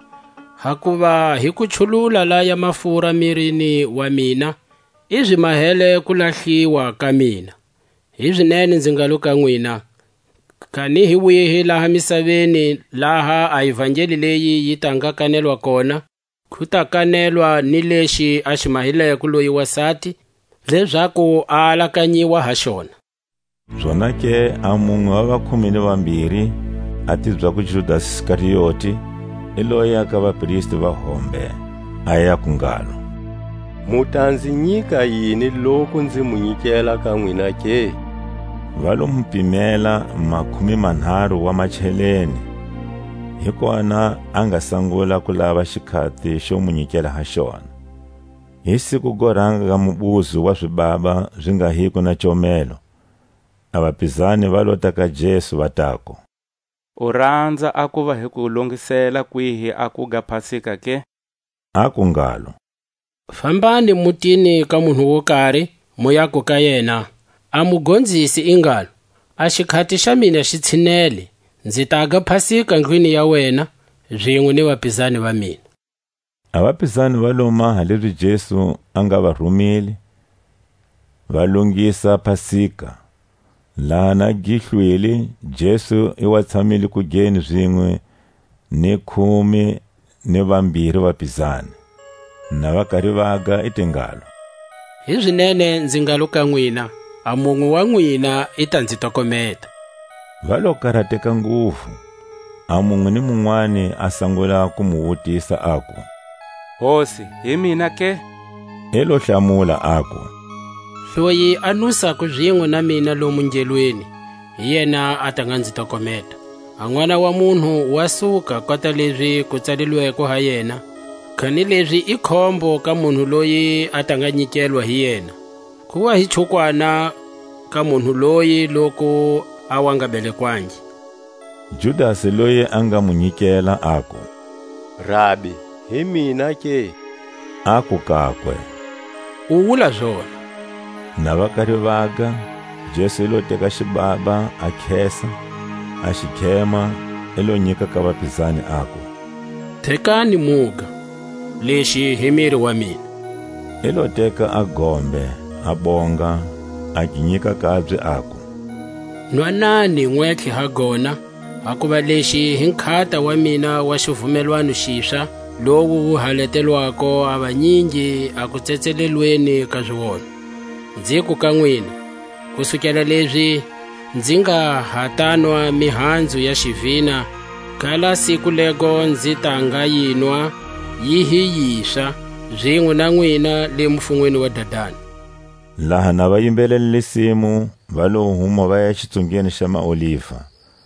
Hakuva hi ku chulula la ya mafura mirini wa mina, i swi mahele ku lahliwa ka mina. Hi swinene ndzi nga lo ka n'wina, kani hi vuye laha misaveni laha a ivhangeli leyi yi ta nga kanelwa kona, ku ta kanelwa ni lexi a xi mahileko loyi wasati, leswaku a alakanyiwa ha xona. Zwona ke a mun'we wa vakhumi ni vambirhi a tibyaku Judas Iskariyoti, i loyi aka vapristi va hombe, a ya ku ngalo, mu ta ndzi nyika yini loko ndzi mu nyikela ka n'wina ke? Va lo mu pimela 30 wa macheleni, hi kona a nga sangula ku lava xikhati xo mu nyikela ha xona. Hi siku go rhanga ka mubuzu wa swibaba swi nga hiko na comelo, a vapisani va lota ka Jesu va tako, u rhandza a ku va hi ku longisela kwihi a ku ga Phasika ke? A ku ngalo, fambani mutini ka munhu wo karhi mu yako ka yena, a mugondzisi i ngalo, a xikhati xa mina xi tshinele, ndzi ta ga Phasika ndlwini ya wena zwin'we ni vapisani va mina. A vapisani va lo maha leswi Jesu a nga va rhumile, va longisa Phasika. Laha na gihlwili Jesu i wa tshamile ku geni zwin'we ni 12 vapisani, na va karhi vaga etengalo, hi swinene ndzi nga lo ka n'wina, a mun'we wa n'wina i ta ndzi tokometa. Va lo karateka nguvu, a mun'we ni mun'wani a sangula ku mu vutisa aku, Hosi, hi mina ke? I lo hlamula aku, loyi a nusaku zwin'we na mina lomu ndyelweni, hi yena a ta nga ndzi tokometa. A n'wana wa munhu wa suka kota leswi ku tsalilweko ha yena, kani leswi i khombo ka munhu loyi a ta nga nyikelwa hi yena. Ku wa hi chukwana ka munhu loyi loko a wa nga belekwangi. Judas loyi a nga mu nyikela aku, Rabi, hi mina ke? Aku kakwe, u vula zwona. Na va karhi vaga, Jesu lo teka xibaba a khesa, a xi khema, i lo nyika ka vapisani aku, Thekani muga, lexi hi miri wa mina. I lo teka a gombe, a bonga, a ki nyika kabye aku, Nwanani n'wetlhe ha gona, hakuva lexi hi nkhata wa mina wa xivumelwano xiswa lowu wu haletelwako a vanyingi a ku tsetselelweni ka zwiwona. Ndzi ku ka n'wina, kusukela leswi ndzi nga hatanwa mihandzu ya xivhina, kala siku lego ndzi ta nga yinwa yi hi yiswa bzin'we na n'wina le mufungweni wa Dadani. Laha na vayimbeleli lisimu va lo huma va ya xitsungeni xa maoliva.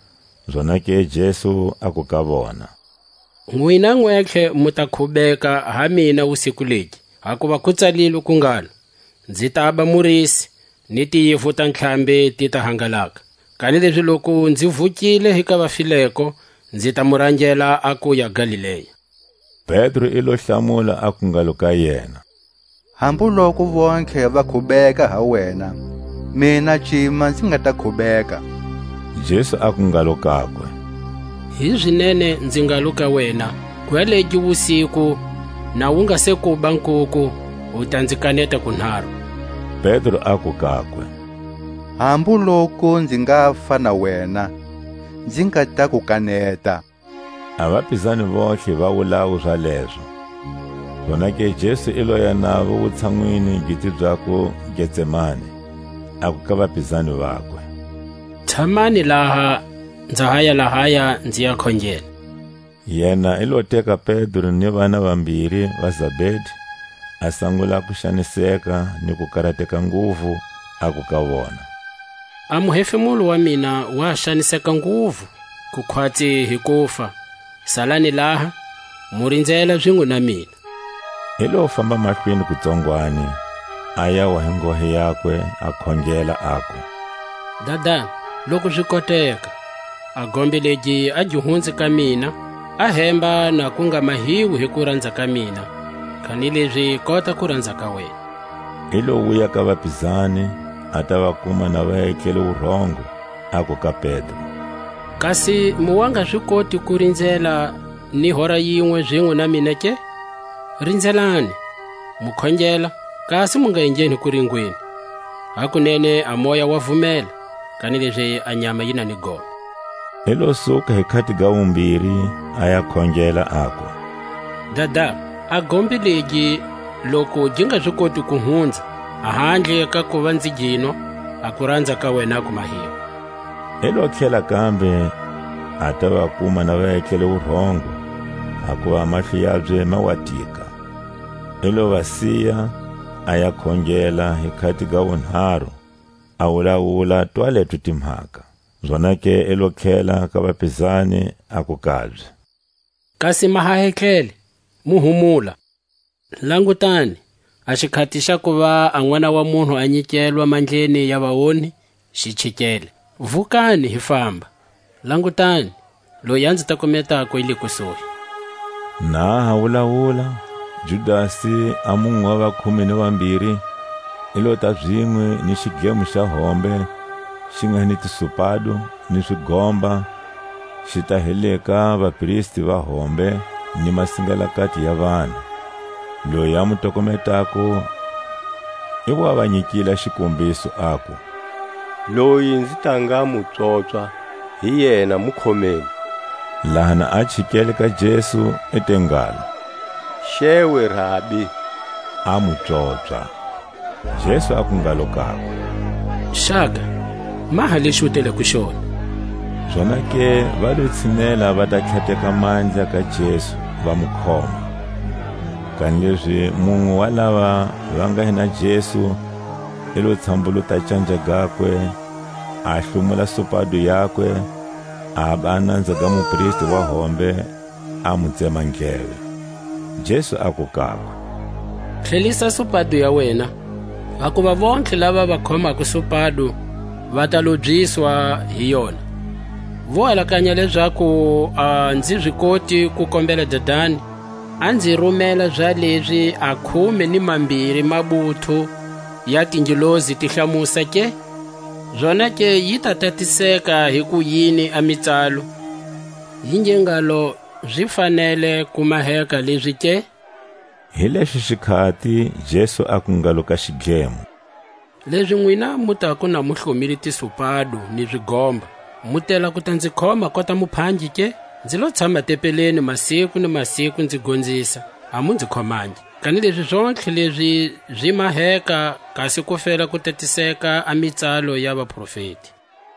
Zonake Jesu a ku ka vona, n'wina n'wetlhe mu ta khubeka ha mina wusiku legi, hakuva ku tsalilwe ku ngalo, ndzi ta ba murisi ni tiyivu ta ntlhambe ti ta hangalaka. Kanileswi loko ndzi vukile hi ka vafileko, ndzi ta murangela a ku ya Galileya. Petro i lo hlamula a ku ngalo ka yena, hambu loko vonke va khubeka ha wena, mina cima ndzi nga ta khubeka. Jesu a ku ngalo kakwe, hi zwinene ndzi ngalo ka wena, kwelegi wusiku na wu nga se kuba nkuku u ta ndzi kaneta kunharhu. Petro a ku kakwe, hambu loko ndzi nga fa na wena, ndzi nga ta ku kaneta. A vaphizani votlhe va wulawu swaleswo. Zonake Jesu i lo ya navo vutshan'wini giti bya ku Getsemani, a ku ka vaphizani vakwe, tshamani laha, ndza haya lahaya ndzi ya khongela. Yena i lo teka Petro ni vana vambirhi va Zabedi, a sangula ku xaniseka ni ku karateka nguvu, a ku ka vona, a muhefemulo wa mina wa xaniseka nguvu, ku khwatsi hi kufa. Salani laha, murindzela bzin'we na mina. I lo famba mahlweni kutsongwani, a ya wa hi ngohe yakwe a khongela aku, Dada, loko swi koteka, a gombe legi a gihundzi ka mina, a hemba na ku nga mahiwi hi ku randza ka mina, kanileswi kota ku randza ka wena. I lo wuya ka vaphizani, a ta va kuma na va etlele urhongo, a ku ka Petro, kasi mu wa nga swi koti ku rindzela ni hora yin'we bzin'we na mina ke? Rindzelani, mu khongela, kasi mu nga enjeni ku ringweni. Hakunene a moya wa vumela, kanileswi a nyama yi na ni gome. I lo suka hi khati ga wumbirhi, a ya khongela aku, Dada, a gombe legi loko gi nga swi koti ku hundza, a handle ka ku va ndzi ginwa, a ku randza ka wena ku mahiwa. I lo tlhela kambe a ta va kuma na va etlele urhongo, a ku va mahlo yabye ma wa tika. I lo va siya, a ya khongela hi khati ga wunharhu, a wulawula twaleto timhaka. Zonake i lo tlhela ka vaphizani a ku kabye, kasi mahahetlele mu humula. Langutani, a xikhati xa ku va a n'wana wa munhu a nyikelwa mandleni ya vaoni xi chikele. Vukani hi famba, langutani, loyi a ndzi ta kumetaka yi le kusuhi. Na ha wulawula, Judasi a mun'we wa vakhumi ni vambirhi, i lo ta bzin'we ni xigemu xa hombe, xi nga ni tisupado ni swigomba, xi ta heleka vapristi va hombe ni masingalakati ya vana. Loyi a mu tokometako i wa va nyikila xikombiso aku, loyi ndzi ta nga mu tsotswa hi yena mukhomeni. Laha na a chikele ka Jesu etengalo, Shewe Rabi, a mu tsotswa. Jesu a ku ngalo kakwe, Shaka, maha lexi u tele ku xona. Zonake va lo tshinela va ta tlhateka mandla ka Jesu va mu khoma. Kanileswi mun'we wa lava va nga hi na Jesu i lo tshambuluta canja gakwe, a hlumula supado yakwe, a ba nandza ga mupristi wa hombe, a mu tsema ndleve. Jesu a ku kakwe, Tlhelisa supado ya wena, hakuva vontlhe lava va khomaka supado va ta lobyiswa hi yona. Vo alakanya leswaku a ndzi swi koti ku kombela Dadani, a ndzi rhumela bya leswi a 12 mabutho ya tingelozi ti hlamusa ke? Zona ke yi ta tatiseka hi ku yini a mitsalo? Hi njengalo byi fanele ku maheka leswi ke? Hi lexi xikhati Jesu a ku ngalo ka xigemu, leswi n'wina mu ta ku na mu hlomile tisupado ni swigomba, mu tela ku ta ndzi khoma kota muphangi ke? ndzi lo tshama tepeleni masiku ni masiku ndzi gondzisa hamu ndzi khomangi kani leswi zontlhe leswi byi maheka kasi ku fela ku tatiseka a mitsalo ya vaprofeti.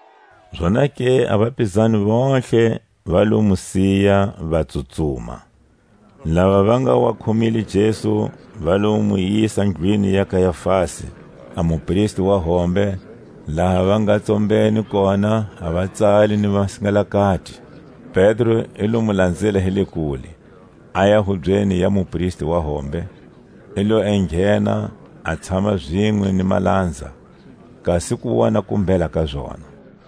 Zonake abapizani bonke va lo musiya va tsutsuma. Lava va nga wa khomile Jesu va lo mu yisa ndlwini ya Kayafasi, a mupristi wa hombe, laha va nga tsombeni kona a vatsali ni vasingalakati. Pedro i lo mu landzela hi le kule, a ya hubyeni ya mupristi wa hombe, i lo enghena a tshama zwin'we ni malandza, kasi ku vona kumbela ka zona.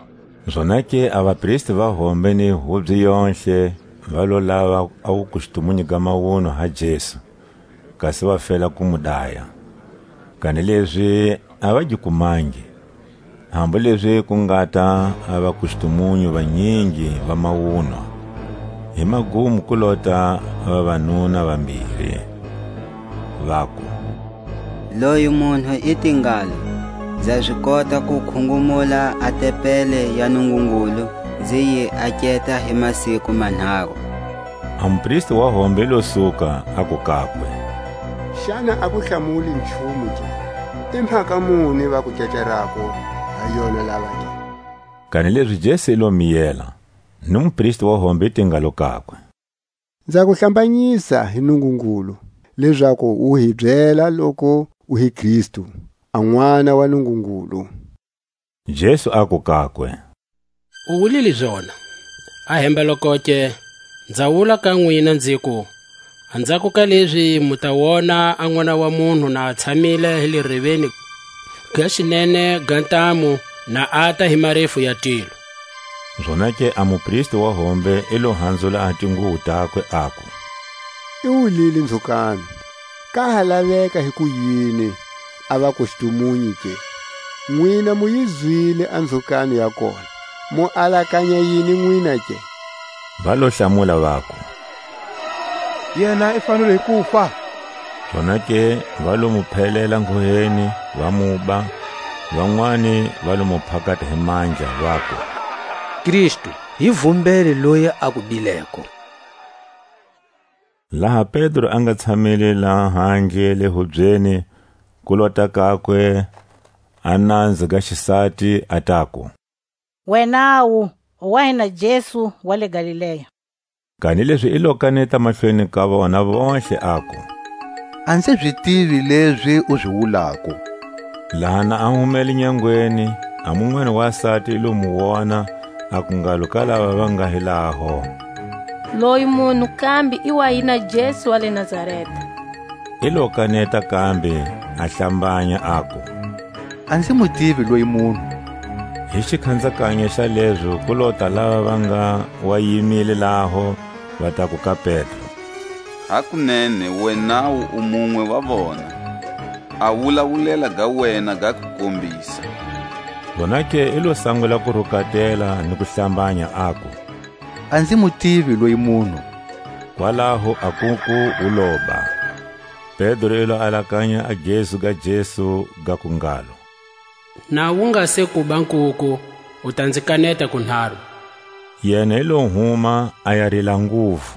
Zonake a vapristi va hombe ni hubyi yonhle va lo lava a ku xitumunyika mawuno ha Jesu, kasi va fela ku mu daya. Kani leswi a va gikumangi, hambu leswi ku ngata a va ku xitumunyu vanyingi va mawuno. Hi magumu ku lota vavanuna vambirhi vaku, loyi munhu i tingalo, ndza swi kota ku khungumula a tepele ya Nungungulu ndzi yi aketa hi masiku manharhu. A mupristi wa hombe lo suka a ku kakwe, xana a ku hlamuli nchumu ke? I mhaka muni va ku cecerako ha yona lava ke? Kani leswi Jesu lo miyela, ni mupristi wa hombe tingalo kakwe, ndza ku hlambanyisa hi Nungungulu leswaku u hi byela loko u hi Kristu, a n'wana wa Nungungulu. Jesu a ku kakwe, u wulile zona. A hembeloko ke ndza wula ka n'wina ndzi ku, andzhaku ka leswi mu ta wona a n'wana wa munhu na tshamile hi le riveni ga xinene ga ntamu na ata hi marefu ya tilo. Zonake a mupristi wa hombe i lo handzula a tinguvu takwe aku, I wulile ndzhukano, ka ha laveka hi ku yini a va ku xitumunyi ke? N'wina mu yi zwile a ndzhukano ya kona, mu alakanya yini n'wina ke? Va lo hlamula vaku, yena i fanele ku fa. Zonake va lo mu phelela nguheni va mu ba, van'wani va lo mu phakata hi mandla vaku, Kristu hi vumbele loyi a ku bileko. Laha Pedro a nga tshamile la handle le hubyeni ku lota kakwe a nandzi ga xisati a taku, wenawu wa hina Jesu wa le Galileya. Kani leswi i lo kaneta mahlweni ka vona vonhle aku, a ndzi byi tivi leswi u byi wulako. Lahana a humele nyangweni, a mun'wana wa sati i lo mu wona a ku ngalo ka lava va nga hi laho, loyi munhu kambe i wa hina Jesu wa le Nazareta. I lo kaneta kambe a hlambanya aku, a ndzi mu tivi loyi munhu. Hi xikhandzakanya xa leswo ku lota lava va nga wa yimile laho va ta ku ka Petro, hakunene wenawu u mun'we wa vona, a wulawulela ga wena ga ku kombisa. Zonake i lo sangula ku rukatela ni ku hlambanya aku, a ndzi mu tivi loyi munhu. Kwalaho akuku u loba. Pedro i lo alakanya a Jesu ga ku ngalo, na wu nga se ku ba nkuku u ta ndzi kaneta kunharhu. Yena i lo huma a ya rila nguvu.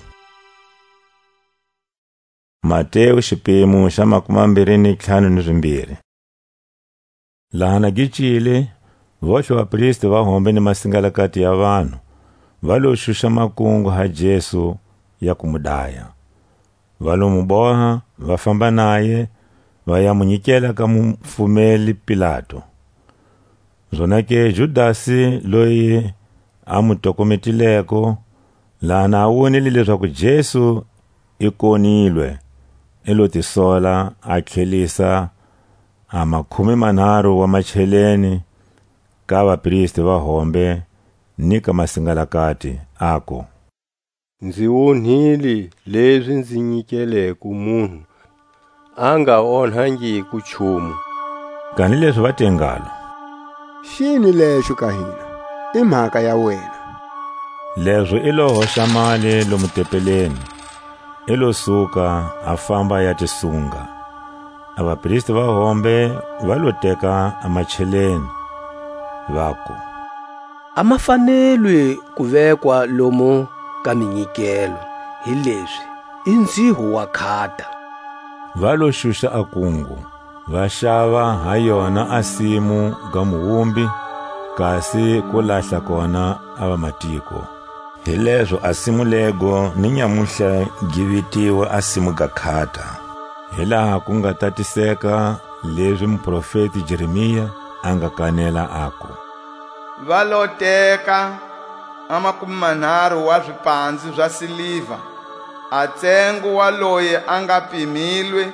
Matewu xiphemu xa 25. Lahana gicile, voxe vapristi va hombe ni masingalakati ya vanhu va lo xuxa makungu ha Jesu ya ku mu daya. Va lo mu boha, va famba naye, va ya mu nyikela ka mufumeli Pilato. Zonake Judasi loyi a mu tokometileko, lahana a wonile leswaku Jesu i konilwe, i lo tisola a tlhelisa a 30 wa macheleni ka vapristi va hombe ni ka masingalakati ako, ndzi onhile leswi ndzi nyikeleku munhu a nga onhangiku nchumu. Kani leswi va tengalo, xini lexo ka hina? I mhaka ya wena. Leswo i lo hoxa mali lomu tepeleni, i lo suka a famba ya tisunga. A vapristi va hombe va lo teka a macheleni vaku, a ma fanelwe ku vekwa lomu ka ka minyikelo hi leswi i ndziho wa khata. Va lo xuxa akungu va xava ha yona asimu ga muwumbi kasi ku lahla kona ava matiko. Hi leswo asimu lego ni nyamuhla givitiwa asimu ga khata. Hi laha ku nga tatiseka leswi muprofeti Jeremiya a nga kanela aku. Va lo teka 30 wa swipandzi swa siliva a ntsengo wa loyi a nga pimilwe,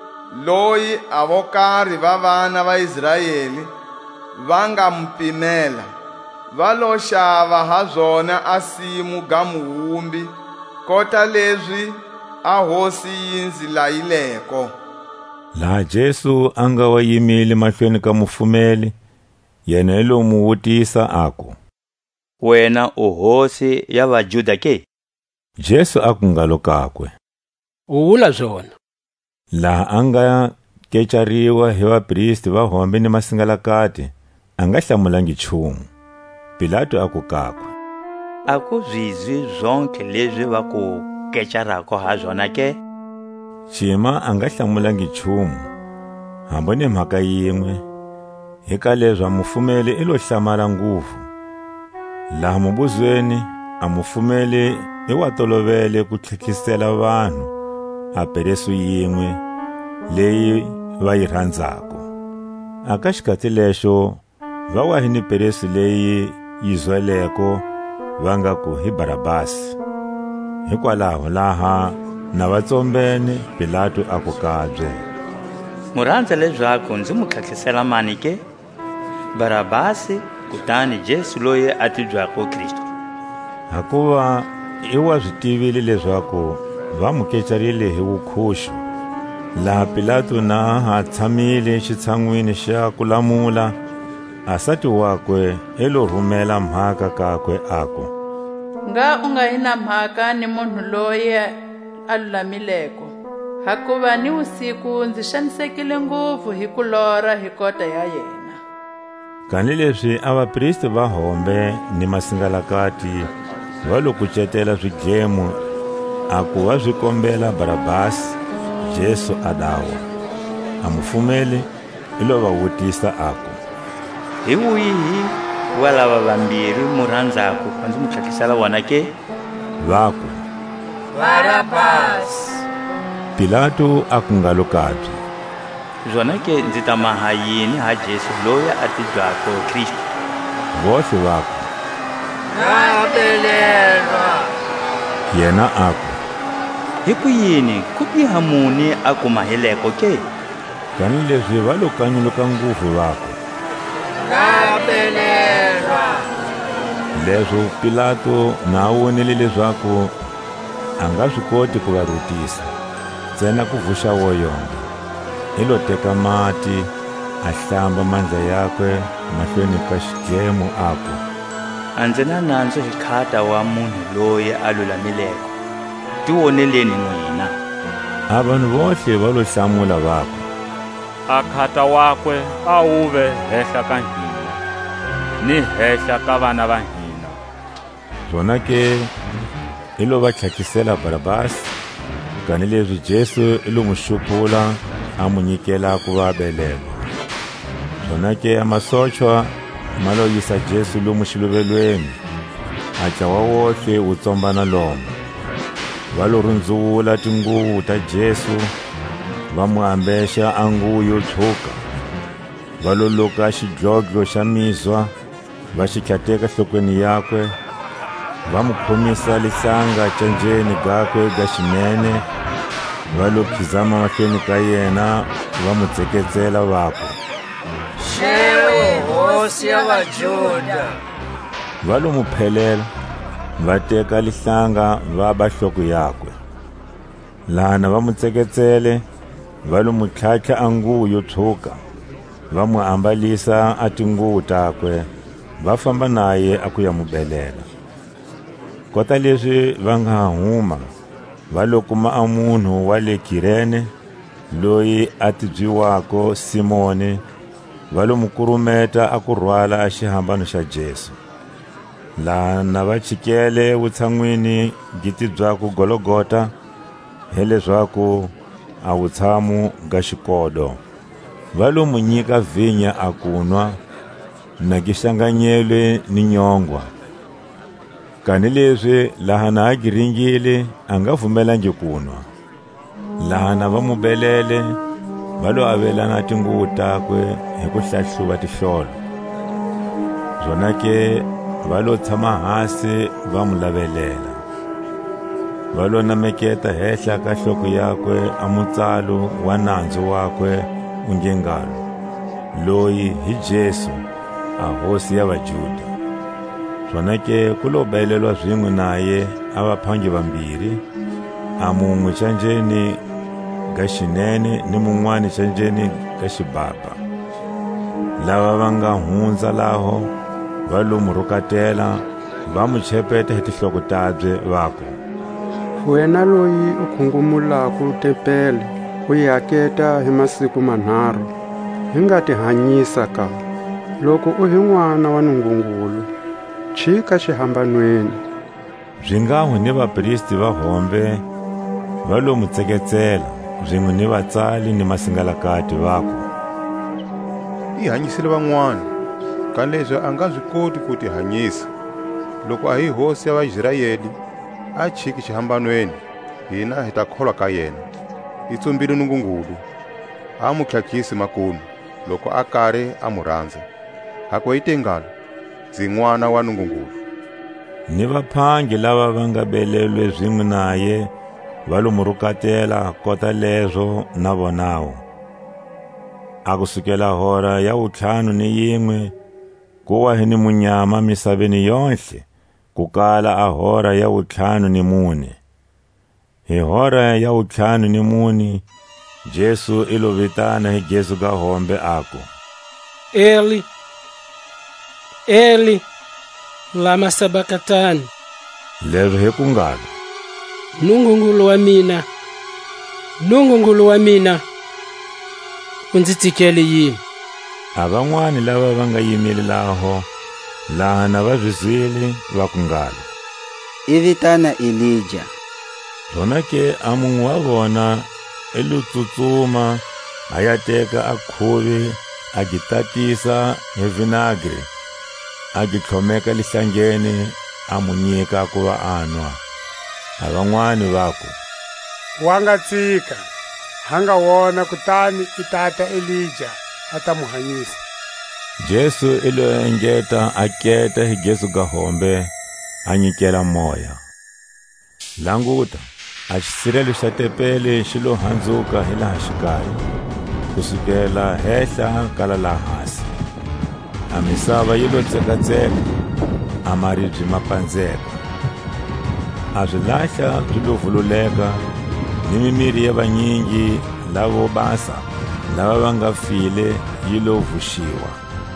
loyi avokari va vana va Israyeli va nga mpimela. Va lo xava ha zona asimu ga muwumbi kota leswi a hosi yi ndzi layileko. Laha Jesu a nga wa yimile mahlweni ka mufumeli, yena lo mu vutisa aku, wena u hosi ya Vajuda ke? Jesu a ku ngalo kakwe, u vula swona. Laha a nga kecariwa hi vapristi va hombe ni masingalakati a nga hlamulangi nchumu. Pilato a ku kakwe, a ku zwizwi zonke leswi va ku kecarako ha zona ke? Chima a nga hlamulangi nchumu, hambo ni mhaka yin'we, hi ka leswi mufumeli i lo hlamala nguvu. Laha mubuzweni a mufumeli i wa tolovele ku tlhekisela vanhu a peresu yin'we leyi va yi rhandzako. Aka xikati lexo va wa hi ni peresu leyi yi zweleko va nga ku hi Barabasi. Hikwalaho laha na vatsombene Pilato a ku kabye, murhandza leswaku ndzi mu tlhakisela mani ke? Barabasi kutani Jesu loyi a tibyako Kristo. Hakuva i wa swi tivile leswaku va mu kecarile hi vukhuxu. Laha Pilato na ha tshamile xitshan'wini xa ku lamula, asati wakwe i lo rhumela mhaka kakwe aku, nga u nga hi na mhaka ni munhu loyi a lulamileko. Hakuva ni usiku ndzi xanisekile ngopfu hi ku lora hi kota ya yena. Kanileswi a vapristi va hombe ni masingalakati va lo kucetela swidlemo aku va swi kombela Barabasi, Jesu a dawa. A mufumeli i lo va vutisa aku, hi wihi wa lava vambirhi murhandzako a ndzi mu tlhakisela wona ke? Vaku, Barabasi. Pilato a ku ngalo kabye, zona ke ndzi ta maha yini ha Jesu loyi a tibyako Kristo? Vohle vaku, Ngabelelwa. Yena aku, hi ku yini ku biha muni a ku mahileko ke? Kanileswi va lo kanyuluka nguvu vaku, Ngabelelwa. leswo Pilato na wonile leswaku a nga swi koti ku va rutisa, ntsena ku vuxa woyonga. I lo teka mati a hlamba mandla yakwe mahlweni ka xidlemo aku, a ndzi na nandzu hi khata wa munhu loyi a lulamileko. Ti voneleni n'wina. A vanhu vohle va lo hlamula vaku, a khata wakwe a uve hehla ka hina ni hehla ka vana va hina. Zona ke i lo va tlhakisela Barabasi, kanileswi Jesu i lo mu xupula a mu nyikela ku va belelwa. Zona ke amasochwa ma lo yisa Jesu lomu xiluvelweni, a ntlawa wohle wu tsombana lomu. Va lo rundzuwula tinguvu ta Jesu, va mu ambexa anguvu yo tshuka. Va lo luka xidlodlo xa mizwa, va xi tlhateka nhlokweni yakwe, va mu khomisa lihlanga canjeni gakwe ga xinene, va lo khizama mahlweni ka yena, va mu tseketsela vaku, Xewe hosi ya Vajuda. va lo mu phelela, va teka lihlanga va ba nhloko yakwe. Lana va mu tseketsele, va lo mu tlhatlha anguvu yo tshuka, va mu ambalisa a tinguvu takwe, va famba naye a ku ya mu belela. Kota leswi va nga huma, va lo kuma a munhu wa le Kirene loyi a tibyiwako Simoni, va lo mu kurumeta a ku rhwala xihambano xa Jesu. laha na va chikele vutshan'wini giti byaku Gologota, hi leswaku a vutshamo ga xikodo. Va lo mu nyika vinya a kunwa na gihlanganyelwe ni nyongwa. Kanileswi laha na a giringile a nga pfumelangi kunwa. Laha na va mu belele va lo avelana tinguvu takwe hi ku hlahluva tihlolo. Zona ke va lo tshama hasi va mu lavelela. Va lo nameketa hehla ka nhloko yakwe a mutsalo wa nandzu wakwe ungengalo, loyi hi Jesu a hosi ya Vajuda. Zona ke ku lo belelwa zwin'we naye a vaphangi vambirhi, a mun'we canjeni ga xinene ni mun'wani canjeni ga xibaba. Lava va nga hundza laho va lo mu rukatela, va mu chepeta hi tinhloko tabye vaku, wena loyi u khungumulaku tempele u yi haketa hi masiku manharhu, hi nga ti hanyisa ka. Loko u hi n'wana wa Nungungulu, chika xihambanweni. Bzingaho ni vapristi va hombe va lo mu tseketsela, bzin'we ni vatsali ni masingalakati vaku, i hanyisile van'wana, kanileswi a nga swi koti ku ti hanyisa. Loko a hi hosi ya Vaisirayeli, a chiki xihambanweni, hina hi ta kholwa ka yena. I tsumbile Nungungulu, a mu tlhakisi makumu loko a karhi a mu rhandza. Hakwe ite ngalo, ndzi n'wana wa Nungungulu. Ni vaphangi lava va nga belelwe zwin'we naye va lo mu rukatela kota lezo na vonawo. A kusukela hora ya vutlhanu ni yin'we ku wa hi ni munyama misaveni yonhle, ku kala a hora ya vutlhanu ni mune. Hi hora ya vutlhanu ni mune Jesu i lo vitana hi gezu ga hombe aku, Eli, Eli, lama sabakatani. Lezo hi ku ngalo, Nungungulu wa mina, Nungungulu wa mina, u ndzi tsikele yini? A van'wani lava va nga yimile laho, laha na va zwizwile va ku ngalo, I vitana Elija. Zona ke a mun'we wa vona i lo tsutsuma a ya teka a khuvi a gi tatisa hi vinagre, a gi tlhomeka lihlangeni a mu nyika ku va a nwa. A van'wani vaku, wa nga tsika, ha nga wona kutani i tata Elija a ta mu hanyisa. Jesu i lo engeta a keta hi gezu ga hombe a nyikela moya. Languta, a xisirelo xa tempele xi lo handzuka hi laha xikarhi, kusukela hehla kala laha hansi. A misava yi lo tsekatseka, a maribye ma pandzeka. A swilahla byi lo vululeka, ni mimiri ya vanyingi lavo basa lava va nga file yi lo vuxiwa.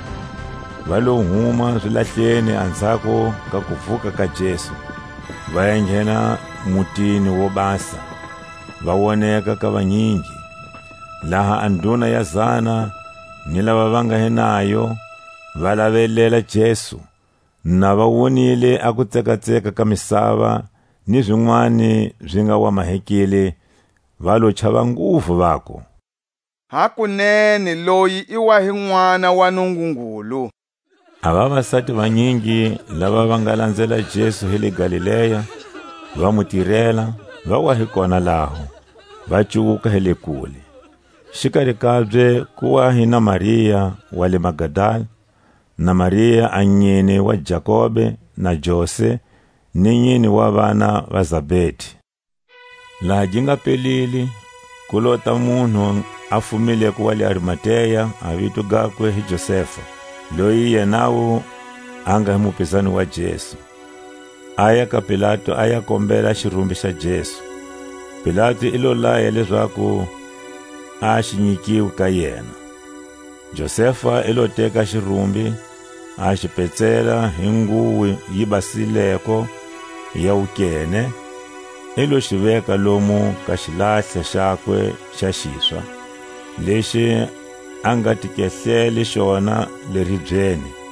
Va lo huma swilahleni andzhaku ka ku pfuka ka Jesu, va ya nghena mutini wo basa, va woneka ka vanyingi. Laha a ndhuna ya 100 ni lava va nga henayo va lavelela Jesu, na va wonile a ku tsekatseka ka misava ni zwin'wani byi nga wa mahekele, va lo chava nguvu vaku, hakunene loyi i wa hi n'wana wa Nungungulu. A vavasati vanyingi lava va nga landzela Jesu hi le Galileya va mu tirhela, va wa hi kona laho, va cuvuka hi le kule. Xikarhi kabye ku wa hi na Mariya wa le Magadala, na Mariya a nyini wa Jakobe na Jose ni nyini wa vana va Zabedi. Laha gi nga pelili ku lota munhu a fumile ku wa le Arimateya, a vito gakwe hi Josefa, loyi yenawu a nga hi mupisani wa Jesu. Aya ka Pilato a ya kombela xirumbi xa Jesu. Pilato i lo laya leswaku a xi nyikiwe ka yena. Josefa i lo teka xirumbi a xi petsela hi nguvu yi basileko ya ukene, i lo xi veka lomu ka xilahla xakwe xa xiswa, lexi a nga tikehleli xona le ribyeni,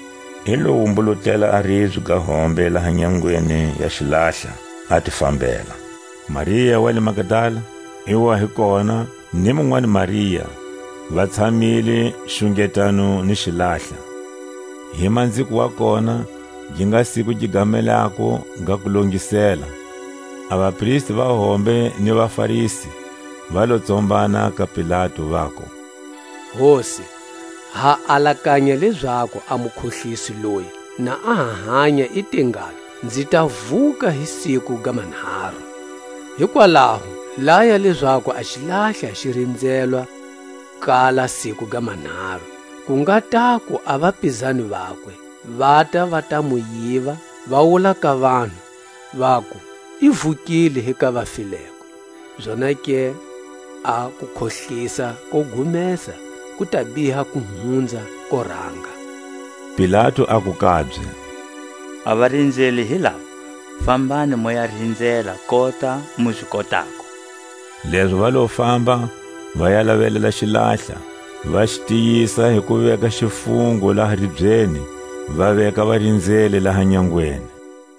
i lo humbulutela aribye ka hombe laha nyangweni ya xilahla a ti fambela. Mariya wa le Magadala i wa hi kona ni mun'wana Mariya va tshamile xungetano ni xilahla. Hi mandziku wa kona gi nga siku gi gamelako ga ku longisela, a vapristi va hombe ni vafarisi va lo tsombana ka Pilato vako, hosi ha alakanya leswaku a mukhohlisi loyi na a hanya i tingalo ndzi ta vuka hi siku ga manharhu. Hikwalaho laya leswaku a xilahla xi rindzelwa kala siku ga manharhu, ku nga taku a vapizani vakwe va ta mu yiva va wula ka vanhu vaku i vukile hi ka vafileko. Zona ke a ku khohlisa ko gumesa ku ta biha ku hundza ko rhanga. Pilato a ku kabye, a va rindzeli hi lava, fambani mo ya rindzela kota mu swi kotako. Leswi va lo famba va ya lavelela xilahla, va xi tiyisa hi ku veka xifungo laha ribyeni, va veka varindzeli laha nyangweni.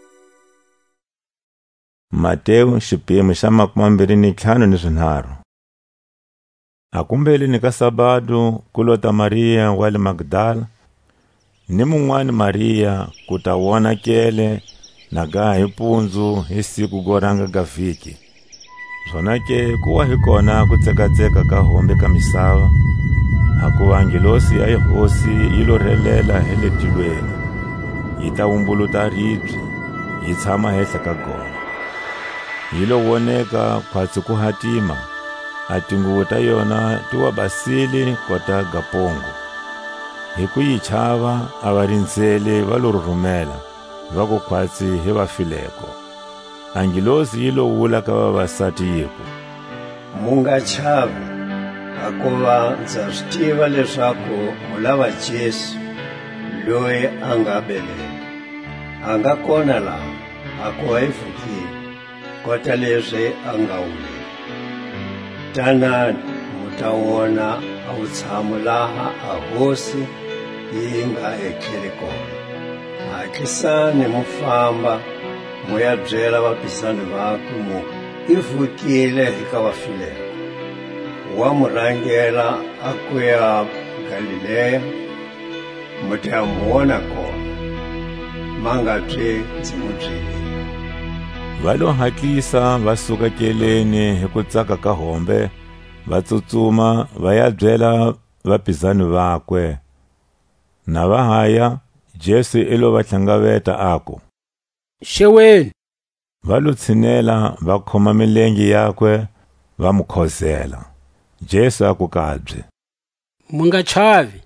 Matewu xiphemu xa 25. A kumbeleni ka Sabado ku lota Mariya wa le Magdala ni mun'wana Mariya ku ta wona kele na ga hi punzu hi siku go ranga ga vhiki. Zona ke ku wa hi kona ku tsekatseka ka hombe ka misava, a ku angelosi ya hosi yi lo relela hi le tilweni, yi ta wumbuluta ribye, yi tshama hehla ka gona. Yi lo woneka khwatsi ku hatima, a tinguvu ta yona ti wa basile kota gapongo. Hi ku yi chava a varindzeli va lo rhumela va ku khwatsi hi vafileko. Angelosi yi lo wula ka vavasati yiku, munga chavi, hakuva ndza swi tiva leswaku mu lava Jesu loyi a nga belela. A nga kona laha, a ku wa hi vukile kota leswi a nga wuleli. Tanani mu ta wona a wu tshama laha a hosi yi nga etlele kona. Hatlisani mu famba mu ya byela vapisani vakwe mu i vukile hi ka vafileko. Wa mu rhangela a ku ya Galileya, mu ta mu wona kona, ma nga twi ndzi mu byelile. Va lo hatlisa va suka keleni hi ku tsaka ka hombe, va tsutsuma va ya byela vapisani vakwe. Na va haya, Jesu i lo va tlhangaveta ako, xeweni. Va lo tshinela va khoma milenge yakwe va mu khozela. Jesu a ku kabye, mu nga chavi,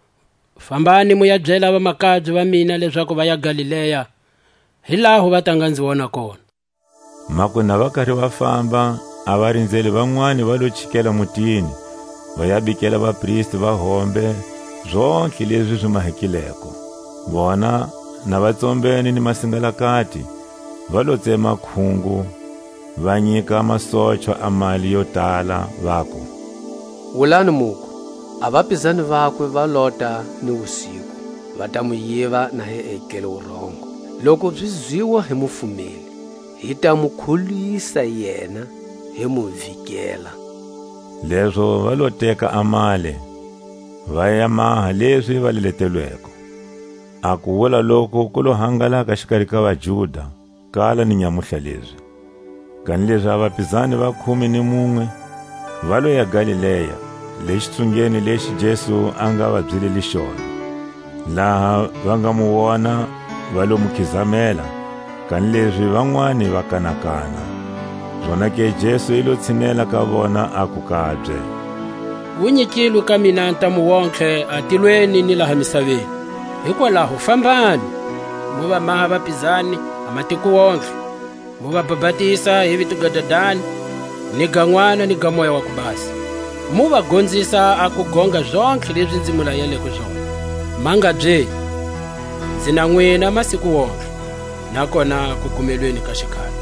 fambani mu ya byela vamakabyi va mina leswaku va ya Galileya, hi laho va ta nga ndzi vona kona. Makuna va karhi va famba, a varindzeli van'wani va lo chikela mutini, va ya bikela vapristi va hombe zonke leswi swi mahekileko. Vona na vatsombeni ni masingalakati va lo tsema khungu, va nyika masocho a mali yo tala vako, wulani muku a vapisani vakwe va lota ni wusiku, va ta mu yiva na hi ekele wurhongo. Loko byi zwiwa hi mufumeli, hi ta mu khulisa yena hi mu vhikela. Leswo va lo teka amale, va ya maha leswi va leletelweko. A ku vula loko ku lo hangalaka xikarhi ka vaJuda kala ni nyamuhla leswi. Kani leswi a vapisani va 11 va lo ya Galileya, lexi tsungeni lexi Jesu a nga va byeleli xona. Laha va nga mu wona va lo mu khizamela, kani leswi van'wani va kanakana. Zona ke Jesu i lo tshinela ka vona a ku kabye, wu nyikilwe ka mina ntamu wonke atilweni ni laha misaveni. Hikwalaho fambani mu va maha vapizani a matiko wonke, mu va babatisa hi vito ga Dadani ni ga N'wana ni ga Moya wa ku basa, mu va gondzisa a ku gonga zonke leswi ndzi mu layeleke swona. Manga byeni ndzi na n'wina masiku wonke, nakona ku kumelweni ka xikhati.